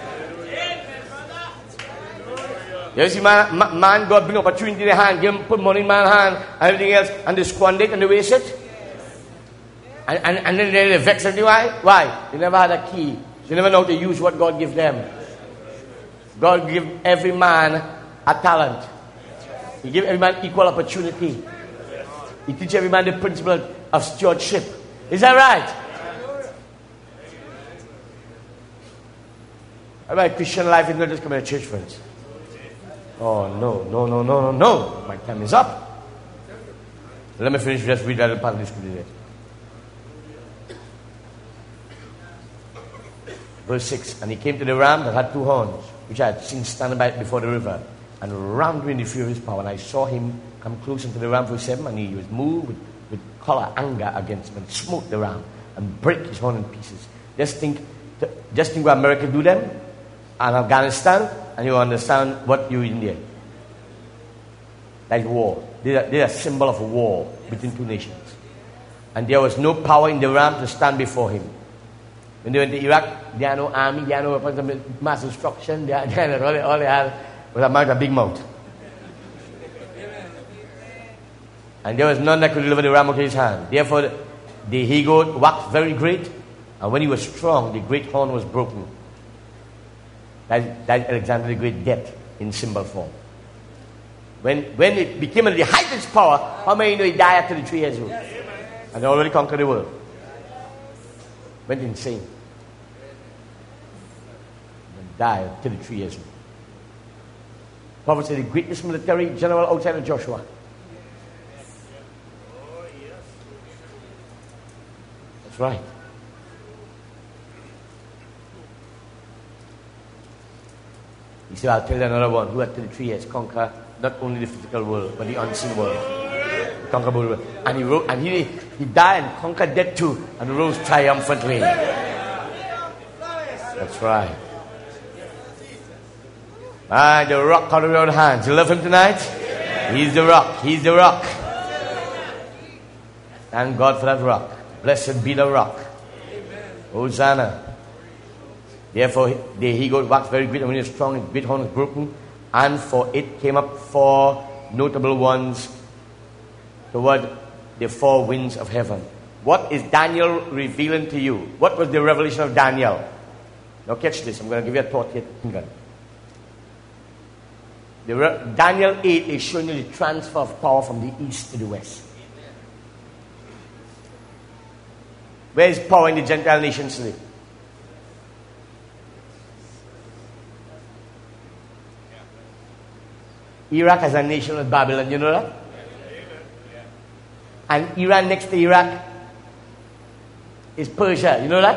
You see, man, man, God bring opportunity in their hand, give him, put money in man's hand, and everything else, and they squander it and they waste it. And, and, and then they vex and why? Why? They never had a key. They never know how to use what God gives them. God give every man a talent. He give every man equal opportunity. He teach every man the principle of stewardship. Is that right? About Christian life is not just coming to church, friends. Oh, no, no, no, no, no, no. My time is up. Let me finish, just read that part of the scripture. Verse six. And he came to the ram that had two horns, which I had seen standing by before the river, and rammed me in the fury of his power. And I saw him come close unto the ram, verse seven, and he was moved with, with choler, anger against him, and smote the ram, and break his horn in pieces. Just think, just think what America do them, and Afghanistan, and you understand what you in there. Like war. They're, they're a symbol of a war between two nations. And there was no power in the ram to stand before him. When they went to Iraq, they had no army, they had no weapons of mass destruction, they had, they had, all, they, all they had was a mouth, a big mouth. And there was none that could deliver the ram out of his hand. Therefore, the, the he-goat waxed very great, and when he was strong, the great horn was broken. That, that Alexander the Great death in symbol form. When, when it became at the height of its power, how many know he died after the three years old? And they already conquered the world. Went insane. And died after the three years old. Prophet said the greatest military general outside of Joshua. That's right. He said, I'll tell you another one who after the three years conquer not only the physical world, but the unseen world. Conquer both world. And he wrote, and he, he died and conquered death too, and rose triumphantly. That's right. Ah, the rock out of your hands. You love him tonight? He's the rock. He's the rock. Thank God for that rock. Blessed be the rock. Hosanna. Therefore, the he-goat waxed very great, and when he was strong, his great horn was broken, and for it came up four notable ones toward the four winds of heaven. What is Daniel revealing to you? What was the revelation of Daniel? Now catch this. I'm going to give you a thought here. The re- Daniel eight is showing you the transfer of power from the east to the west. Where is power in the Gentile nations today? Iraq as a nation was Babylon, you know that? And Iran next to Iraq is Persia, you know that?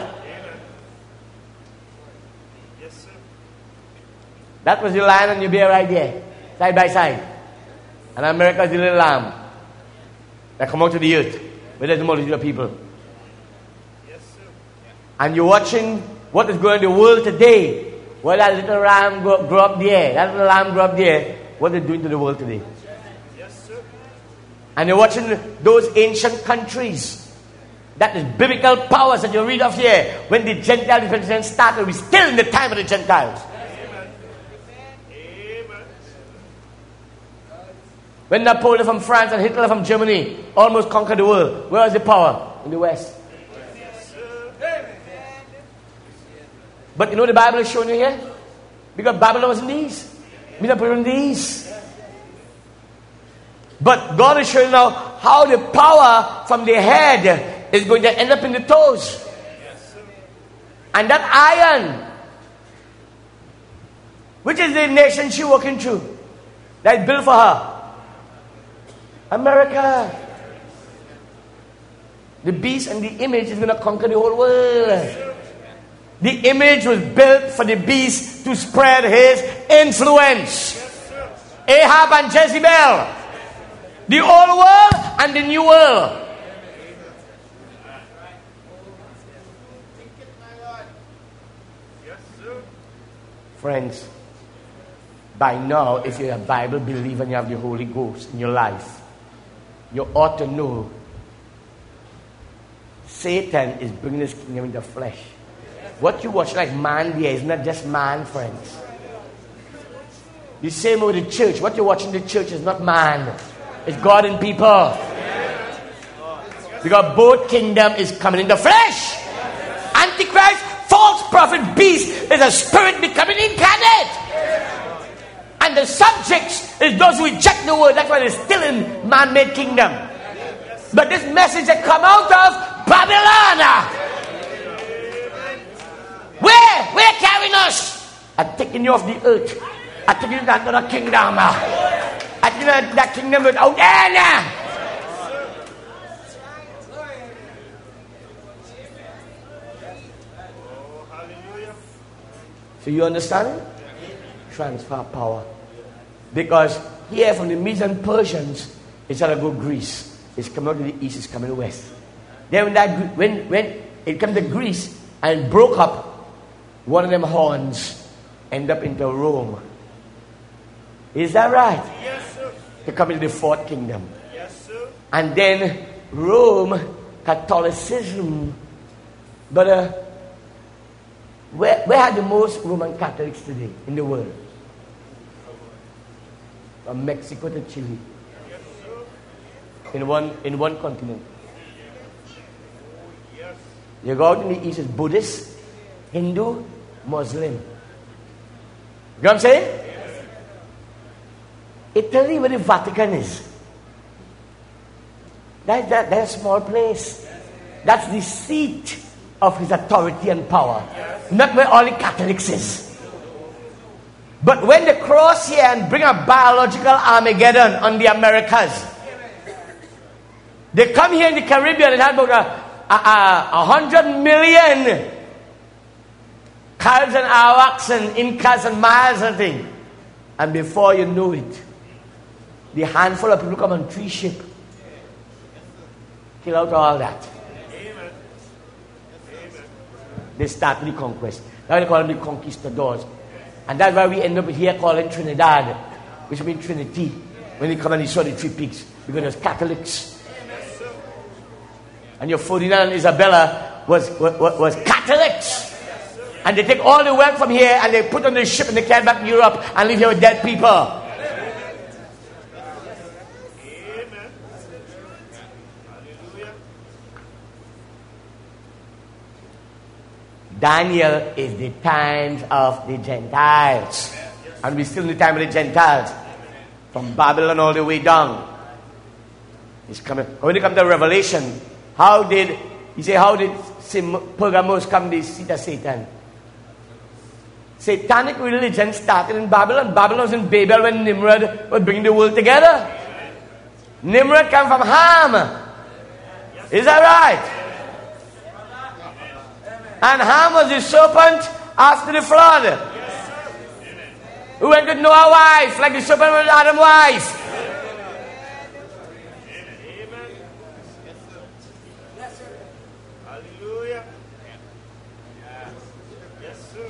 Yes, sir.
That was your lion and your bear right there. side by side. And America is the little lamb that come out to the earth where there's a multitude of people.
Yes, sir.
And you're watching what is going on in the world today. Well, that little lamb grew, grew up there. That little lamb grew up there. What they're doing to the world today.
Yes, sir.
And you're watching those ancient countries. That is biblical powers that you read of here. When the Gentile dispensation started, we're still in the time of the Gentiles.
Amen. Amen.
When Napoleon from France and Hitler from Germany almost conquered the world, where was the power? In the West.
Yes, sir.
But you know the Bible is showing you here? Because Babylon was in these. We don't put it in these. But God is showing now how the power from the head is going to end up in the toes.
Yes, sir.
And that iron, which is the nation she's working through, that is built for her. America. The beast and the image is going to conquer the whole world. The image was built for the beast to spread his influence. Ahab and Jezebel. The old world and the new world.
Yes, sir.
Friends, by now, if you're a Bible believer and you have the Holy Ghost in your life, you ought to know Satan is bringing his kingdom into flesh. What you watch like man there is not just man, friends. The same with the church. What you're watching in the church is not man. It's God and people. Because both kingdom is coming into flesh. Antichrist, false prophet, beast is a spirit becoming incarnate. And the subjects is those who reject the word. That's why they're still in man-made kingdom. But this message that come out of Babylon. Where? Where carrying us? I'm taking you off the earth. I'm taking you to another kingdom. I'm taking you to that kingdom without end.
Oh, hallelujah.
So you understand? Transfer power. Because here from the Medes and Persians, it's going to go Greece. It's coming out to the east, it's coming to the west. Then when, that, when, when it came to Greece and broke up, one of them horns end up into Rome. Is that right?
Yes, sir.
They come into the fourth kingdom.
Yes, sir.
And then Rome, Catholicism. But uh, where, where are the most Roman Catholics today in the world? From Mexico to Chile.
Yes, sir.
In one, in one continent.
Yes.
You go out in the east, it's Buddhist, Hindu, Muslim. You know what I'm saying?
Yes.
Italy, where the Vatican is. That, that, that's a small place. That's the seat of his authority and power. Not where all the Catholics is. But when they cross here and bring a biological Armageddon on the Americas, they come here in the Caribbean and have about a, a, a, a hundred million Caribs and Arawaks and Incas and Mayas and things. And before you know it, the handful of people come on three ship. Kill out all that.
Amen. Amen.
They start the conquest. Now they call them the conquistadors. And that's why we end up here calling Trinidad, which means Trinity. When they come and they saw the three peaks, because there's Catholics. And your Ferdinand and Isabella was, was, was Catholics. And they take all the wealth from here and they put on the ship and they carry back to Europe and leave here with dead people.
Amen. Hallelujah.
Daniel is the times of the Gentiles. And we're still in the time of the Gentiles. From Babylon all the way down. It's coming. When you come to Revelation, how did, you say, how did Pergamos come to the seat of Satan? Satanic religion started in Babylon. Babylon was in Babel when Nimrod was bringing the world together. Nimrod came from Ham. Is that right? And Ham was the serpent after the flood. Who went with Noah's wife, like the serpent with Adam's wife.
Hallelujah. Yes, sir.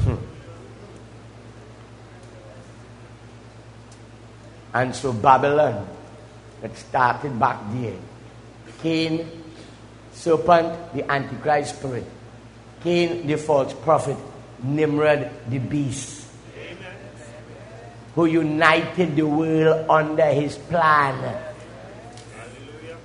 And so Babylon, that started back there. Cain, serpent, the Antichrist spirit. Cain, the false prophet. Nimrod, the beast.
Amen.
Who united the world under his plan.
Hallelujah.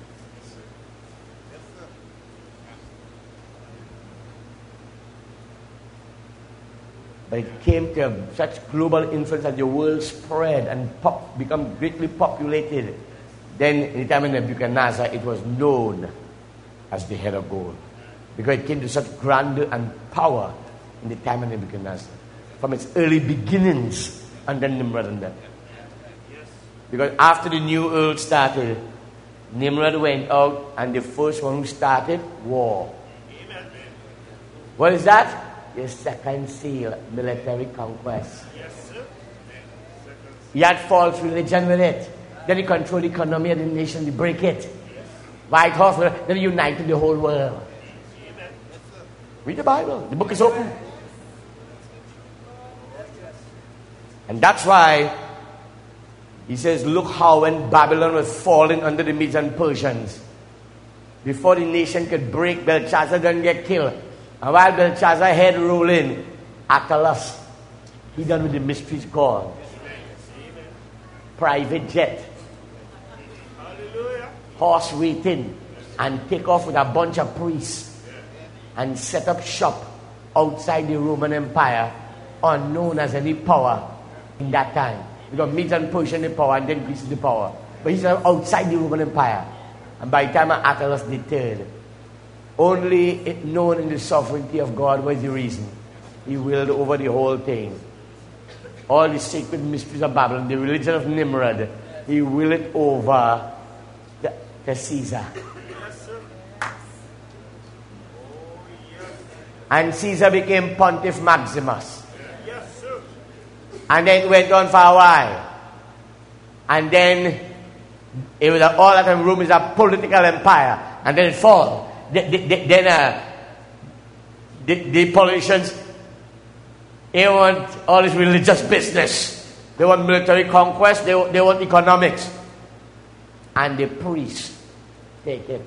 But it came to such global influence that the world spread and pop, become greatly populated. Then in the time of Nebuchadnezzar, it was known as the head of gold. Because it came to such grandeur and power in the time of Nebuchadnezzar. From its early beginnings under Nimrod and them. Because after the new world started, Nimrod went out and the first one who started war.
Amen.
What is that? The second seal, military conquest.
Yes, sir.
He had false religion with it. Then he controlled the economy of the nation, he break it. White Horse, then he united the whole world.
Amen.
Read the Bible. The book is open. And that's why he says, look how when Babylon was falling under the Medes and Persians, before the nation could break, Belshazzar didn't get killed. And while Belshazzar head rolling, Attalus, he done with the mysteries gone. Private jet.
Hallelujah.
Horse waiting, and take off with a bunch of priests and set up shop outside the Roman Empire, unknown as any power in that time. Because Medes and Persian the power and then Greece is the power. But he's outside the Roman Empire. And by the time of Attalus the third, only it known in the sovereignty of God was the reason. He willed over the whole thing. All the sacred mysteries of Babylon, the religion of Nimrod, he willed it over to, to Caesar. And Caesar became Pontiff Maximus.
Yes, sir.
And then it went on for a while. And then it was a, all that in Rome is a political empire. And then it fall. The, the, the, then uh, the, the politicians, they want all this religious business. They want military conquest. They, they want economics. And the priests take it.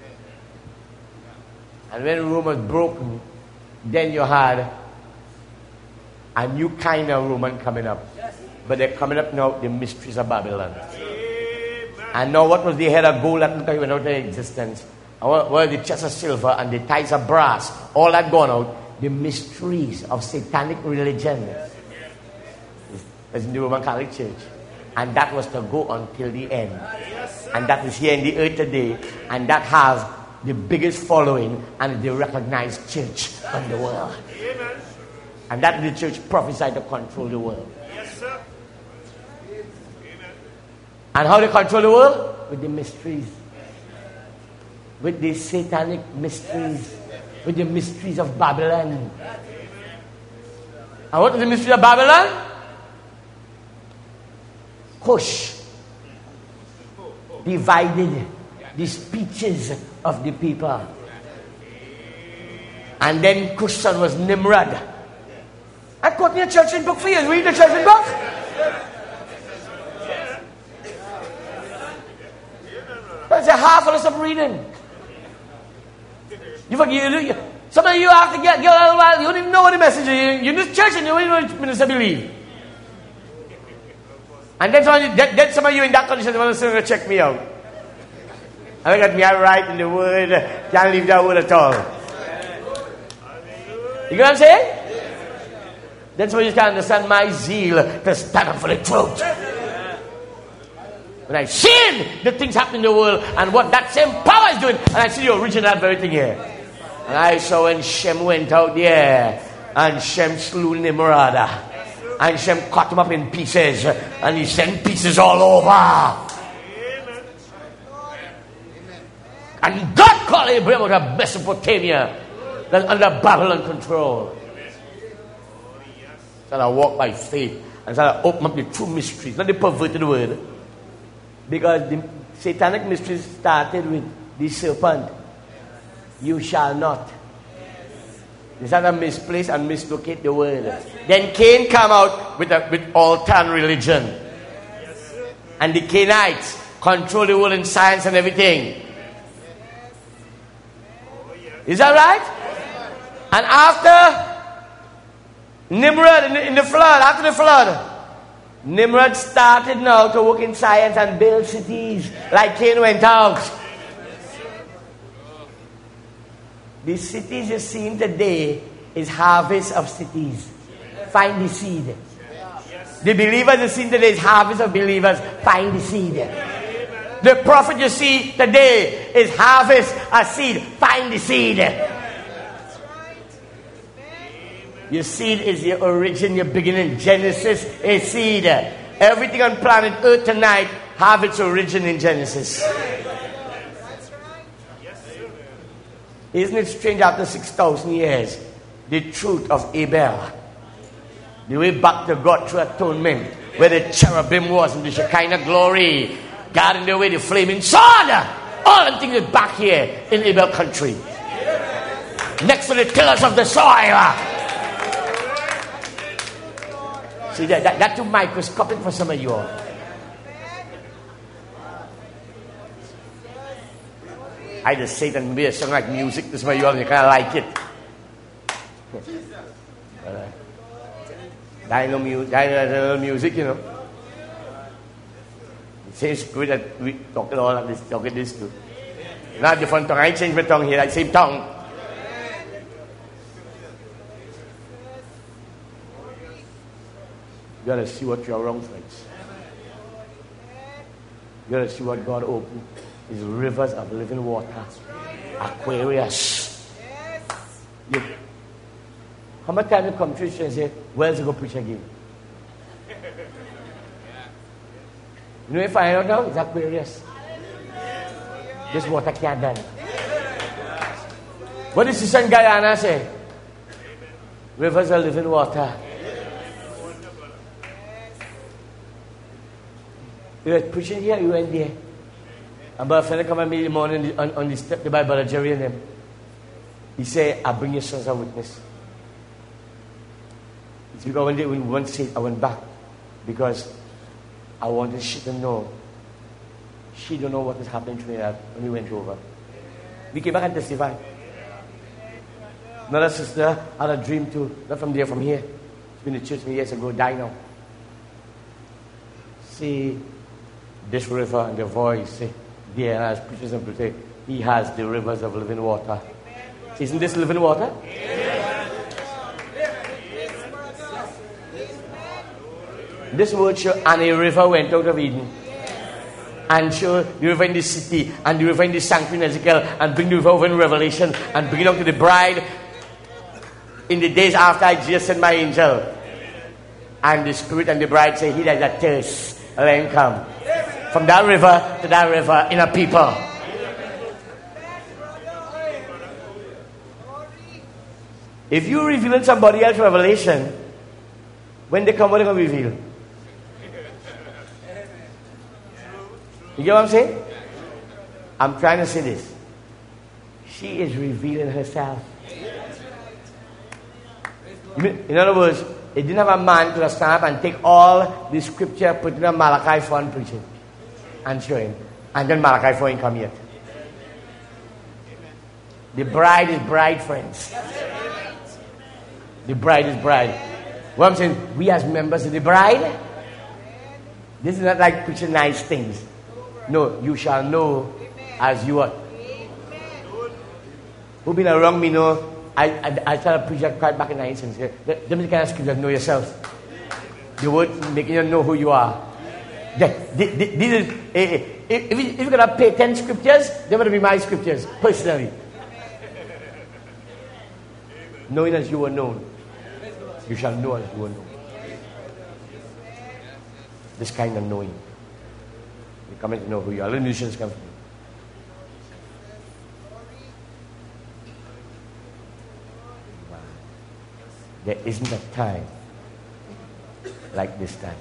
And when Rome was broken, then you had a new kind of Roman coming up. But they're coming up now, the mysteries of Babylon.
Amen.
And now what was the head of gold that went out of existence? And what were the chest of silver and the ties of brass? All that gone out. The mysteries of satanic religion. As in the Roman Catholic Church. And that was to go until the end.
Yes, sir.
And that is here in the earth today. And that has the biggest following and the recognized church in the world.
Amen.
And that the church prophesied to control the world.
Yes, sir. Amen.
And how they control the world? With the mysteries. With the satanic mysteries. With the mysteries of Babylon. And what is the mystery of Babylon? Cush divided the speeches of the people. And then Cush's son was Nimrod. I quote me a church in book for you. Read the church in book. That's a half of us of reading. You forget, you, some of you have to get, get a little while. You don't even know what the message is. You're in this church and you don't even know what minister believe. And then some, of you, then, then some of you in that condition want to check me out. I look at me, I'm right in the word. Can't leave that word at all. You know what I'm saying? Then some of you can understand my zeal to stand up for the truth. When I see the things happening in the world and what that same power is doing, and I see the origin of that very thing here. And I saw when Shem went out there and Shem slew Nimrod. And Shem cut him up in pieces. And he sent pieces all over.
Amen.
And God called Abraham out of Mesopotamia. That's under Babylon control. So I walk by faith and started opening up the true mysteries, not the perverted word. Because the satanic mysteries started with the serpent. You shall not. They started to misplace and mislocate the word. Then Cain came out with, a, with altar and religion. And the Cainites control the world in science and everything. Is that right? And after Nimrod in the, in the flood, after the flood, Nimrod started now to work in science and build cities like Cain went out. The cities you're seeing today is harvest of cities. Find the seed. The believers you're seeing today is harvest of believers. Find the seed. The prophet you see today is harvest of seed. Find the seed. Your seed is your origin, your beginning. Genesis is seed. Everything on planet Earth tonight have its origin in Genesis. Isn't it strange after six thousand years, the truth of Abel, the way back to God through atonement, where the cherubim was and the Shekinah glory, God in the way, the flaming sword, all them things is back here in Abel country. Next to the tillers of the soil. See, that, that, that's too microscopic for some of you all. I just say that maybe a song like music to some of you all and you kind of like it. Dino music, dino music, you know. The same spirit that we talk all of this, talk at this too. Not different tongue. I change my tongue here, like same tongue. You gotta see what you're wrong, friends. You gotta see what God opened. Is rivers of living water. Aquarius. You, how much time you come to church and say, where's you go preach again? You know if I don't know, it's Aquarius. This water can't done. What does Sister Guyana say? Rivers of living water. You were preaching here, you went there. And my friend come and meet him on the, on, on the step, the Bible, Jerry and them. He said, I bring your sons as a witness. It's because when they when one said, I went back. Because I wanted she to know. She don't know what is happening to me when we went over. We came back and testified. Another sister had a dream too. Not from there, from here. She's been in church many years ago, died now. See, this river and the voice, say, there, as preachers and say, he has the rivers of living water. Isn't this living water? This word show, and a river went out of Eden. And show the river in the city, and the river in the sanctuary in Ezekiel, and bring the river over in Revelation, and bring it out to the bride in the days after I just sent my angel. And the Spirit and the bride say, he that is thirst, let him come. From that river to that river in a people. If you reveal in somebody else's revelation, when they come, what are they going to reveal? You get what I'm saying? I'm trying to say this. She is revealing herself. In other words, it didn't have a man to stand up and take all the scripture, put it in a Malachi four and preach it. And show him. And then Malachi four ain't come yet. The bride is bride, friends. The bride is bride. What I'm saying, we as members of the bride, this is not like preaching nice things. No, you shall know as you are. Who been around me know, I, I, I started preaching quite back in the nineties. Let me kind of scripture, know yourself. The word making you know who you are. This is, if you're going to pay ten scriptures, they're going to be my scriptures, personally. Knowing as you are known, you shall know as you are known. This kind of knowing. You come to know who you are. Let the musicians come to me. There isn't a time like this time.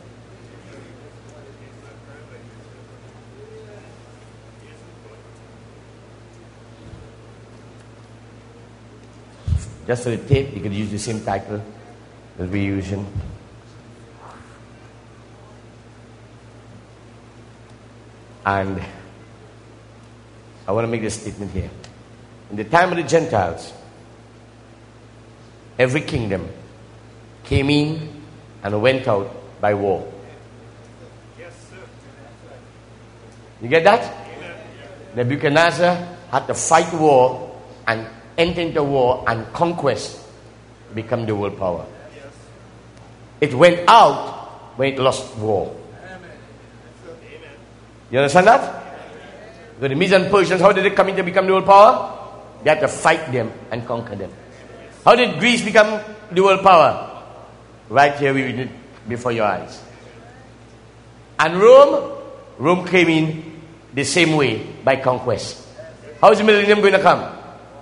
Just for the tape, you could use the same title that we're using. And I want to make this statement here. In the time of the Gentiles, every kingdom came in and went out by war.
Yes, sir.
You get that? Nebuchadnezzar had to fight war and enter into war and conquest to become the world power. It went out when it lost war. You understand that? So the Medes and Persians, how did they come in to become the world power? They had to fight them and conquer them. How did Greece become the world power? Right here we read it before your eyes. And Rome, Rome came in the same way by conquest. How is the millennium going to come?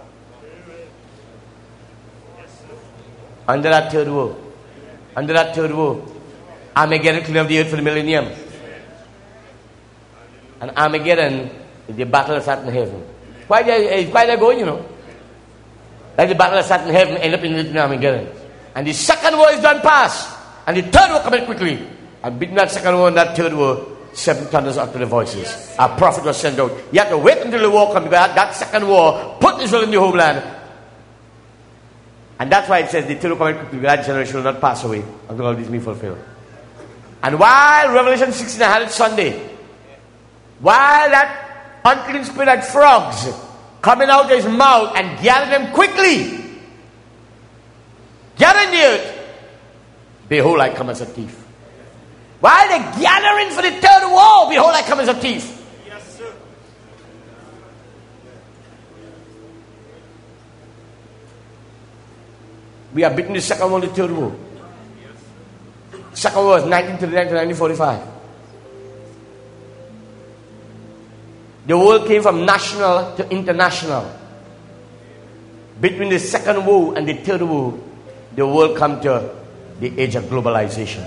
Under that third war. Under that third war. Armageddon clean up the earth for the millennium. And Armageddon is the battle that's at in heaven. Why they, why they going, you know? Like the battle that's at in heaven end up in Armageddon. And the second war is done past. And the third war coming quickly. And between that second war and that third war, seven thunders after the voices. Yes. Our prophet was sent out. You have to wait until the war comes. Because that second war put Israel in the homeland. And that's why it says the third war coming quickly. That generation will not pass away until all these be fulfilled. And while Revelation sixteen had it Sunday, while that unclean spirit had frogs coming out of his mouth and gathering them quickly, gathering the earth, behold, I come as a thief. While they're gathering for the third war, behold, I come as a thief.
Yes, sir.
We are beating the second war, the third war. Second war was nineteen thirty-nine to nineteen forty-five. The world came from national to international. Between the second war and the third war, the world come to the age of globalization.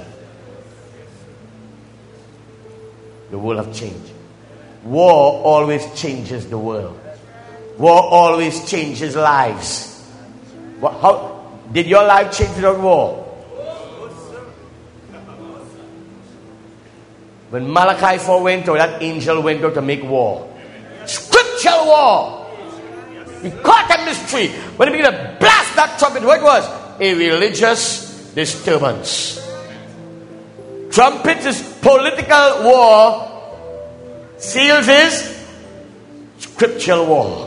The world have changed. War always changes the world. War always changes lives. What, how did your life change without war? When Malachi four went out, that angel went out to make war. Scriptural war. He caught a mystery. When he began to blast that trumpet, what it was? A religious disturbance. Trumpet is political war. Seals is scriptural war.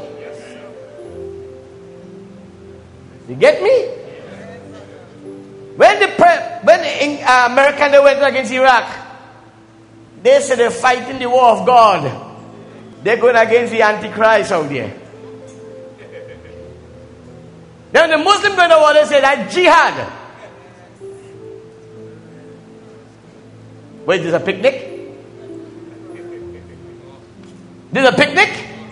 You get me? When the pre- when in, uh, America they went against Iraq, they said they're fighting the war of God. They're going against the Antichrist out there. Then the Muslim going to war, they say that jihad. Wait, there's a picnic? There's a picnic?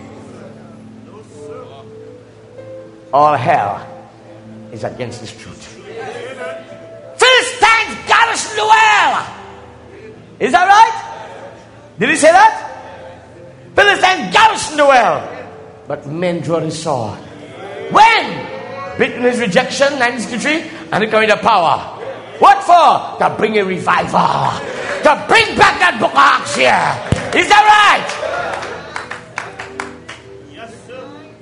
All hell is against this truth. Philistines garrison the well. Is that right? Did he say that? Philistines garrison the well. But men draw the sword. When? Between his rejection, nineteen sixty-three, and the coming to power. What for? To bring a revival. To bring back that book of Acts here. Is that right?
Yes, sir.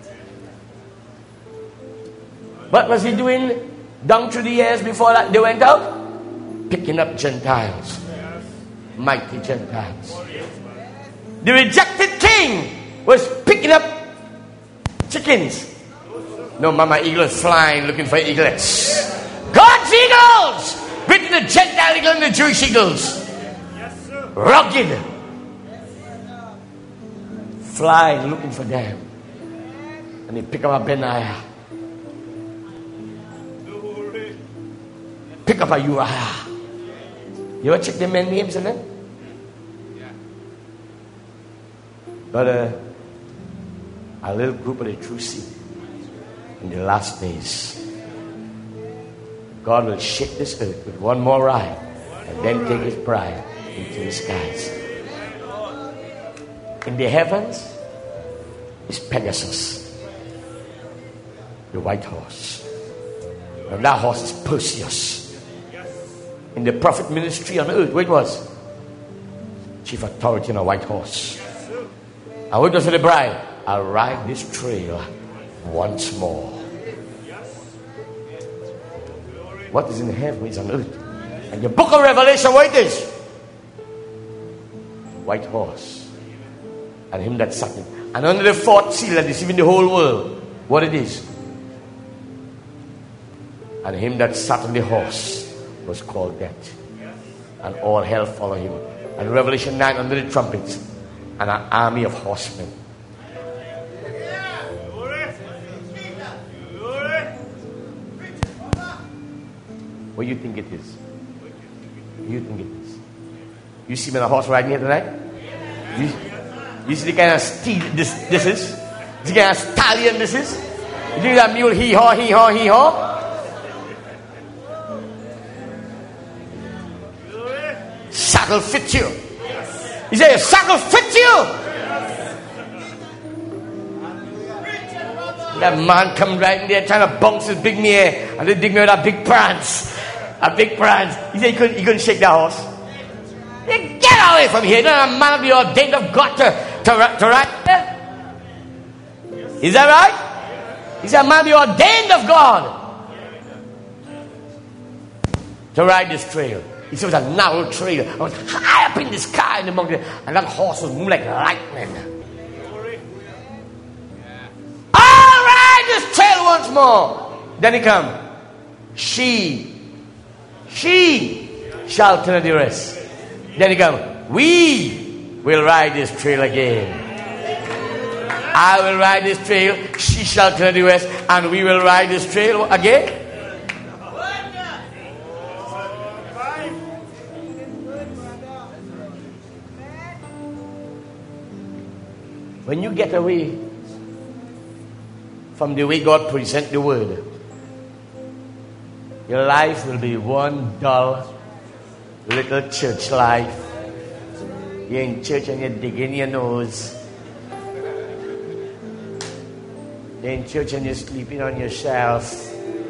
What was he doing down through the years before that they went out? Picking up Gentiles. Mighty Gentiles. The rejected king was picking up chickens. No, Mama Eagles flying looking for eaglets. God's eagles! Between the Gentile eagle and the Jewish eagles.
Yes, sir.
Rugged. Flying looking for them. And they pick up a Benaiah.
Glory.
Pick up a Uriah. You ever check the men names in it? But uh, a little group of the true seed in the last days. God will shake this earth with one more ride. and then take his bride into the skies. In the heavens is Pegasus, the white horse. And that horse is Perseus. In the prophet ministry on earth, where it was? Chief authority on a white horse. And what does the bride? I'll ride this trail once more. What is in heaven is on earth. And the book of Revelation, what it is? White horse. And him that sat in. And under the fourth seal that deceiving the whole world, what it is? And him that sat on the horse was called Death. And all hell followed him. And Revelation nine, under the trumpets, and an army of horsemen. What do you think it is? What do you think it is? You see me on a horse riding here tonight? You, you see the kind of steed this, this is? The kind of stallion this is? You think that mule hee-haw, hee-haw, hee-haw? Saddle fit you. He said, saddle fit you. That man come right in there trying to bounce his big mare, and they dig me with a big prance. A big prance. He said he couldn't, he couldn't shake that horse. Hey, get away from here. You're not a man of the ordained of God to, to, to ride there. Is that right? He's a man of the ordained of God to ride this trail. He said it was a narrow trail. I was high up in the sky in the mountain, and that horse was moving like lightning. I'll ride this trail once more. Then he come. She, she shall turn the rest. Then he come. We will ride this trail again. I will ride this trail. She shall turn the rest, and we will ride this trail again. When you get away from the way God presents the word, your life will be one dull little church life. You're in church and you're digging your nose. You're in church and you're sleeping on your shelf.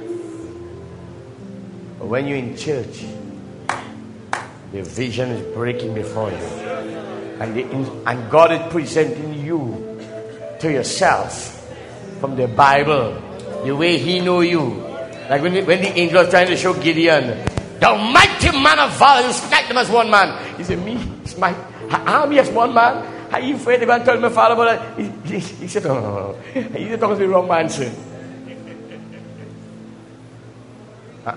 But when you're in church, the vision is breaking before you. And, the, and God is presenting you to yourself from the Bible, the way He know you. Like when the, when the angel was trying to show Gideon, the mighty man of valor, you smite them as one man. He said, me, smite an army as one man? Are you afraid they're going to tell my father about that? He, he, he said, no, no, no. He's talking to the wrong man, sir. Huh?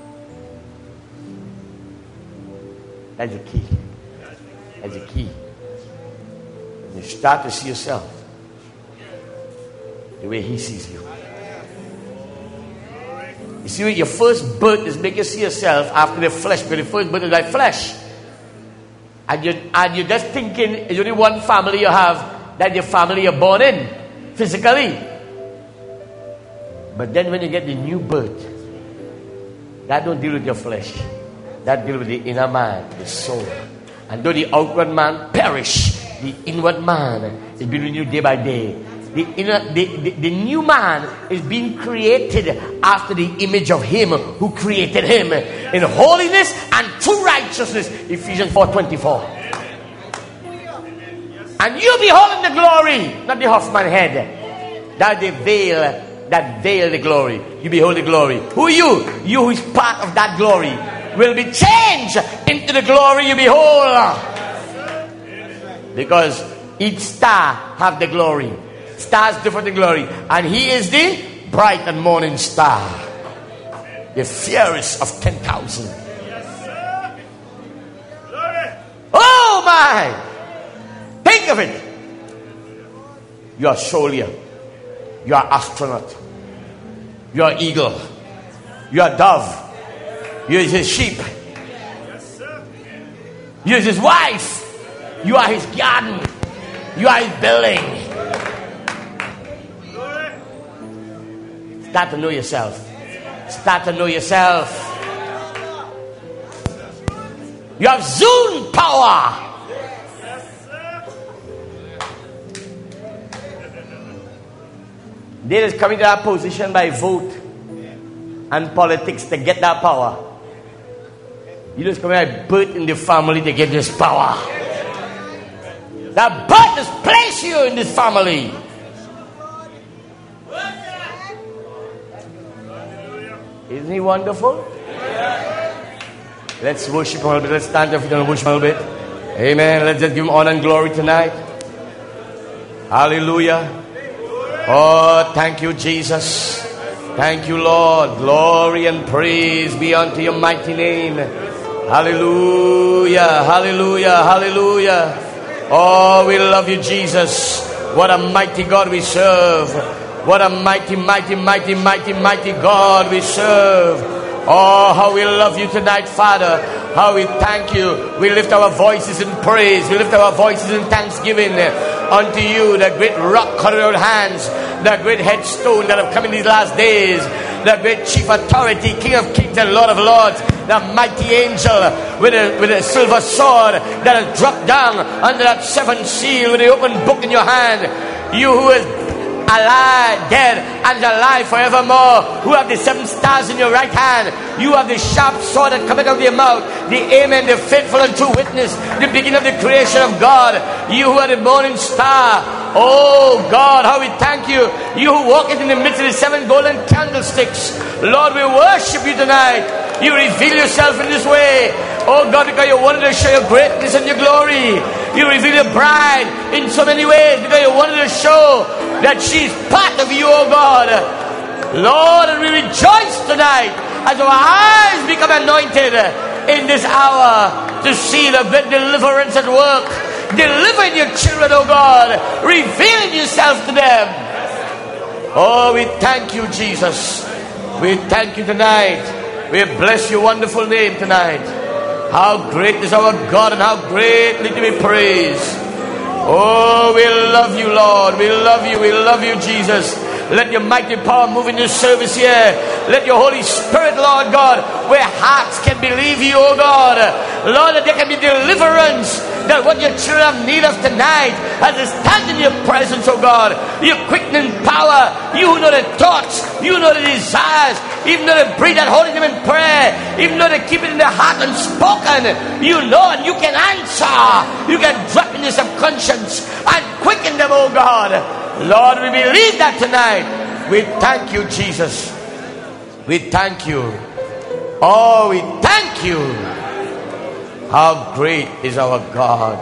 That's the key. That's the key. You start to see yourself the way He sees you. You see, your first birth is make you see yourself after the flesh, because the first birth is like flesh. And, you, and you're just thinking it's only one family you have, that your family you're born in, physically. But then when you get the new birth, that don't deal with your flesh. That deals with the inner man, the soul. And though the outward man perish, the inward man is being renewed day by day. The, inner, the, the, the new man is being created after the image of Him who created him in holiness and true righteousness. Ephesians four twenty-four. And you beholding the glory, not the Hoffman head, that the veil, that veil the glory. You behold the glory. Who are you? You who is part of that glory will be changed into the glory you behold. Because each star have the glory. Stars different in glory. And He is the bright and morning star. The fairest of ten thousand. Oh my! Think of it. You are soldier. You are astronaut. You are eagle. You are dove. You are His sheep. You are His wife. You are His garden. You are His building. Start to know yourself. Start to know yourself. You have Zoom power. They just coming to that position by vote and politics to get that power. You just come by birth in the family to get this power. That birth has placed you in this family. Isn't he wonderful? Let's worship him a little bit. Let's stand up if you don't worship him a little bit. Amen. Let's just give him honor and glory tonight. Hallelujah. Oh, thank you, Jesus. Thank you, Lord. Glory and praise be unto your mighty name. Hallelujah. Hallelujah. Hallelujah. Oh, we love you, Jesus. What a mighty God we serve. What a mighty, mighty, mighty, mighty, mighty God we serve. Oh, how we love you tonight, Father. How we thank you. We lift our voices in praise. We lift our voices in thanksgiving unto you, the great rock cut out hands, the great headstone that have come in these last days, the great chief authority, King of kings and Lord of lords, the mighty angel with a, with a silver sword that has dropped down under that seventh seal with the open book in your hand. You who is alive, dead, and alive forevermore, who have the seven stars in your right hand, you have the sharp sword that cometh out of your mouth, the amen, the faithful and true witness, the beginning of the creation of God, you who are the morning star. Oh God, how we thank you, you who walketh in the midst of the seven golden candlesticks. Lord, we worship you tonight. You reveal yourself in this way, oh God, because you wanted to show your greatness and your glory. You reveal your bride in so many ways because you wanted to show that she's part of you, oh God. Lord, and we rejoice tonight as our eyes become anointed in this hour to see the great deliverance at work. Delivering your children, oh God. Revealing yourself to them. Oh, we thank you, Jesus. We thank you tonight. We bless your wonderful name tonight. How great is our God and how greatly to be praised. Oh, we love you, Lord. We love you. We love you, Jesus. Let your mighty power move in this service here. Let your Holy Spirit, Lord God, where hearts can believe you, oh God. Lord, that there can be deliverance. That what your children have need of tonight, as they stand in your presence, oh God, your quickening power, you who know the thoughts, you know the desires, even though they breathe and holding them in prayer, even though they keep it in their heart unspoken, you know and you can answer, you can drop in your subconscious and quicken them, oh God. Lord, we believe that tonight. We thank you, Jesus. We thank you. Oh, we thank you. How great is our God.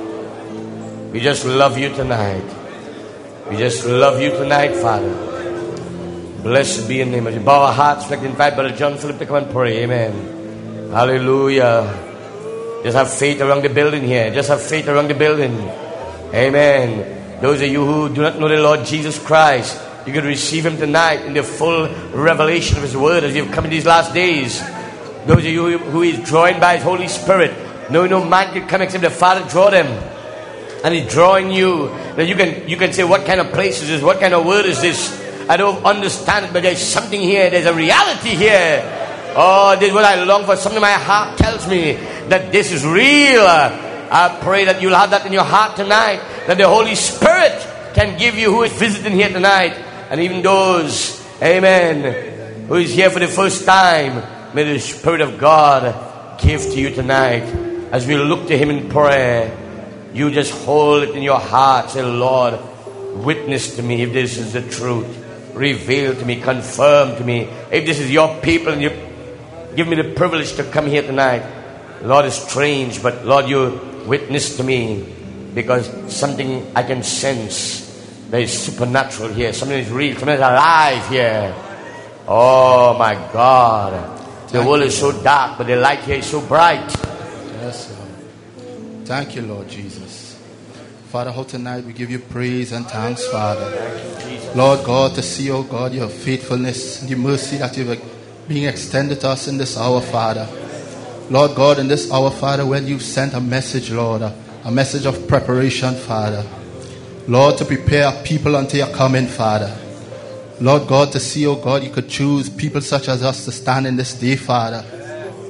We just love you tonight. We just love you tonight, Father. Blessed be your name. As we bow our hearts, like invite Brother John Philip to come and pray. Amen. Hallelujah. Just have faith around the building here. Just have faith around the building. Amen. Those of you who do not know the Lord Jesus Christ, you can receive him tonight in the full revelation of his word as you've come in these last days. Those of you who is drawn by his Holy Spirit, no, no man can come except the Father draw them. And he's drawing you. Now you can you can say, what kind of place is this? What kind of word is this? I don't understand it, but there's something here. There's a reality here. Oh, this is what I long for. Something my heart tells me that this is real. I pray that you'll have that in your heart tonight. That the Holy Spirit can give you, who is visiting here tonight. And even those, amen, who is here for the first time, may the Spirit of God give to you tonight. As we look to him in prayer, you just hold it in your heart. Say, Lord, witness to me if this is the truth. Reveal to me, confirm to me. If this is your people and you give me the privilege to come here tonight. Lord, it's strange, but Lord, you witness to me. Because something I can sense that is supernatural here. Something is real. Something is alive here. Oh my God. The world is so dark, but the light here is so bright.
Yes, Lord. Thank you, Lord Jesus. Father, how tonight we give you praise and thanks, Father.
Thank you, Jesus.
Lord God, to see, oh God, your faithfulness and the mercy that you've being extended to us in this hour, Father. Lord God, in this hour, Father, when you've sent a message, Lord, a message of preparation, Father. Lord, to prepare people until your coming, Father. Lord God, to see, oh God, you could choose people such as us to stand in this day, Father.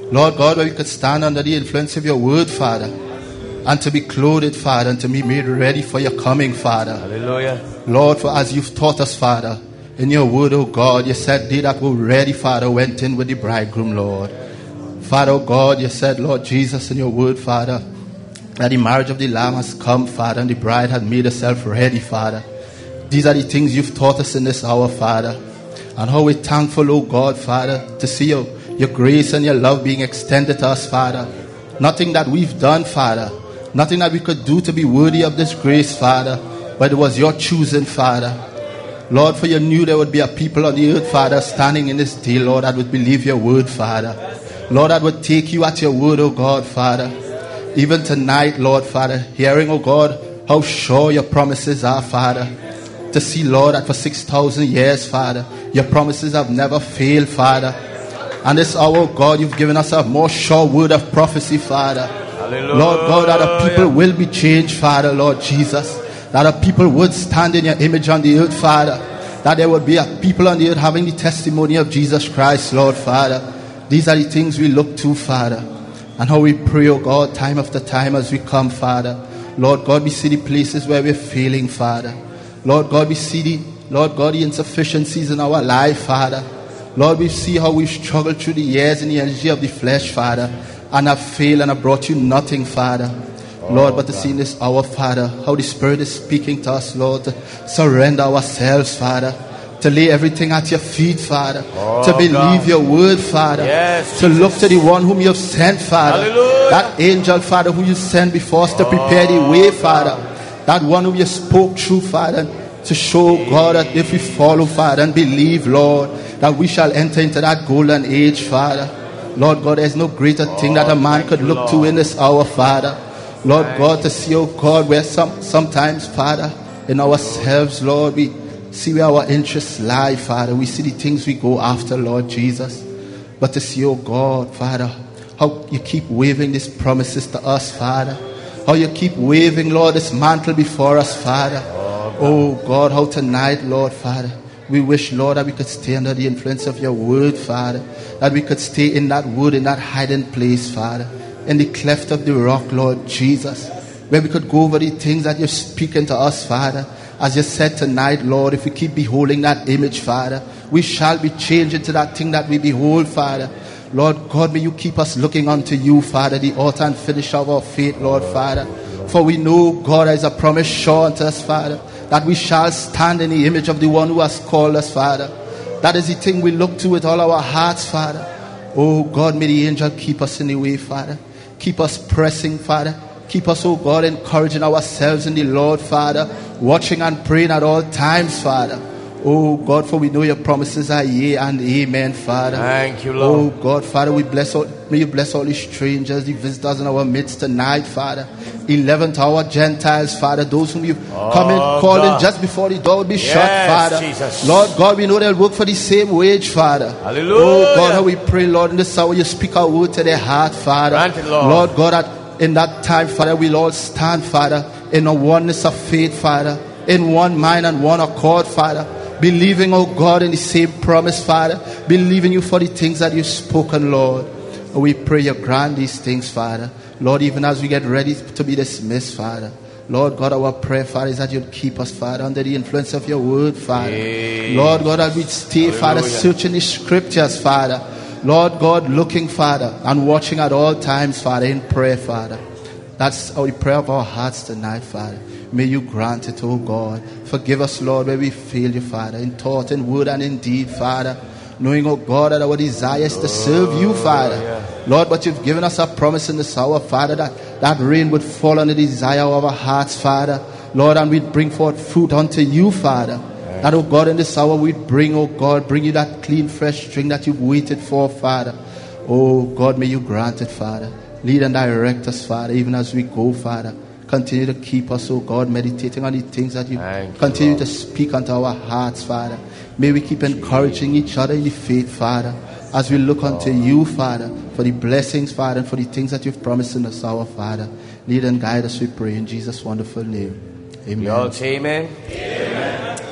Lord God, where we could stand under the influence of your word, Father, and to be clothed, Father, and to be made ready for your coming, Father.
Hallelujah.
Lord, for as you've taught us, Father, in your word, oh God, you said they that were ready, Father, went in with the bridegroom, Lord. Father, oh God, you said, Lord Jesus, in your word, Father, that the marriage of the Lamb has come, Father, and the bride had made herself ready, Father. These are the things you've taught us in this hour, Father. And how we're thankful, oh God, Father, to see your, your grace and your love being extended to us, Father. Nothing that we've done, Father. Nothing that we could do to be worthy of this grace, Father. But it was your choosing, Father. Lord, for you knew there would be a people on the earth, Father, standing in this day, Lord, that would believe your word, Father. Lord, that would take you at your word, oh God, Father. Even tonight, Lord, Father, hearing, oh God, how sure your promises are, Father. To see, Lord, that for six thousand years, Father, your promises have never failed, Father. And this hour, oh God, you've given us a more sure word of prophecy, Father. Hallelujah. Lord God, that the people will be changed, Father, Lord Jesus. That the people would stand in your image on the earth, Father. That there would be a people on the earth having the testimony of Jesus Christ, Lord, Father. These are the things we look to, Father. And how we pray, oh God, time after time as we come, Father. Lord God, we see the places where we're failing, Father. Lord God, we see the, Lord God, the insufficiencies in our life, Father. Lord, we see how we've struggled through the years in the energy of the flesh, Father. And have failed and have brought you nothing, Father. Lord, but to see in this hour, Father, how the Spirit is speaking to us, Lord, to surrender ourselves, Father, to lay everything at your feet, Father, oh, to believe God. Your word, Father, yes, to Jesus. Look to the one whom you have sent, Father, hallelujah. That angel, Father, who you sent before us to prepare the way, Father, that one whom you spoke through, Father, to show, God, that if we follow, Father, and believe, Lord, that we shall enter into that golden age, Father. Lord God, there's no greater thing that a man could look to in this hour, Father. Lord God, to see, oh God, where some sometimes, Father, in ourselves, Lord, we see where our interests lie, Father. We see the things we go after, Lord Jesus. But to see, oh God, Father, how you keep waving these promises to us, Father. How you keep waving, Lord, this mantle before us, Father. Oh God, how tonight, Lord, Father, we wish, Lord, that we could stay under the influence of your word, Father. That we could stay in that wood, in that hiding place, Father. In the cleft of the rock, Lord Jesus, where we could go over the things that you're speaking to us, Father. As you said tonight, Lord, if we keep beholding that image, Father, we shall be changed into that thing that we behold, Father. Lord God, may you keep us looking unto you, Father, the author and finisher of our faith, Lord, Father. For we know, God, there is a promise sure unto us, Father, that we shall stand in the image of the one who has called us, Father. That is the thing we look to with all our hearts, Father. Oh God, may the angel keep us in the way, Father. Keep us pressing, Father. Keep us, oh God, encouraging ourselves in the Lord, Father. Watching and praying at all times, Father. Oh God, for we know your promises are yea and amen, Father.
Thank you, Lord.
Oh God, Father, we bless all, may you bless all the strangers, the visitors in our midst tonight, Father. eleventh hour Gentiles, Father, those whom you've oh, come in, calling God. Just before the door will be yes, shut, Father. Jesus. Lord God, we know they'll work for the same wage, Father.
Hallelujah.
Oh God, how we pray, Lord, in this hour you speak our word to their heart, Father.
Granted, Lord.
Lord God, at, in that time, Father, we'll all stand, Father, in a oneness of faith, Father, in one mind and one accord, Father. Believing, oh God, in the same promise, Father. Believing you for the things that you've spoken, Lord. We pray you grant these things, Father. Lord, even as we get ready to be dismissed, Father. Lord God, our prayer, Father, is that you'll keep us, Father, under the influence of your word, Father. Yes. Lord God, that we'd stay, hallelujah. Father, searching the scriptures, Father. Lord God, looking, Father, and watching at all times, Father, in prayer, Father. That's our prayer of our hearts tonight, Father. May you grant it, oh God. Forgive us, Lord, where we fail you, Father, in thought, in word, and in deed, Father. Knowing, oh God, that our desire is to serve you, Father. Oh, yeah. Lord, but you've given us a promise in this hour, Father, that that rain would fall on the desire of our hearts, Father. Lord, and we'd bring forth fruit unto you, Father. Yeah. That, oh God, in this hour we'd bring, oh God, bring you that clean, fresh drink that you've waited for, Father. Oh God, may you grant it, Father. Lead and direct us, Father, even as we go, Father. Continue to keep us, oh God, meditating on the things that you Thank continue you, to speak unto our hearts, Father. May we keep encouraging each other in the faith, Father, as we look unto you, Father, for the blessings, Father, and for the things that you've promised in us, our Father. Lead and guide us, we pray, in Jesus' wonderful name. Amen.
You all say amen? Amen.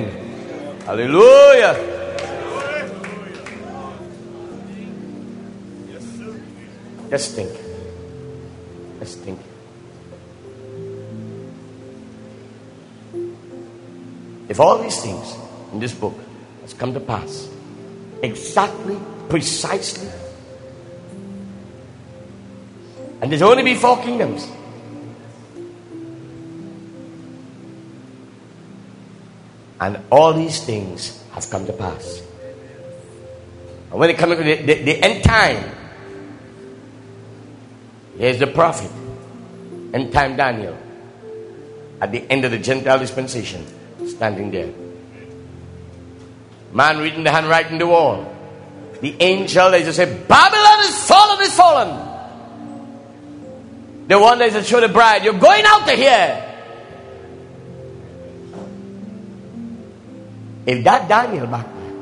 Amen. Hallelujah. Just think. Just think. If all these things in this book has come to pass, exactly, precisely, and there's only be four kingdoms, and all these things have come to pass. And when it comes to the, the, the end time, here's the prophet, end time Daniel, at the end of the Gentile dispensation, standing there. Man reading the handwriting on the wall. The angel, they just say, Babylon is fallen, is fallen. The one that show the bride, you're going out of here. If that Daniel back there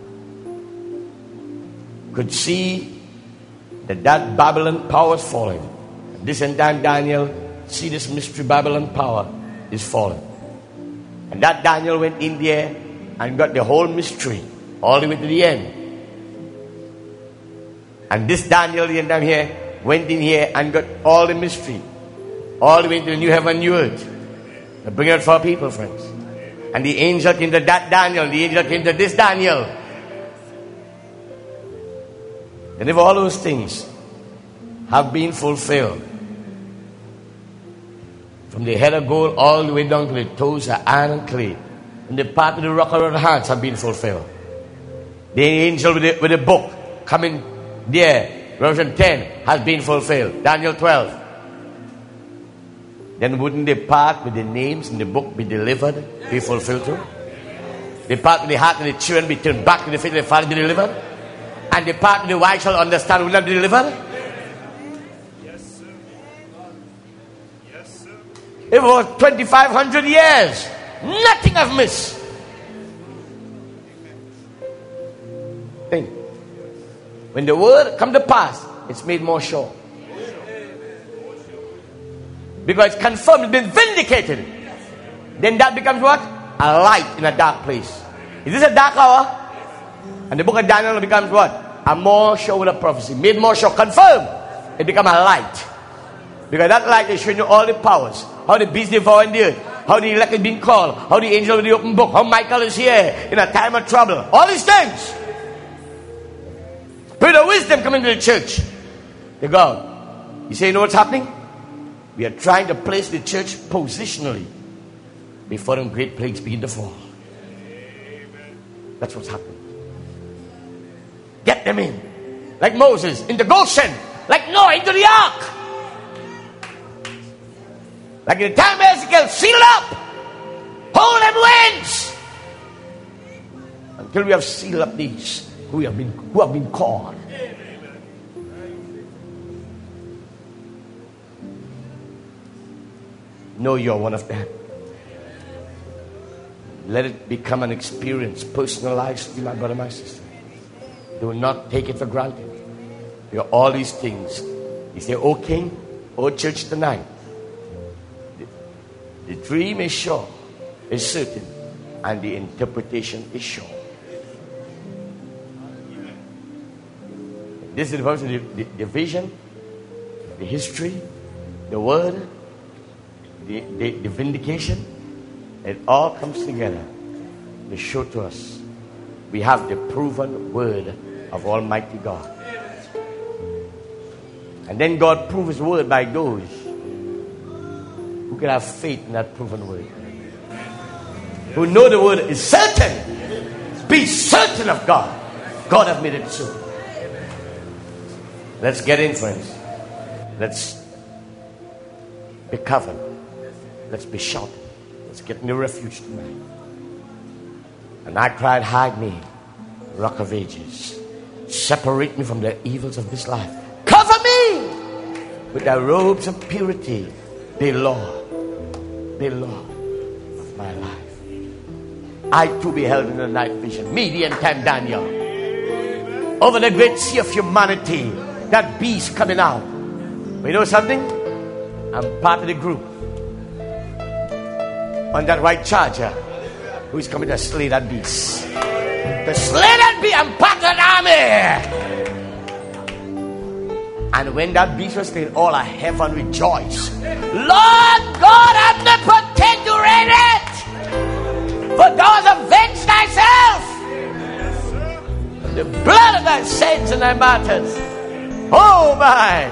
could see that that Babylon power is falling, and this end time Daniel see this mystery Babylon power is falling, and that Daniel went in there and got the whole mystery all the way to the end, and this Daniel the end time here went in here and got all the mystery all the way to the new heaven, new earth. They bring it for our people, friends. And the angel came to that Daniel, the angel came to this Daniel. And if all those things have been fulfilled, from the head of gold all the way down to the toes of iron and clay, and the part of the rock of the hands have been fulfilled. The angel with the, with the book coming there, Revelation ten, has been fulfilled. Daniel twelve. Then wouldn't the part with the names in the book be delivered, be fulfilled too? The part with the heart of the children be turned back to the faith of the Father be delivered? And the part with the wise shall understand will not be delivered?
Yes, sir. Yes, sir.
It was twenty-five hundred years. Nothing I've missed. Think. When the word come to pass, it's made more sure. Because it's confirmed, it's been vindicated. Then that becomes what? A light in a dark place. Is this a dark hour? And the book of Daniel becomes what? A more sure with a prophecy. Made more sure. Confirmed. It becomes a light. Because that light is showing you all the powers. How the beast devouring the earth. How the elect is being called. How the angel with the open book. How Michael is here in a time of trouble. All these things. Spirit of wisdom coming to the church. The God. You say, you know what's happening? We are trying to place the church positionally before the great plagues begin to fall. That's what's happening. Get them in. Like Moses into Goshen. Like Noah into the ark. Like in the time of Ezekiel, seal it up. Hold them winds. Until we have sealed up these who have been, who have been called. Know you're one of them. Let it become an experience, personalized to you, my brother, my sister. Do not take it for granted. You're all these things. You say, O King, O church tonight. The, the dream is sure, is certain, and the interpretation is sure. This is about the, the, the vision, the history, the word, the, the, the vindication. It all comes together to show to us we have the proven word of Almighty God. And then God proves His word by those who can have faith in that proven word. Who know the word is certain. Be certain of God. God has made it so. Let's get in, friends. Let's be covered. Let's be sheltered. Let's get in the refuge tonight. And I cried, hide me, Rock of Ages. Separate me from the evils of this life. Cover me with the robes of purity. Be Lord. Be Lord of my life. I too beheld in the night vision. Me, the end time Daniel. Over the great sea of humanity. That beast coming out. But you know something? I'm part of the group on that white charger who's coming to slay that beast. To slay that beast. I'm part of an army. And when that beast was slain, all of heaven rejoiced. Lord God omnipotent, you reign it. For thou hast avenged thyself. And the blood of thy saints and thy martyrs. Oh my.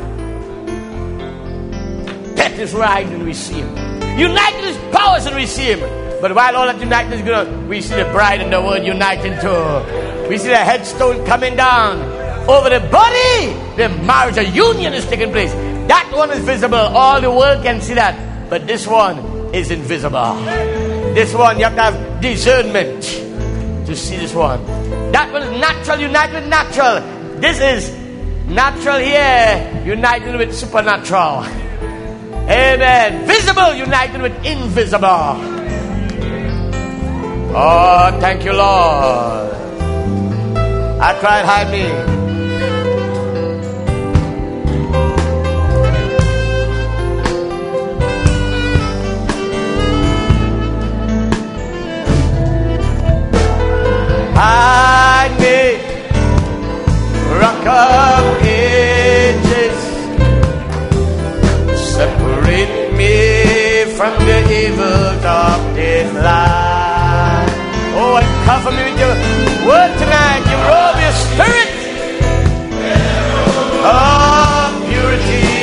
Death is riding and we see him. United his powers and we see him. But while all that united is going, we see the bride and the word uniting too. We see the headstone coming down. Over the body, the marriage, a union is taking place. That one is visible. All the world can see that. But this one is invisible. This one, you have to have discernment to see this one. That one is natural, united with natural. This is natural here, united with supernatural. Amen. Visible, united with invisible. Oh, thank you, Lord. I cried, hide me. Hide me, rock of ages, separate me from the evils of this life. Oh, and cover me with your word tonight. You robe your spirit of purity.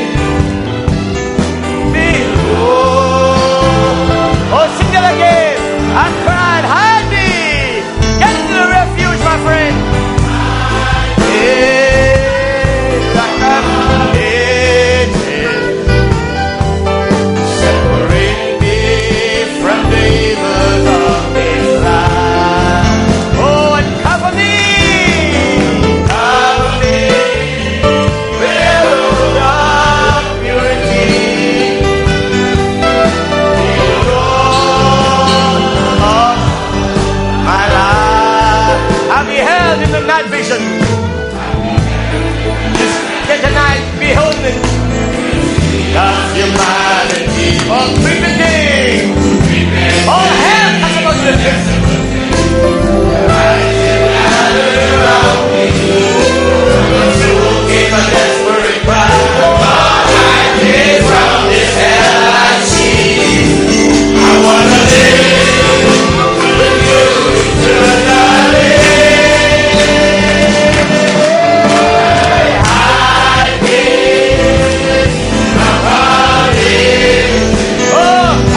Behold. Oh, sing that again. I cried, hide me. Get into the refuge, my friend. Yeah, like that. Ages. Separate me from the evils of this life. Oh, and cover me. Cover me with the robe of purity. The Lord of my life. I beheld in the night vision. This tonight beholding of humanity. All creeping. All hell has about to live. Around me. Gave a desperate cry. God, I came from this hell I see. I wanna live with you eternally. Hide me, my body. Oh,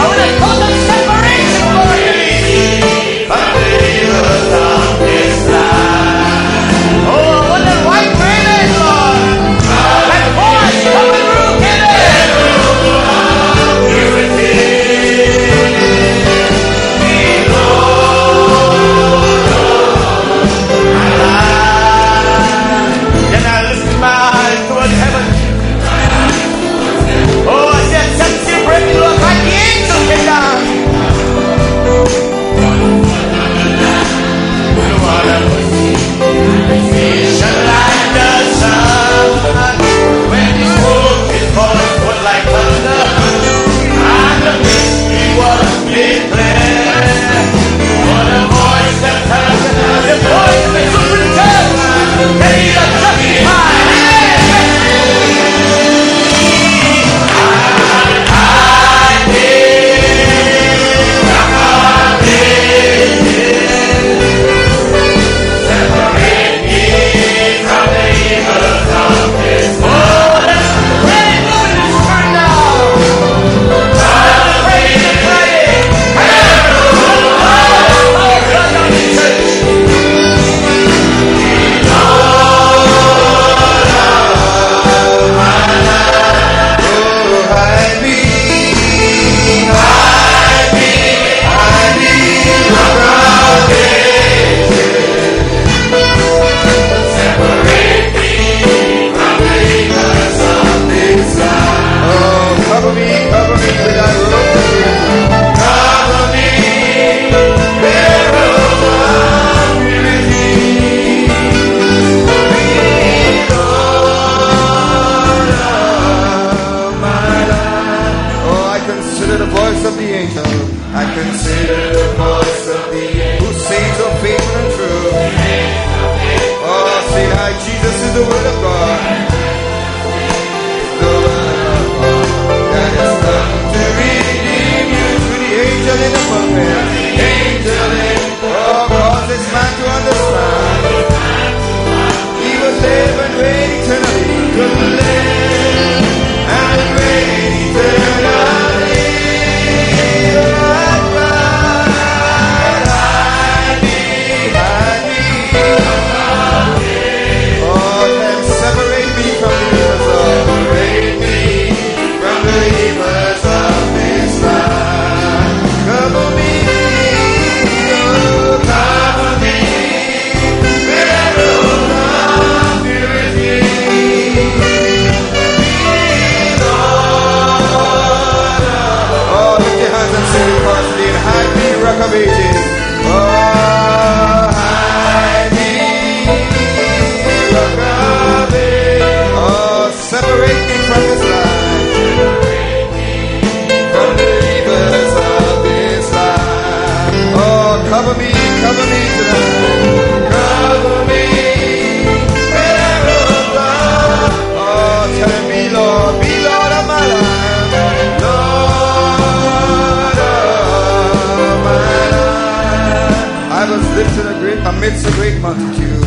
against a great multitude.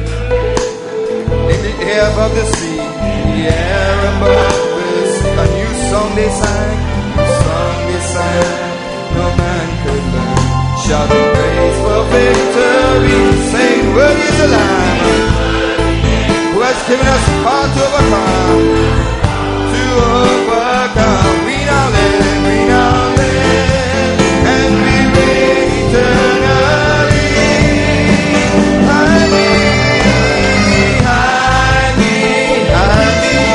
In the air above the sea, the air above the sea, a new song they sang, a song they sang, no man could learn. Shouting praise for victory, saying, worthy is the Lamb who has given us power to overcome, to overcome. We now live, we now live, and we reign eternally. Hide me, hide me, hide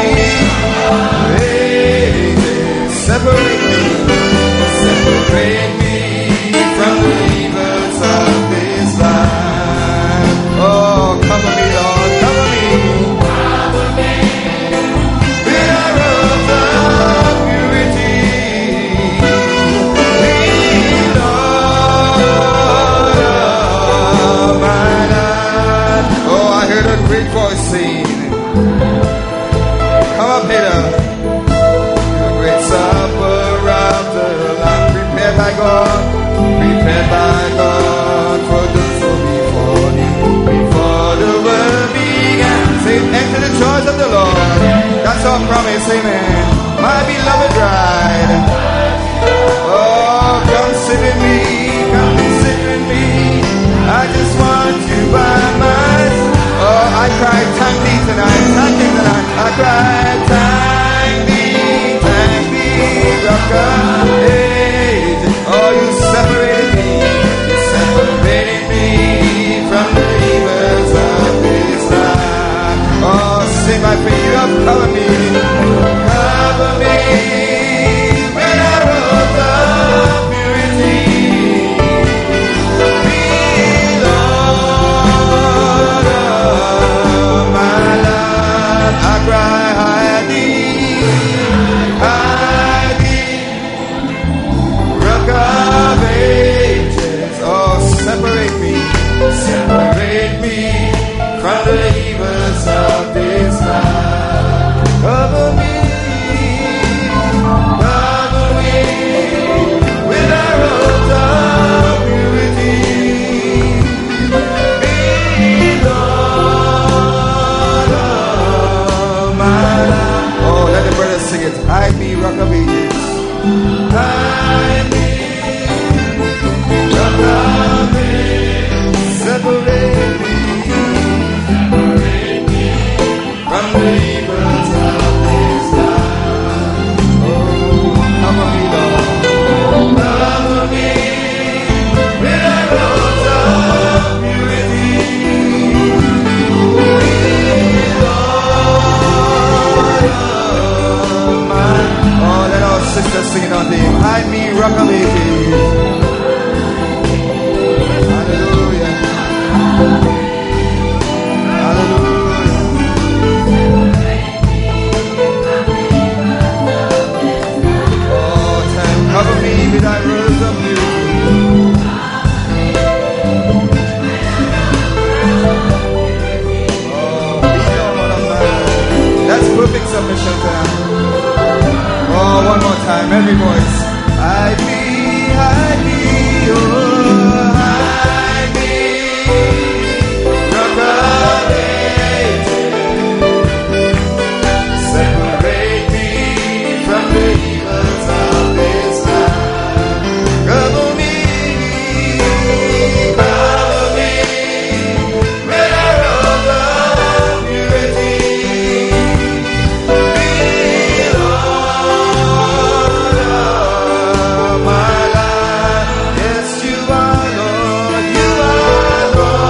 me. Separate me, separate me from the evils of this life. Oh, cover me, Lord, cover me. Cover me with a robe of purity. Lead, Lord, of my life. Oh, I heard a great voice saying, come up, Peter. The great supper of the Lamb prepared by God. Prepared by God for those who before you, before the world began. Say, enter the joys of the Lord. That's our promise, amen. My beloved bride. Oh, come sit with me, come sit with me. I just want you by my side. Oh, I cried, thank thee tonight, thank thee tonight. I cried, thank thee, thank thee, rock of ages. Oh, you separated me, you separated me from the evils of this life. Oh, sing my praise, you have covered me, cover me with a robe of purity. Be Lord of my life. I cry, hide thee, hide thee, rock of ages. Oh, separate me, separate me from the evils of this life. Cover me, cover me with a robe of purity. Be Lord of my life. Oh, let the brothers sing it. Hide me, rock of ages. Hide me, rock of ages. Separate me, separate me from the evils of this life. Oh, cover me, Lord. Cover me with a robe of purity. Lord of my. Oh, let our sisters sing it on to him. Hide me, rock of ages. Hallelujah. Hallelujah. Oh, time, cover me with thy robes of beauty. Oh, be Lord of my life. That's perfect submission time. Oh, one more time, every voice. Hide me, hide me, oh, hide me, rock of ages. Separate me from the evils of this life. Cover me, cover me with a robe of purity. Be Lord of my life. Yes, you are Lord, you are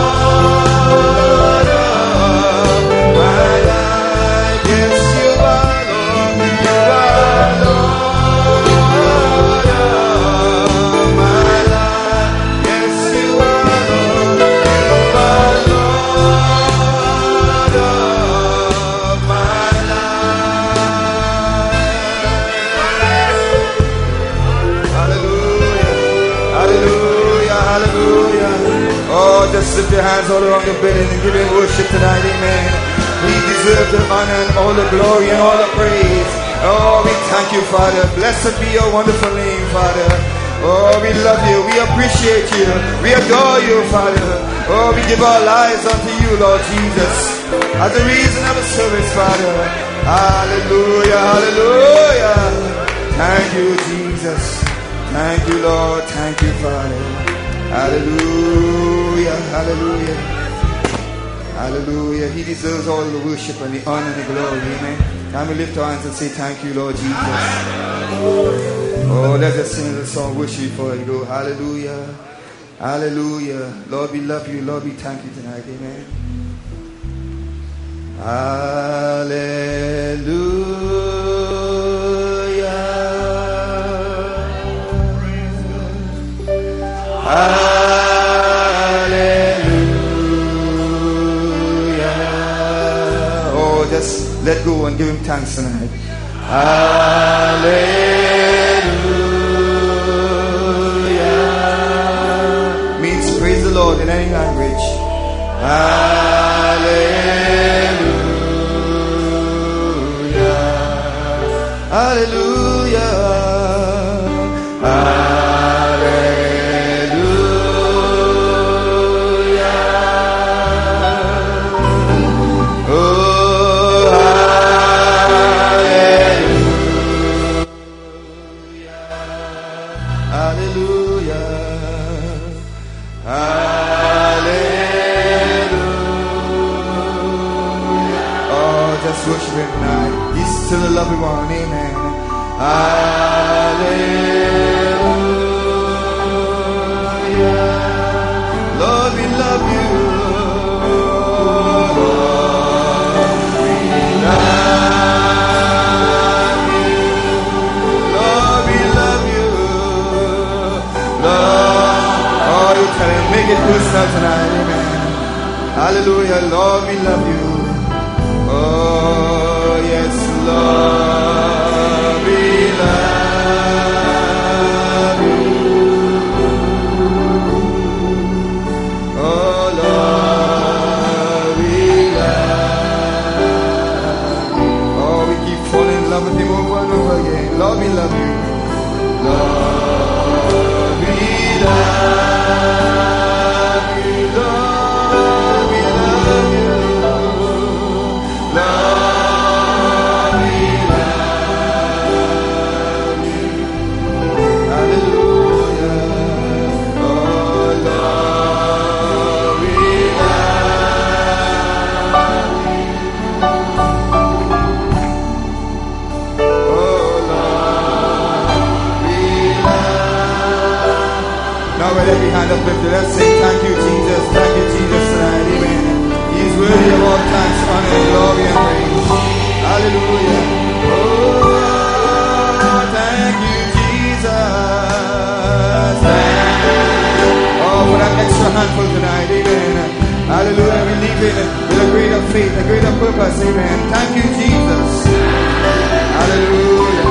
Lord of my life. Yes, you are Lord, you are Lord of my life. Yes, you are Lord, you are Lord of my life. Hallelujah, hallelujah, hallelujah. Oh, just lift your hands all around the building and give him worship tonight, amen. He deserves the honor and all the glory and all the praise. Oh, we thank you, Father. Blessed be your wonderful name, Father. Oh, we love you. We appreciate you. We adore you, Father. Oh, we give our lives unto you, Lord Jesus, as a reason of a service, Father. Hallelujah, hallelujah. Thank you, Jesus. Thank you, Lord. Thank you, Father. Hallelujah, hallelujah. Hallelujah. He deserves all the worship and the honor and the glory. Amen. Can we lift our hands and say thank you, Lord Jesus? Oh, let's just sing the song, worship before you go. Hallelujah. Hallelujah. Lord, we love you. Lord, we thank you tonight. Amen. Hallelujah. Hallelujah. Oh, just let go and give him thanks tonight. Hallelujah. Means praise the Lord in any language. Hallelujah. Hallelujah. Hallelujah. Oh, hallelujah. Hallelujah. Oh, just worship him tonight. He's still a loving one. Amen. Hallelujah. Lord, we love you. Lord, we love you. Lord, we love you. Lord, oh, you tell him, make it personal tonight. Amen. Hallelujah. Lord, we love you. Oh, yes, Lord, we love you. Oh, Lord, we love you. Oh, we keep falling in love with him over and over again. Lord, we love you. Lord, we love you. Lord, we love you. Lord, we love you. Hallelujah. Oh, Lord, we love you. Oh, Lord, we love. Now with every hand uplifted, let's say thank you, Jesus. Thank you, Jesus, tonight. Amen. He is worthy of all thanks, honor, and glory and praise. Hallelujah. Oh, thank you, Jesus. Thank you. Oh, for that extra handful tonight. Amen. Hallelujah. We leave it with a greater faith, a greater purpose. Amen. Thank you, Jesus. Hallelujah.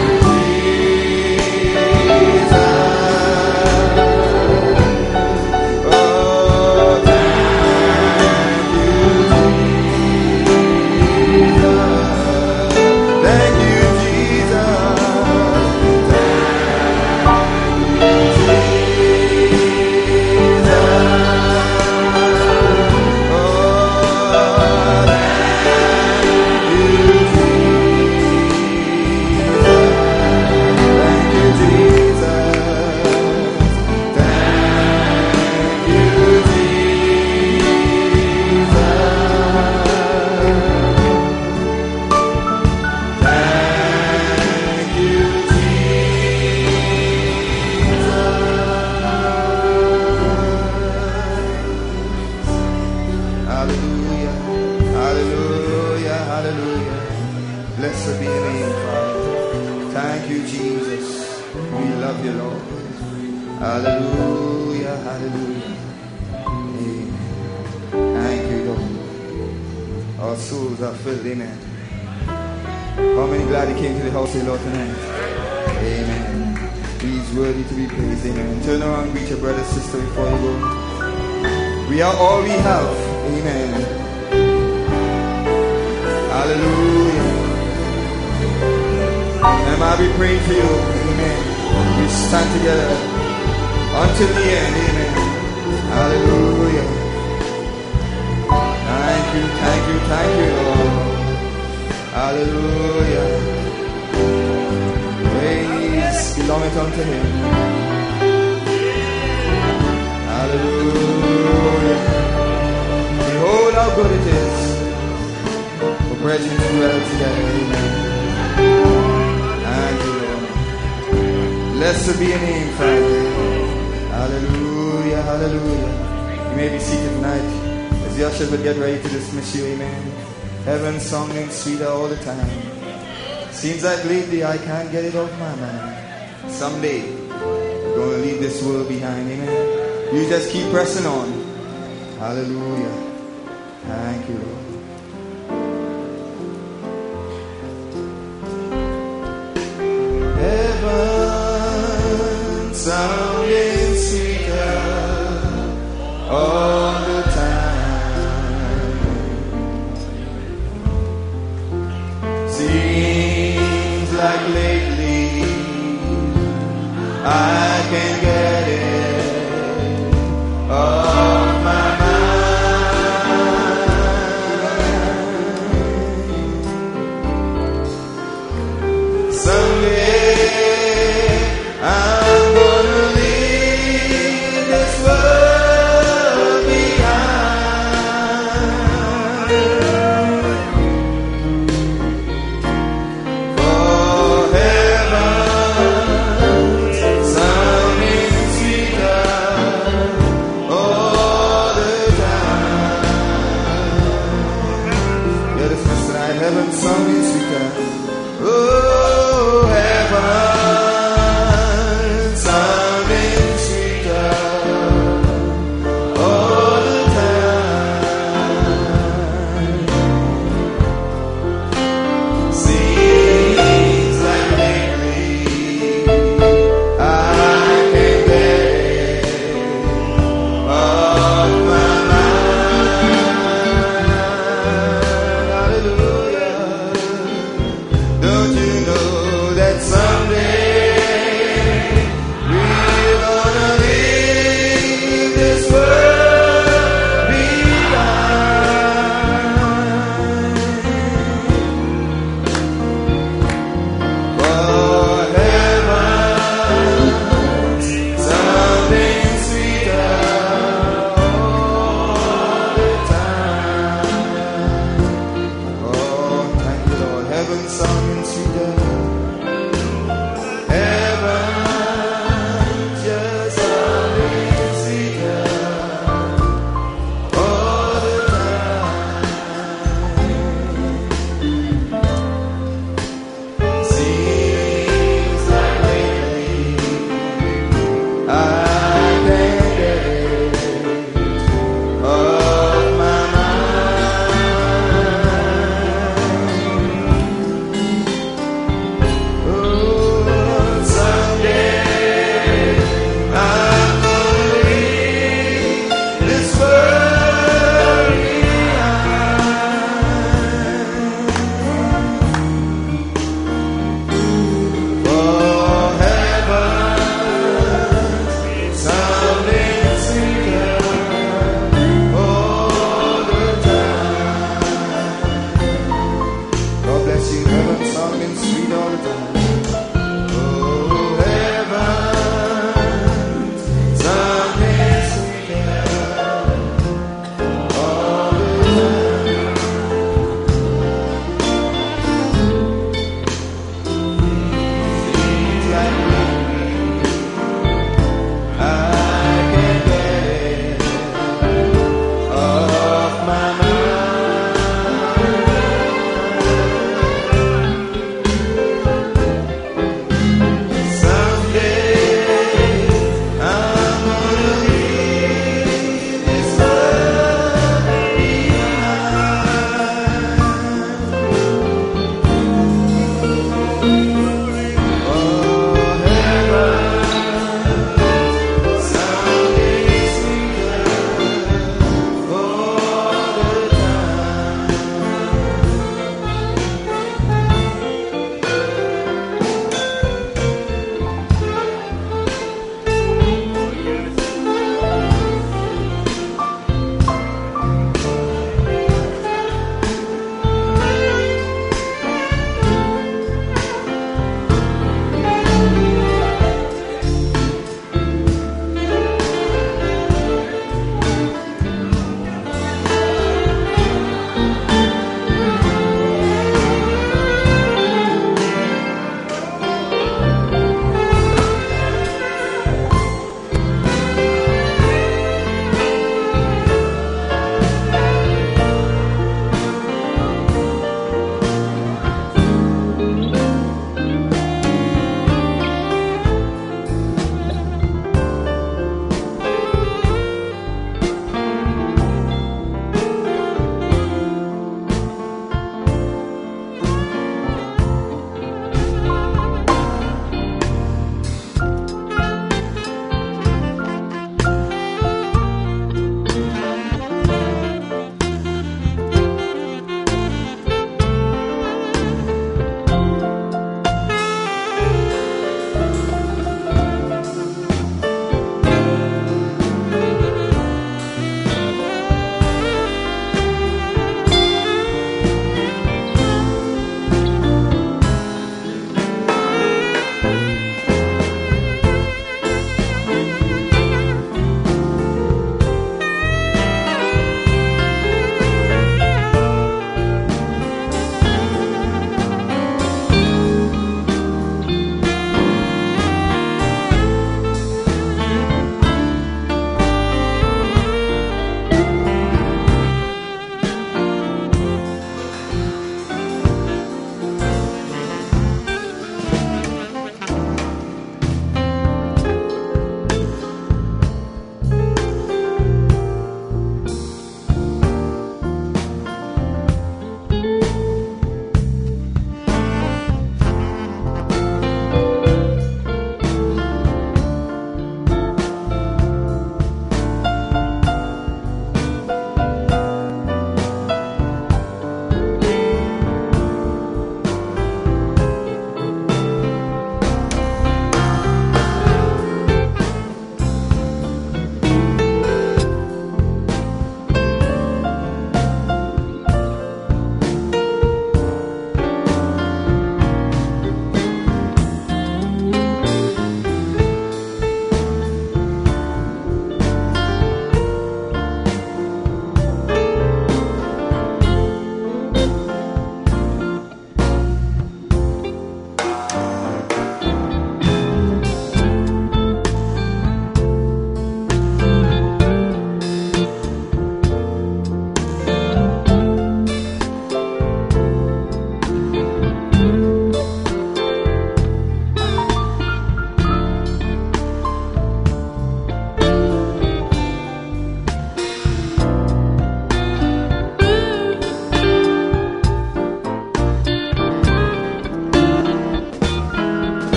Hallelujah, hallelujah. Amen. Thank you, Lord. Our souls are filled, amen. How many glad he came to the house of the Lord tonight? Amen. He's worthy to be praised, amen. Turn around, greet your brother, sister before you go. We are all we have, amen. Hallelujah. And I'll be praying for you, amen. We stand together. until the end. Amen. Hallelujah. Thank you, thank you, thank you, Lord. Hallelujah. Praise belongeth unto him. Hallelujah. Behold how good it is for brethren to dwell together. Amen. Thank you, Lord. Blessed be your name, Father. Hallelujah, hallelujah. You may be seated tonight as the ushers will get ready to dismiss you. Amen. Heaven's song and sweeter all the time. Seems like lately I can't get it off my mind. Someday we're going to leave this world behind. Amen. You just keep pressing on. Hallelujah. Thank you, Lord. Heaven sounding sweeter all the time. Seems like lately I can get it off my mind. Someday I'm gonna leave this world behind. For heaven sounding sweeter all the time. Yeah, this is tonight. Heaven sounding sweeter. Oh, heaven sounding sweeter all the time. Seems like lately I can't get it off my mind. Hallelujah. Don't you know that someday we're gonna leave this world behind? For heaven something sweeter all the time. Oh, thank you, Lord. Heaven something sweeter. Heaven just something sweeter all the time. Seems like lately I can't get it off my mind. Oh, someday I'm gonna leave this world behind. For heaven sounding sweeter all the time. God bless you. Heaven sounding sweet all the time.